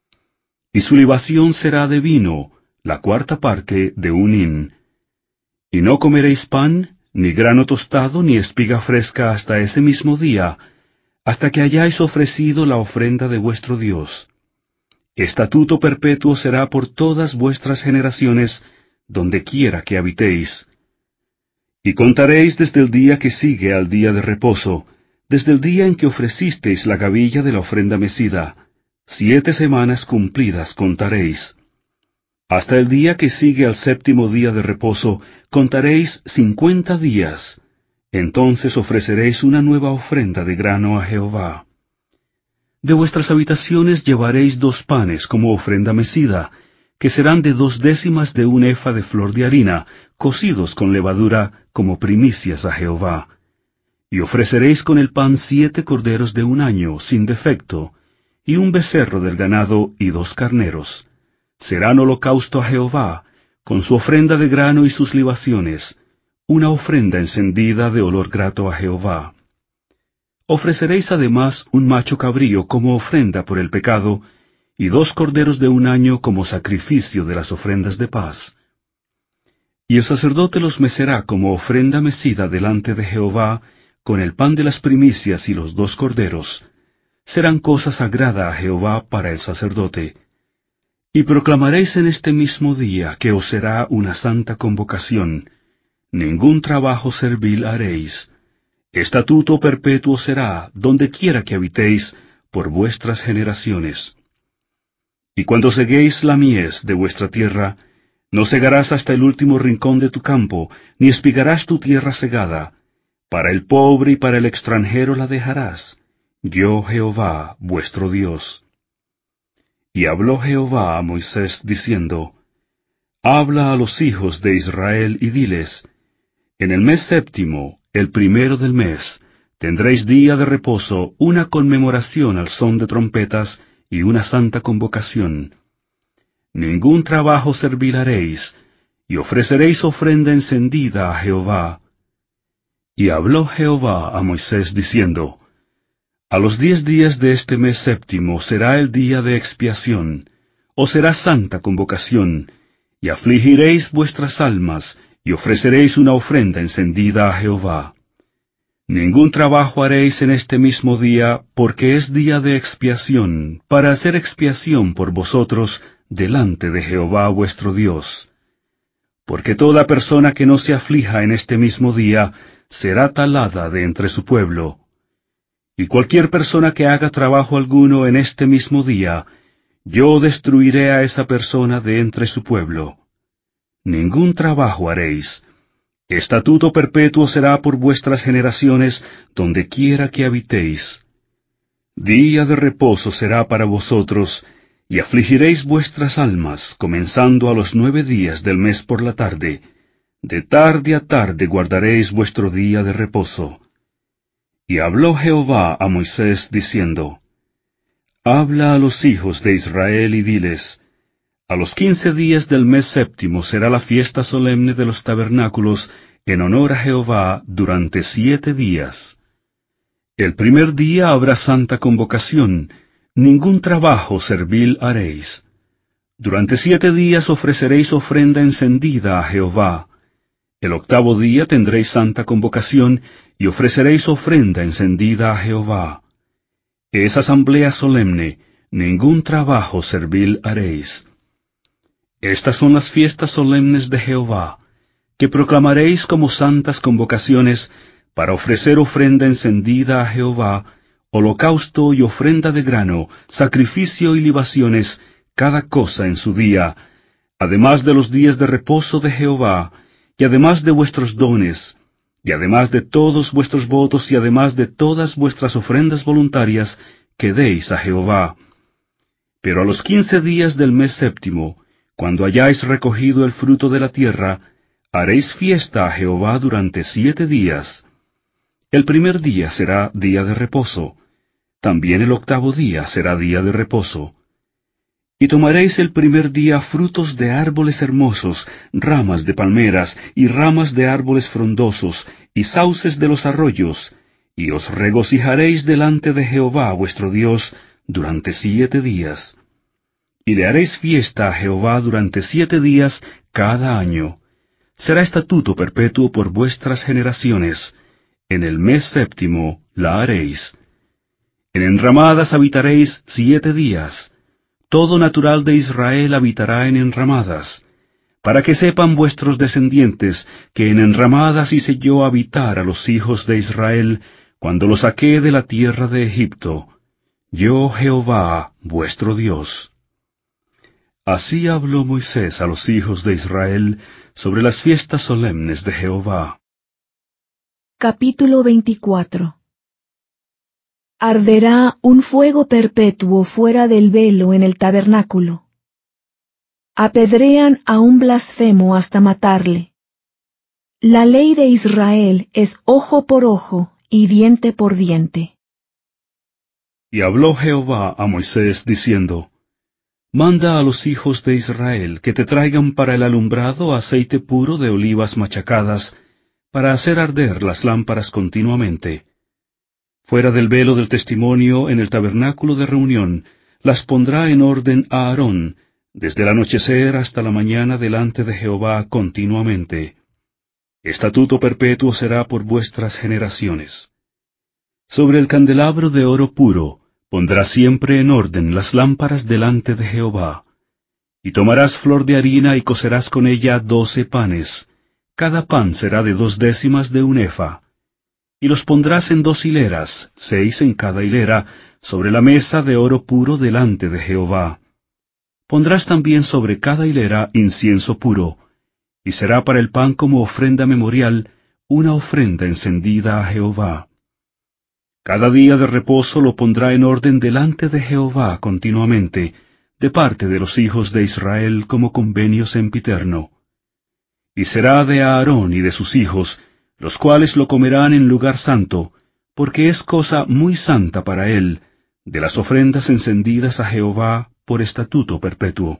Y su libación será de vino, la 1/4 parte de 1 hin. Y no comeréis pan, ni grano tostado, ni espiga fresca hasta ese mismo día, hasta que hayáis ofrecido la ofrenda de vuestro Dios. Estatuto perpetuo será por todas vuestras generaciones, donde quiera que habitéis. Y contaréis desde el día que sigue al día de reposo, desde el día en que ofrecisteis la gavilla de la ofrenda mecida, 7 semanas cumplidas contaréis. Hasta el día que sigue al 7º día de reposo, contaréis 50 días. Entonces ofreceréis una nueva ofrenda de grano a Jehová. De vuestras habitaciones llevaréis 2 panes como ofrenda mecida, que serán de 2/10 de 1 efa de flor de harina, cocidos con levadura como primicias a Jehová. Y ofreceréis con el pan 7 corderos de 1 año, sin defecto, y un becerro del ganado y 2 carneros. Serán holocausto a Jehová, con su ofrenda de grano y sus libaciones, una ofrenda encendida de olor grato a Jehová. Ofreceréis además un macho cabrío como ofrenda por el pecado, y 2 corderos de 1 año como sacrificio de las ofrendas de paz. Y el sacerdote los mecerá como ofrenda mecida delante de Jehová, con el pan de las primicias y los 2 corderos. Serán cosa sagrada a Jehová para el sacerdote. Y proclamaréis en este mismo día que os será una santa convocación. Ningún trabajo servil haréis. Estatuto perpetuo será, donde quiera que habitéis, por vuestras generaciones. Y cuando seguéis la mies de vuestra tierra, no segarás hasta el último rincón de tu campo, ni espigarás tu tierra segada. Para el pobre y para el extranjero la dejarás. Yo Jehová, vuestro Dios. Y habló Jehová a Moisés, diciendo, Habla a los hijos de Israel y diles, en el mes 7º, el 1 del mes, tendréis día de reposo, una conmemoración al son de trompetas y una santa convocación. Ningún trabajo servil haréis, y ofreceréis ofrenda encendida a Jehová. Y habló Jehová a Moisés diciendo, A los 10 días de este mes 7º será el día de expiación, o será santa convocación, y afligiréis vuestras almas, y ofreceréis una ofrenda encendida a Jehová. Ningún trabajo haréis en este mismo día, porque es día de expiación, para hacer expiación por vosotros delante de Jehová vuestro Dios. Porque toda persona que no se aflija en este mismo día, será talada de entre su pueblo. Y cualquier persona que haga trabajo alguno en este mismo día, yo destruiré a esa persona de entre su pueblo. Ningún trabajo haréis. Estatuto perpetuo será por vuestras generaciones, donde quiera que habitéis. Día de reposo será para vosotros, y afligiréis vuestras almas, comenzando a los 9 días del mes por la tarde. De tarde a tarde guardaréis vuestro día de reposo. Y habló Jehová a Moisés, diciendo, Habla a los hijos de Israel y diles, a los 15 días del mes 7º será la fiesta solemne de los tabernáculos en honor a Jehová durante 7 días. El primer día habrá santa convocación, ningún trabajo servil haréis. Durante 7 días ofreceréis ofrenda encendida a Jehová. El 8º día tendréis santa convocación y ofreceréis ofrenda encendida a Jehová. Es asamblea solemne, ningún trabajo servil haréis. Estas son las fiestas solemnes de Jehová, que proclamaréis como santas convocaciones para ofrecer ofrenda encendida a Jehová, holocausto y ofrenda de grano, sacrificio y libaciones, cada cosa en su día, además de los días de reposo de Jehová, y además de vuestros dones, y además de todos vuestros votos y además de todas vuestras ofrendas voluntarias que deis a Jehová. Pero a los 15 días del mes séptimo, cuando hayáis recogido el fruto de la tierra, haréis fiesta a Jehová durante 7 días. El primer día será día de reposo, también el octavo día será día de reposo. Y tomaréis el primer día frutos de árboles hermosos, ramas de palmeras, y ramas de árboles frondosos, y sauces de los arroyos, y os regocijaréis delante de Jehová vuestro Dios durante 7 días. Y le haréis fiesta a Jehová durante 7 días cada año. Será estatuto perpetuo por vuestras generaciones. En el mes séptimo la haréis. En enramadas habitaréis 7 días. Todo natural de Israel habitará en enramadas, para que sepan vuestros descendientes que en enramadas hice yo habitar a los hijos de Israel cuando los saqué de la tierra de Egipto, yo Jehová vuestro Dios. Así habló Moisés a los hijos de Israel sobre las fiestas solemnes de Jehová. Capítulo 24. Arderá un fuego perpetuo fuera del velo en el tabernáculo. Apedrean a un blasfemo hasta matarle. La ley de Israel es ojo por ojo y diente por diente. Y habló Jehová a Moisés diciendo, Manda a los hijos de Israel que te traigan para el alumbrado aceite puro de olivas machacadas, para hacer arder las lámparas continuamente. Fuera del velo del testimonio en el tabernáculo de reunión, las pondrá en orden a Aarón, desde el anochecer hasta la mañana delante de Jehová continuamente. Estatuto perpetuo será por vuestras generaciones. Sobre el candelabro de oro puro pondrá siempre en orden las lámparas delante de Jehová. Y tomarás flor de harina y cocerás con ella 12 panes. Cada pan será de 2 décimas de un efa. Y los pondrás en 2 hileras, 6 en cada hilera, sobre la mesa de oro puro delante de Jehová. Pondrás también sobre cada hilera incienso puro, y será para el pan como ofrenda memorial, una ofrenda encendida a Jehová. Cada día de reposo lo pondrá en orden delante de Jehová continuamente, de parte de los hijos de Israel como convenio sempiterno. Y será de Aarón y de sus hijos, los cuales lo comerán en lugar santo, porque es cosa muy santa para él, de las ofrendas encendidas a Jehová por estatuto perpetuo.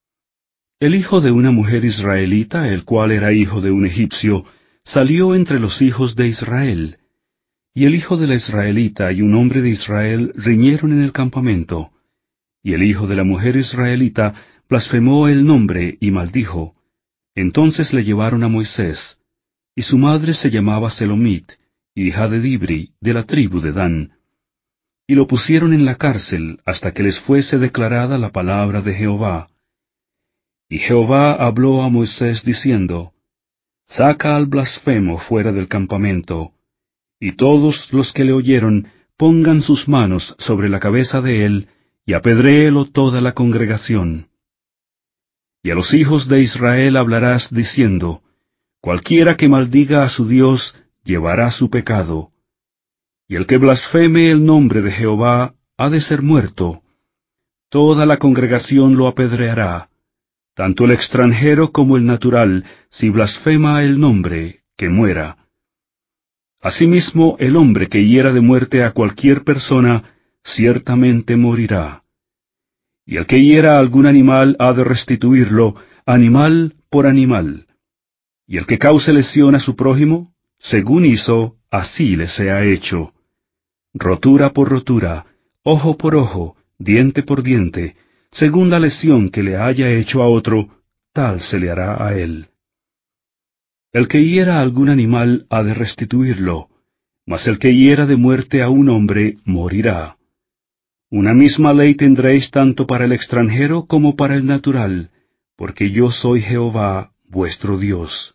El hijo de una mujer israelita, el cual era hijo de un egipcio, salió entre los hijos de Israel. Y el hijo de la israelita y un hombre de Israel riñeron en el campamento. Y el hijo de la mujer israelita blasfemó el nombre y maldijo. Entonces le llevaron a Moisés, y su madre se llamaba Selomit, hija de Dibri, de la tribu de Dan. Y lo pusieron en la cárcel hasta que les fuese declarada la palabra de Jehová. Y Jehová habló a Moisés diciendo, Saca al blasfemo fuera del campamento, y todos los que le oyeron pongan sus manos sobre la cabeza de él, y apedréelo toda la congregación. Y a los hijos de Israel hablarás diciendo, Cualquiera que maldiga a su Dios llevará su pecado, y el que blasfeme el nombre de Jehová ha de ser muerto. Toda la congregación lo apedreará, tanto el extranjero como el natural, si blasfema el nombre, que muera. Asimismo, el hombre que hiera de muerte a cualquier persona, ciertamente morirá. Y el que hiera a algún animal ha de restituirlo, animal por animal. Y el que cause lesión a su prójimo, según hizo, así le sea hecho. Rotura por rotura, ojo por ojo, diente por diente, según la lesión que le haya hecho a otro, tal se le hará a él. El que hiera a algún animal ha de restituirlo, mas el que hiera de muerte a un hombre morirá. Una misma ley tendréis tanto para el extranjero como para el natural, porque yo soy Jehová vuestro Dios.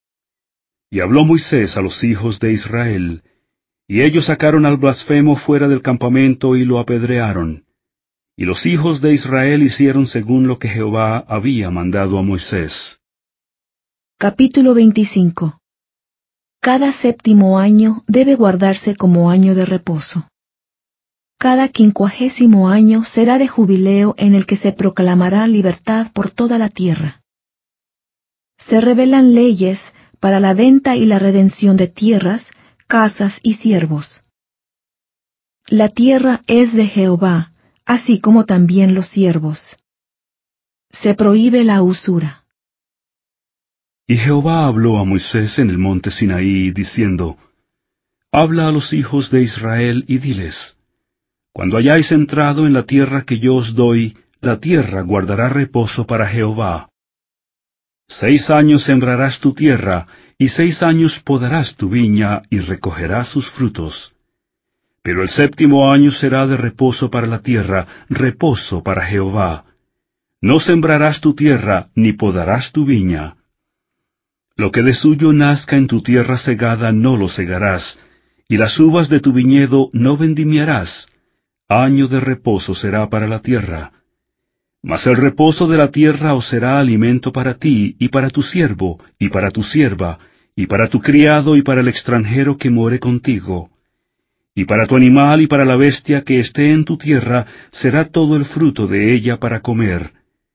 Y habló Moisés a los hijos de Israel, y ellos sacaron al blasfemo fuera del campamento y lo apedrearon. Y los hijos de Israel hicieron según lo que Jehová había mandado a Moisés. Capítulo 25. cada 7º año debe guardarse como año de reposo. Cada 50º año será de jubileo en el que se proclamará libertad por toda la tierra. Se revelan leyes para la venta y la redención de tierras, casas y siervos. La tierra es de Jehová, así como también los siervos. Se prohíbe la usura. Y Jehová habló a Moisés en el monte Sinaí, diciendo, Habla a los hijos de Israel y diles, Cuando hayáis entrado en la tierra que yo os doy, la tierra guardará reposo para Jehová. 6 años sembrarás tu tierra, y 6 años podarás tu viña, y recogerás sus frutos. Pero el 7º año será de reposo para la tierra, reposo para Jehová. No sembrarás tu tierra, ni podarás tu viña. Lo que de suyo nazca en tu tierra segada no lo segarás, y las uvas de tu viñedo no vendimiarás. Año de reposo será para la tierra. Mas el reposo de la tierra os será alimento para ti, y para tu siervo, y para tu sierva, y para tu criado, y para el extranjero que more contigo. Y para tu animal y para la bestia que esté en tu tierra, será todo el fruto de ella para comer.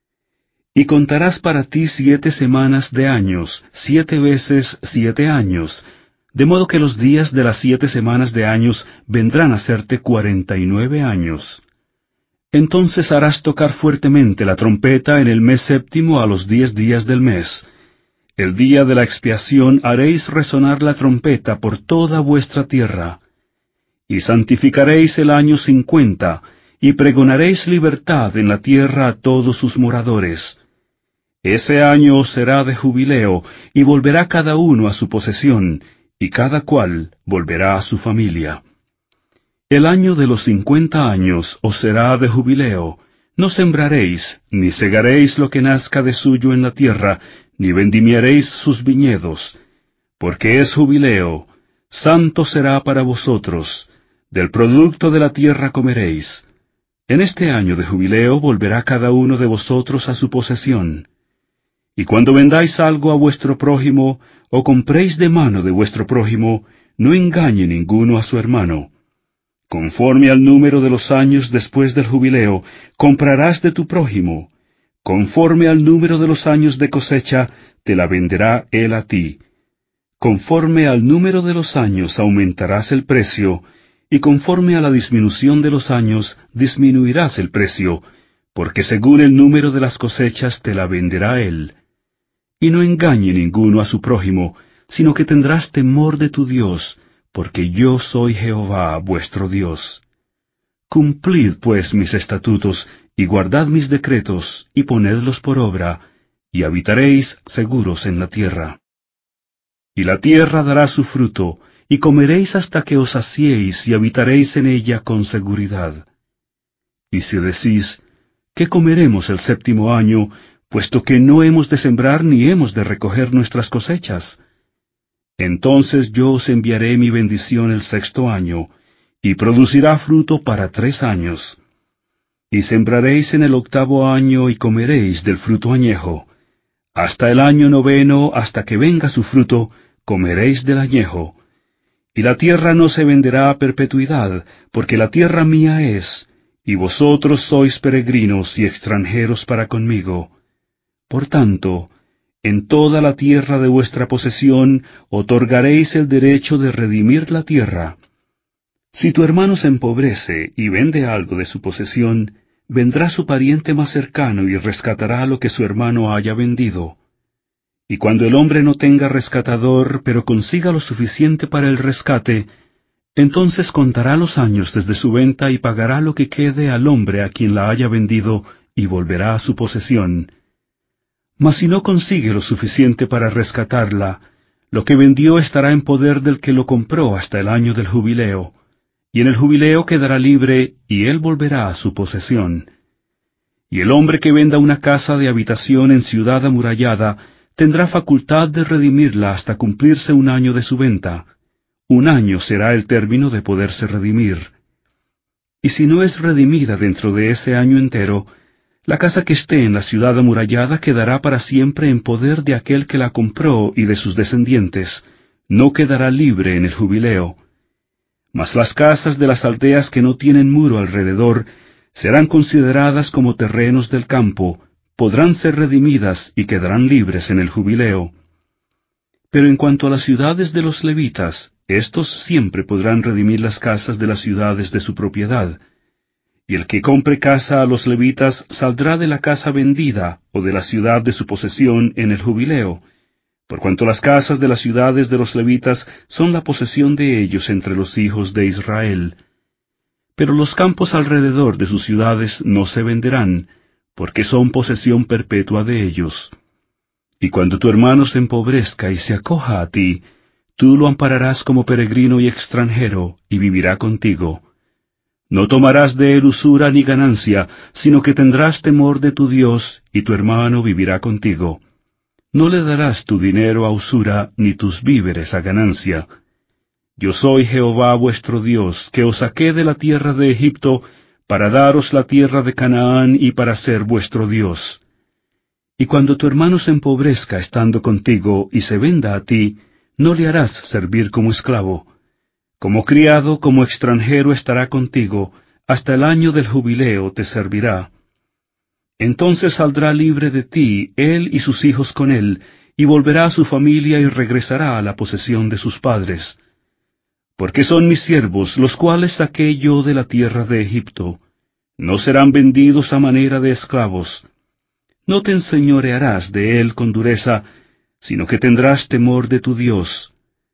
Y contarás para ti 7 semanas de años, 7 veces 7 años, de modo que los días de las 7 semanas de años vendrán a serte 49 años. Entonces harás tocar fuertemente la trompeta en el mes 7º a los 10 días del mes. El día de la expiación haréis resonar la trompeta por toda vuestra tierra. Y santificaréis el año 50, y pregonaréis libertad en la tierra a todos sus moradores. Ese año os será de jubileo, y volverá cada uno a su posesión, y cada cual volverá a su familia. El año de los 50 años os será de jubileo. No sembraréis, ni segaréis lo que nazca de suyo en la tierra, ni vendimiaréis sus viñedos, porque es jubileo, santo será para vosotros. Del producto de la tierra comeréis. En este año de jubileo volverá cada uno de vosotros a su posesión. Y cuando vendáis algo a vuestro prójimo, o compréis de mano de vuestro prójimo, no engañe ninguno a su hermano. Conforme al número de los años después del jubileo, comprarás de tu prójimo. Conforme al número de los años de cosecha, te la venderá él a ti. Conforme al número de los años aumentarás el precio, y conforme a la disminución de los años disminuirás el precio, porque según el número de las cosechas te la venderá él. Y no engañe ninguno a su prójimo, sino que tendrás temor de tu Dios, porque yo soy Jehová vuestro Dios. Cumplid pues mis estatutos, y guardad mis decretos, y ponedlos por obra, y habitaréis seguros en la tierra. Y la tierra dará su fruto, y comeréis hasta que os saciéis, y habitaréis en ella con seguridad. Y si decís, ¿qué comeremos el 7º año, puesto que no hemos de sembrar ni hemos de recoger nuestras cosechas? Entonces yo os enviaré mi bendición el 6º año, y producirá fruto para 3 años. Y sembraréis en el 8º año, y comeréis del fruto añejo. Hasta el año 9, hasta que venga su fruto, comeréis del añejo. Y la tierra no se venderá a perpetuidad, porque la tierra mía es, y vosotros sois peregrinos y extranjeros para conmigo. Por tanto, en toda la tierra de vuestra posesión otorgaréis el derecho de redimir la tierra. Si tu hermano se empobrece y vende algo de su posesión, vendrá su pariente más cercano y rescatará lo que su hermano haya vendido. Y cuando el hombre no tenga rescatador, pero consiga lo suficiente para el rescate, entonces contará los años desde su venta y pagará lo que quede al hombre a quien la haya vendido, y volverá a su posesión. Mas si no consigue lo suficiente para rescatarla, lo que vendió estará en poder del que lo compró hasta el año del jubileo, y en el jubileo quedará libre, y él volverá a su posesión. Y el hombre que venda una casa de habitación en ciudad amurallada, tendrá facultad de redimirla hasta cumplirse 1 año de su venta. 1 año será el término de poderse redimir. Y si no es redimida dentro de ese año entero, la casa que esté en la ciudad amurallada quedará para siempre en poder de aquel que la compró y de sus descendientes. no quedará libre en el jubileo. Mas las casas de las aldeas que no tienen muro alrededor serán consideradas como terrenos del campo, podrán ser redimidas y quedarán libres en el jubileo. Pero en cuanto a las ciudades de los levitas, éstos siempre podrán redimir las casas de las ciudades de su propiedad. Y el que compre casa a los levitas saldrá de la casa vendida o de la ciudad de su posesión en el jubileo, por cuanto las casas de las ciudades de los levitas son la posesión de ellos entre los hijos de Israel. Pero los campos alrededor de sus ciudades no se venderán, porque son posesión perpetua de ellos. Y cuando tu hermano se empobrezca y se acoja a ti, tú lo ampararás como peregrino y extranjero, y vivirá contigo. No tomarás de él usura ni ganancia, sino que tendrás temor de tu Dios, y tu hermano vivirá contigo. No le darás tu dinero a usura, ni tus víveres a ganancia. Yo soy Jehová vuestro Dios, que os saqué de la tierra de Egipto, para daros la tierra de Canaán y para ser vuestro Dios. Y cuando tu hermano se empobrezca estando contigo y se venda a ti, no le harás servir como esclavo. Como criado, como extranjero estará contigo, hasta el año del jubileo te servirá. Entonces saldrá libre de ti, él y sus hijos con él, y volverá a su familia y regresará a la posesión de sus padres. Porque son mis siervos, los cuales saqué yo de la tierra de Egipto. No serán vendidos a manera de esclavos. No te enseñorearás de él con dureza, sino que tendrás temor de tu Dios.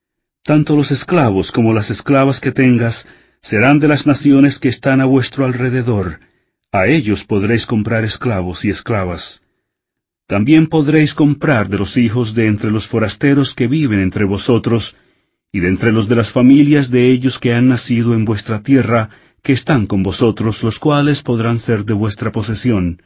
Tanto los esclavos como las esclavas que tengas serán de las naciones que están a vuestro alrededor. A ellos podréis comprar esclavos y esclavas. También podréis comprar de los hijos de entre los forasteros que viven entre vosotros, y de entre los de las familias de ellos que han nacido en vuestra tierra, que están con vosotros, los cuales podrán ser de vuestra posesión.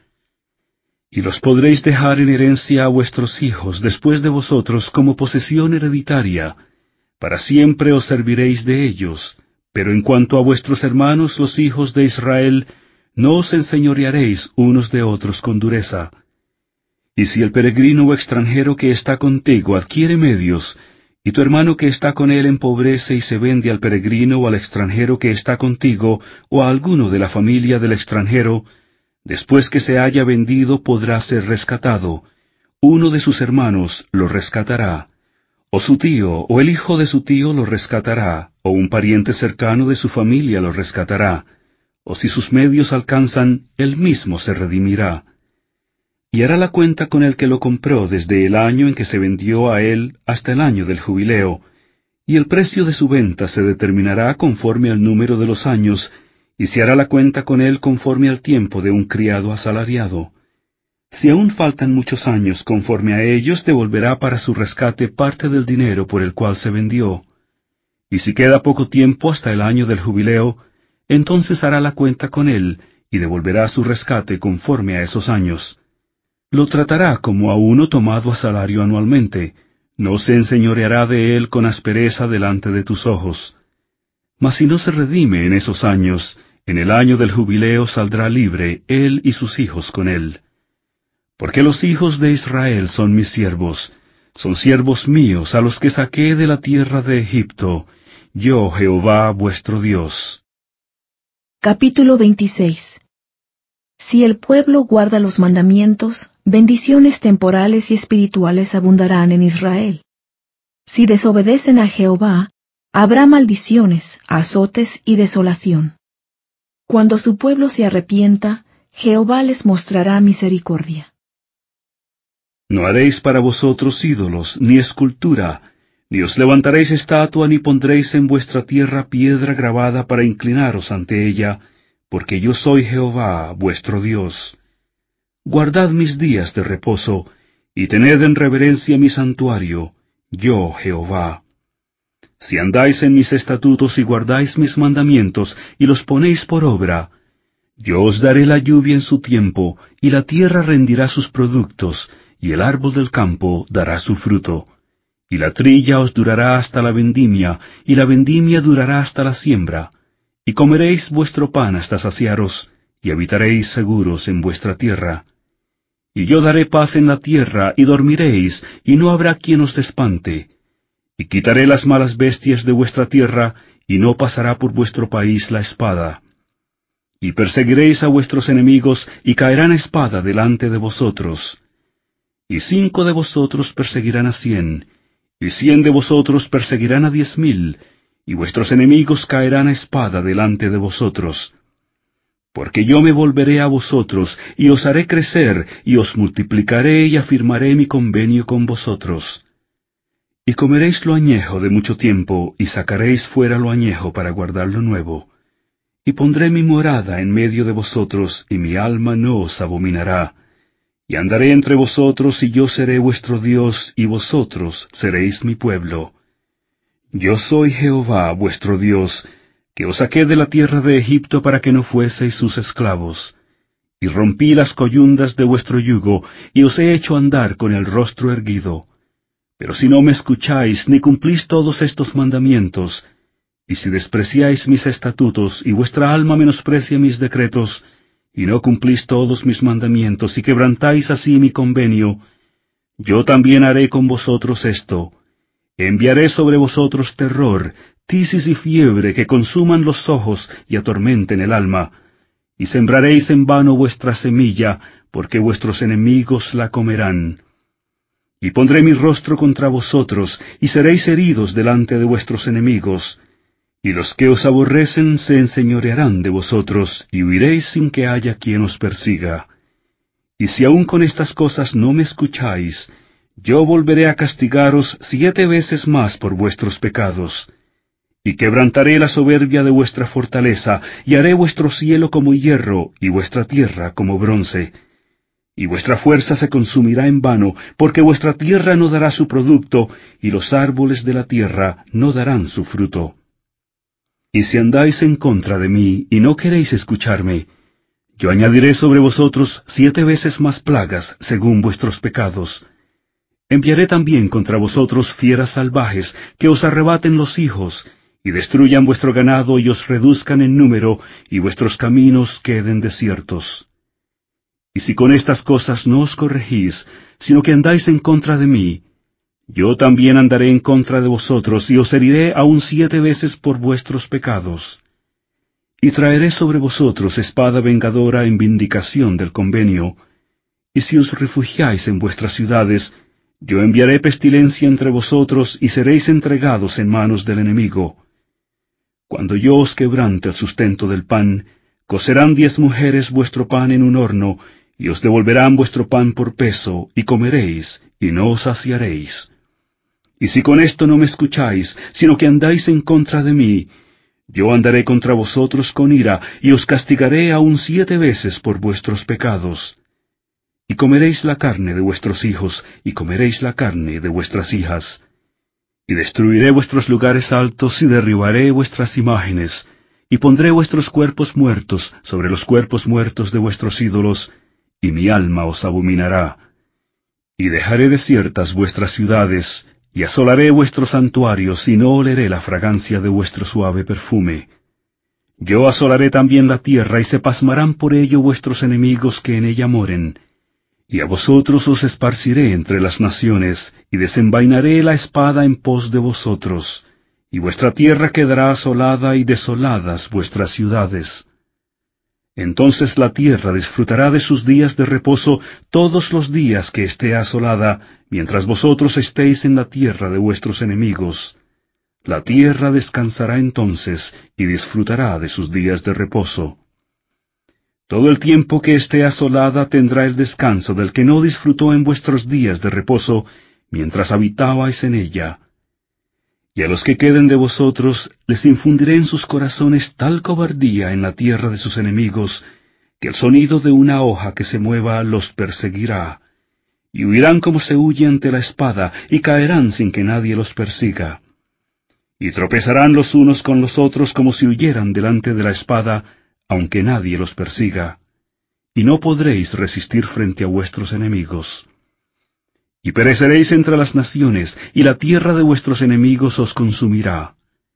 Y los podréis dejar en herencia a vuestros hijos después de vosotros como posesión hereditaria. Para siempre os serviréis de ellos, pero en cuanto a vuestros hermanos los hijos de Israel, no os enseñorearéis unos de otros con dureza. Y si el peregrino o extranjero que está contigo adquiere medios, y tu hermano que está con él empobrece y se vende al peregrino o al extranjero que está contigo, o a alguno de la familia del extranjero, después que se haya vendido podrá ser rescatado. Uno de sus hermanos lo rescatará, o su tío o el hijo de su tío lo rescatará, o un pariente cercano de su familia lo rescatará, o si sus medios alcanzan, él mismo se redimirá. Y hará la cuenta con el que lo compró desde el año en que se vendió a él hasta el año del jubileo, y el precio de su venta se determinará conforme al número de los años, y se hará la cuenta con él conforme al tiempo de un criado asalariado. Si aún faltan muchos años, conforme a ellos devolverá para su rescate parte del dinero por el cual se vendió. Y si queda poco tiempo hasta el año del jubileo, entonces hará la cuenta con él, y devolverá su rescate conforme a esos años. Lo tratará como a uno tomado a salario anualmente, no se enseñoreará de él con aspereza delante de tus ojos. Mas si no se redime en esos años, en el año del jubileo saldrá libre él y sus hijos con él. Porque los hijos de Israel son mis siervos, son siervos míos a los que saqué de la tierra de Egipto, yo Jehová vuestro Dios. Capítulo 26. Si el pueblo guarda los mandamientos, bendiciones temporales y espirituales abundarán en Israel. Si desobedecen a Jehová, habrá maldiciones, azotes y desolación. Cuando su pueblo se arrepienta, Jehová les mostrará misericordia. No haréis para vosotros ídolos, ni escultura, ni os levantaréis estatua, ni pondréis en vuestra tierra piedra grabada para inclinaros ante ella, porque yo soy Jehová, vuestro Dios. Guardad mis días de reposo, y tened en reverencia mi santuario, yo Jehová. Si andáis en mis estatutos y guardáis mis mandamientos, y los ponéis por obra, yo os daré la lluvia en su tiempo, y la tierra rendirá sus productos, y el árbol del campo dará su fruto. Y la trilla os durará hasta la vendimia, y la vendimia durará hasta la siembra. Y comeréis vuestro pan hasta saciaros, y habitaréis seguros en vuestra tierra. Y yo daré paz en la tierra, y dormiréis, y no habrá quien os espante. y quitaré las malas bestias de vuestra tierra, y no pasará por vuestro país la espada. Y perseguiréis a vuestros enemigos, y caerán espada delante de vosotros. Y 5 de vosotros perseguirán a 100, y 100 de vosotros perseguirán a 10,000, y vuestros enemigos caerán a espada delante de vosotros. Porque yo me volveré a vosotros, y os haré crecer, y os multiplicaré, y afirmaré mi convenio con vosotros. Y comeréis lo añejo de mucho tiempo, y sacaréis fuera lo añejo para guardar lo nuevo. Y pondré mi morada en medio de vosotros, y mi alma no os abominará. Y andaré entre vosotros, y yo seré vuestro Dios, y vosotros seréis mi pueblo. Yo soy Jehová vuestro Dios, que os saqué de la tierra de Egipto para que no fueseis sus esclavos. Y rompí las coyundas de vuestro yugo, y os he hecho andar con el rostro erguido. Pero si no me escucháis, ni cumplís todos estos mandamientos, y si despreciáis mis estatutos, y vuestra alma menosprecia mis decretos, y no cumplís todos mis mandamientos, y quebrantáis así mi convenio, yo también haré con vosotros esto: enviaré sobre vosotros terror, tisis y fiebre que consuman los ojos y atormenten el alma, y sembraréis en vano vuestra semilla, porque vuestros enemigos la comerán. Y pondré mi rostro contra vosotros, y seréis heridos delante de vuestros enemigos, y los que os aborrecen se enseñorearán de vosotros, y huiréis sin que haya quien os persiga. Y si aun con estas cosas no me escucháis, yo volveré a castigaros 7 veces más por vuestros pecados, y quebrantaré la soberbia de vuestra fortaleza, y haré vuestro cielo como hierro, y vuestra tierra como bronce. Y vuestra fuerza se consumirá en vano, porque vuestra tierra no dará su producto, y los árboles de la tierra no darán su fruto. Y si andáis en contra de mí, y no queréis escucharme, yo añadiré sobre vosotros 7 veces más plagas, según vuestros pecados. Enviaré también contra vosotros fieras salvajes, que os arrebaten los hijos, y destruyan vuestro ganado, y os reduzcan en número, y vuestros caminos queden desiertos. Y si con estas cosas no os corregís, sino que andáis en contra de mí, yo también andaré en contra de vosotros, y os heriré aún 7 veces por vuestros pecados. Y traeré sobre vosotros espada vengadora en vindicación del convenio, y si os refugiáis en vuestras ciudades, yo enviaré pestilencia entre vosotros, y seréis entregados en manos del enemigo. Cuando yo os quebrante el sustento del pan, cocerán 10 mujeres vuestro pan en un horno, y os devolverán vuestro pan por peso, y comeréis, y no os saciaréis. Y si con esto no me escucháis, sino que andáis en contra de mí, yo andaré contra vosotros con ira, y os castigaré aún 7 veces por vuestros pecados. Y comeréis la carne de vuestros hijos, y comeréis la carne de vuestras hijas. Y destruiré vuestros lugares altos, y derribaré vuestras imágenes, y pondré vuestros cuerpos muertos sobre los cuerpos muertos de vuestros ídolos, y mi alma os abominará. Y dejaré desiertas vuestras ciudades, y asolaré vuestros santuarios, y no oleré la fragancia de vuestro suave perfume. Yo asolaré también la tierra, y se pasmarán por ello vuestros enemigos que en ella moren. Y a vosotros os esparciré entre las naciones, y desenvainaré la espada en pos de vosotros, y vuestra tierra quedará asolada, y desoladas vuestras ciudades. Entonces la tierra disfrutará de sus días de reposo todos los días que esté asolada, mientras vosotros estéis en la tierra de vuestros enemigos. La tierra descansará entonces, y disfrutará de sus días de reposo. Todo el tiempo que esté asolada tendrá el descanso del que no disfrutó en vuestros días de reposo, mientras habitabais en ella. Y a los que queden de vosotros les infundiré en sus corazones tal cobardía en la tierra de sus enemigos, que el sonido de una hoja que se mueva los perseguirá, y huirán como se huye ante la espada, y caerán sin que nadie los persiga. Y tropezarán los unos con los otros como si huyeran delante de la espada, aunque nadie los persiga, y no podréis resistir frente a vuestros enemigos. Y pereceréis entre las naciones, y la tierra de vuestros enemigos os consumirá.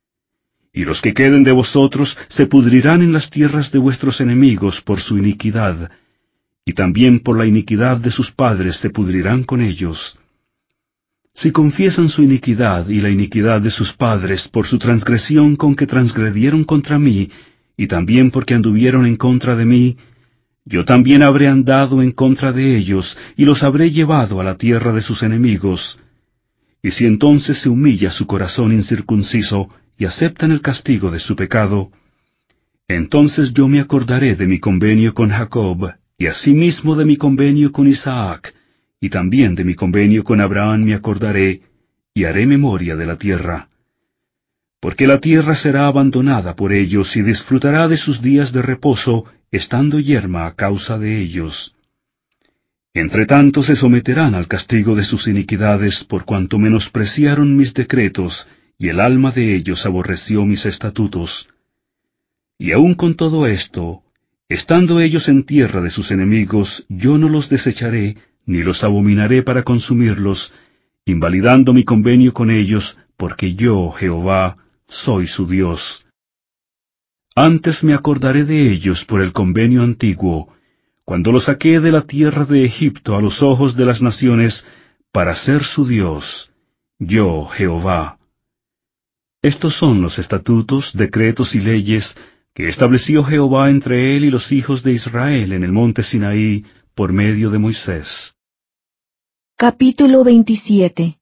Y los que queden de vosotros se pudrirán en las tierras de vuestros enemigos por su iniquidad, y también por la iniquidad de sus padres se pudrirán con ellos. Si confiesan su iniquidad y la iniquidad de sus padres por su transgresión con que transgredieron contra mí, y también porque anduvieron en contra de mí, yo también habré andado en contra de ellos, y los habré llevado a la tierra de sus enemigos. Y si entonces se humilla su corazón incircunciso, y aceptan el castigo de su pecado, entonces yo me acordaré de mi convenio con Jacob, y asimismo de mi convenio con Isaac, y también de mi convenio con Abraham me acordaré, y haré memoria de la tierra. Porque la tierra será abandonada por ellos, y disfrutará de sus días de reposo, estando yerma a causa de ellos. Entre tanto se someterán al castigo de sus iniquidades, por cuanto menospreciaron mis decretos, y el alma de ellos aborreció mis estatutos. Y aun con todo esto, estando ellos en tierra de sus enemigos, yo no los desecharé, ni los abominaré para consumirlos, invalidando mi convenio con ellos, porque yo, Jehová, soy su Dios. Antes me acordaré de ellos por el convenio antiguo, cuando los saqué de la tierra de Egipto a los ojos de las naciones, para ser su Dios, yo, Jehová. Estos son los estatutos, decretos y leyes que estableció Jehová entre él y los hijos de Israel en el monte Sinaí por medio de Moisés. Capítulo 27.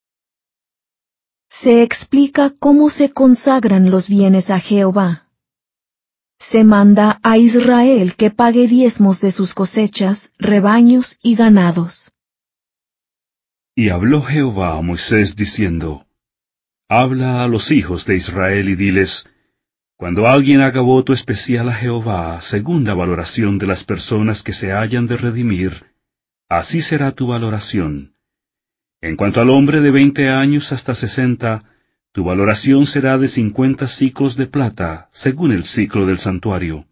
Se explica cómo se consagran los bienes a Jehová. Se manda a Israel que pague diezmos de sus cosechas, rebaños y ganados. Y habló Jehová a Moisés diciendo, Habla a los hijos de Israel y diles, Cuando alguien haga voto especial a Jehová, según la valoración de las personas que se hayan de redimir, así será tu valoración. En cuanto al hombre de 20 años hasta 60, tu valoración será de 50 siclos de plata, según el siclo del santuario.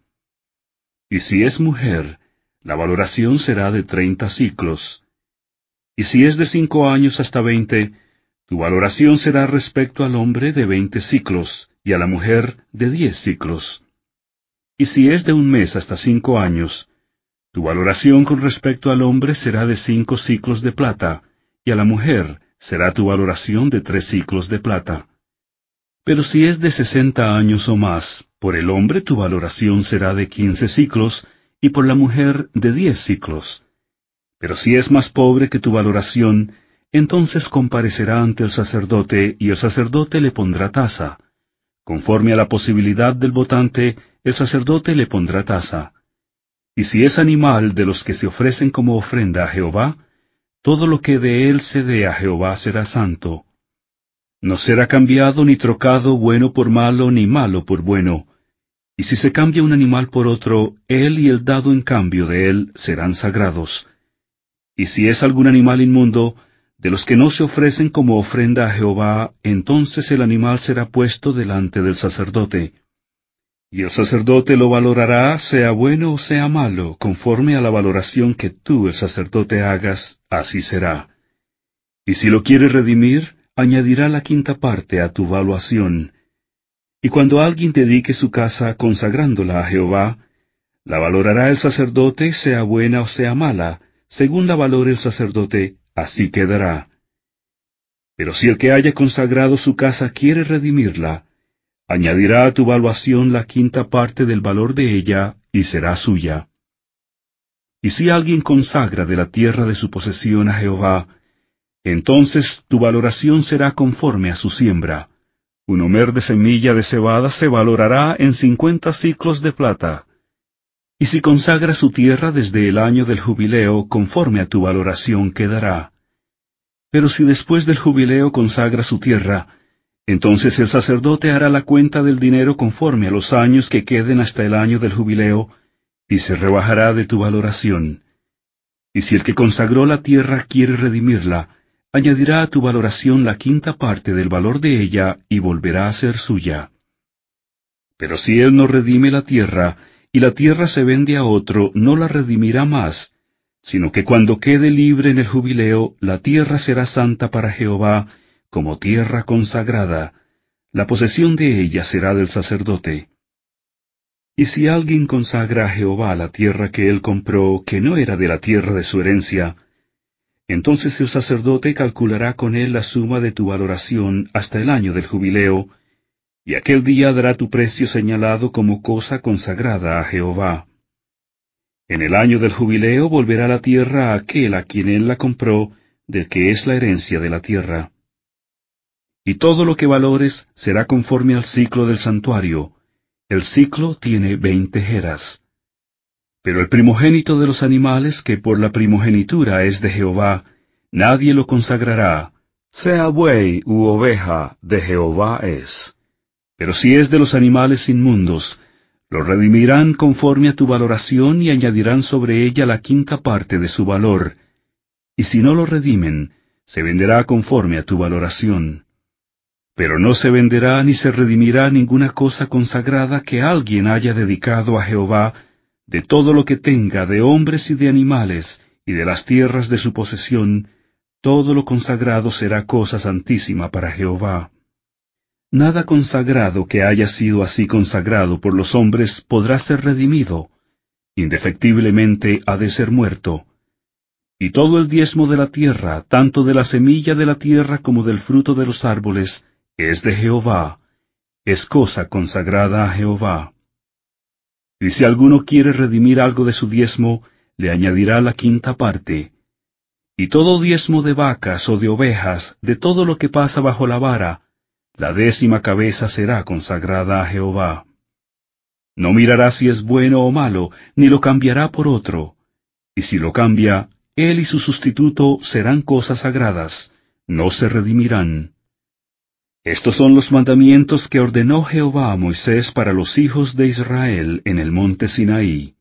Y si es mujer, la valoración será de 30 siclos. Y si es de 5 años hasta 20, tu valoración será respecto al hombre de 20 siclos, y a la mujer de 10 siclos. Y si es de 1 mes hasta 5 años, tu valoración con respecto al hombre será de 5 siclos de plata, y a la mujer será tu valoración de 3 siclos de plata. Pero si es de 60 años o más, por el hombre tu valoración será de 15 siclos, y por la mujer de 10 siclos. Pero si es más pobre que tu valoración, entonces comparecerá ante el sacerdote, y el sacerdote le pondrá tasa. Conforme a la posibilidad del votante, el sacerdote le pondrá tasa. Y si es animal de los que se ofrecen como ofrenda a Jehová, todo lo que de él se dé a Jehová será santo. No será cambiado ni trocado bueno por malo ni malo por bueno. Y si se cambia un animal por otro, él y el dado en cambio de él serán sagrados. Y si es algún animal inmundo, de los que no se ofrecen como ofrenda a Jehová, entonces el animal será puesto delante del sacerdote. Y el sacerdote lo valorará, sea bueno o sea malo, conforme a la valoración que tú, el sacerdote, hagas, así será. Y si lo quiere redimir, añadirá la quinta parte a tu valuación. Y cuando alguien dedique su casa consagrándola a Jehová, la valorará el sacerdote, sea buena o sea mala, según la valore el sacerdote, así quedará. Pero si el que haya consagrado su casa quiere redimirla, añadirá a tu valuación la quinta parte del valor de ella, y será suya. Y si alguien consagra de la tierra de su posesión a Jehová, entonces tu valoración será conforme a su siembra. Un homer de semilla de cebada se valorará en 50 siclos de plata. Y si consagra su tierra desde el año del jubileo, conforme a tu valoración quedará. Pero si después del jubileo consagra su tierra, entonces el sacerdote hará la cuenta del dinero conforme a los años que queden hasta el año del jubileo, y se rebajará de tu valoración. Y si el que consagró la tierra quiere redimirla, añadirá a tu valoración la quinta parte del valor de ella, y volverá a ser suya. Pero si él no redime la tierra, y la tierra se vende a otro, no la redimirá más, sino que cuando quede libre en el jubileo, la tierra será santa para Jehová, como tierra consagrada, la posesión de ella será del sacerdote. Y si alguien consagra a Jehová la tierra que él compró, que no era de la tierra de su herencia, Entonces el sacerdote calculará con él la suma de tu valoración hasta el año del jubileo, y aquel día dará tu precio señalado como cosa consagrada a Jehová. En el año del jubileo volverá la tierra a aquel a quien él la compró, del que es la herencia de la tierra. Y todo lo que valores será conforme al ciclo del santuario. El ciclo tiene 20 jeras. Pero el primogénito de los animales, que por la primogenitura es de Jehová, nadie lo consagrará, sea buey u oveja, de Jehová es. Pero si es de los animales inmundos, lo redimirán conforme a tu valoración y añadirán sobre ella la quinta parte de su valor. Y si no lo redimen, se venderá conforme a tu valoración. Pero no se venderá ni se redimirá ninguna cosa consagrada que alguien haya dedicado a Jehová, de todo lo que tenga de hombres y de animales, y de las tierras de su posesión, todo lo consagrado será cosa santísima para Jehová. Nada consagrado que haya sido así consagrado por los hombres podrá ser redimido, indefectiblemente ha de ser muerto. Y todo el diezmo de la tierra, tanto de la semilla de la tierra como del fruto de los árboles, es de Jehová, es cosa consagrada a Jehová. Y si alguno quiere redimir algo de su diezmo, le añadirá la quinta parte. Y todo diezmo de vacas o de ovejas, de todo lo que pasa bajo la vara, la 10ª cabeza será consagrada a Jehová. No mirará si es bueno o malo, ni lo cambiará por otro. Y si lo cambia, él y su sustituto serán cosas sagradas, no se redimirán. Estos son los mandamientos que ordenó Jehová a Moisés para los hijos de Israel en el monte Sinaí.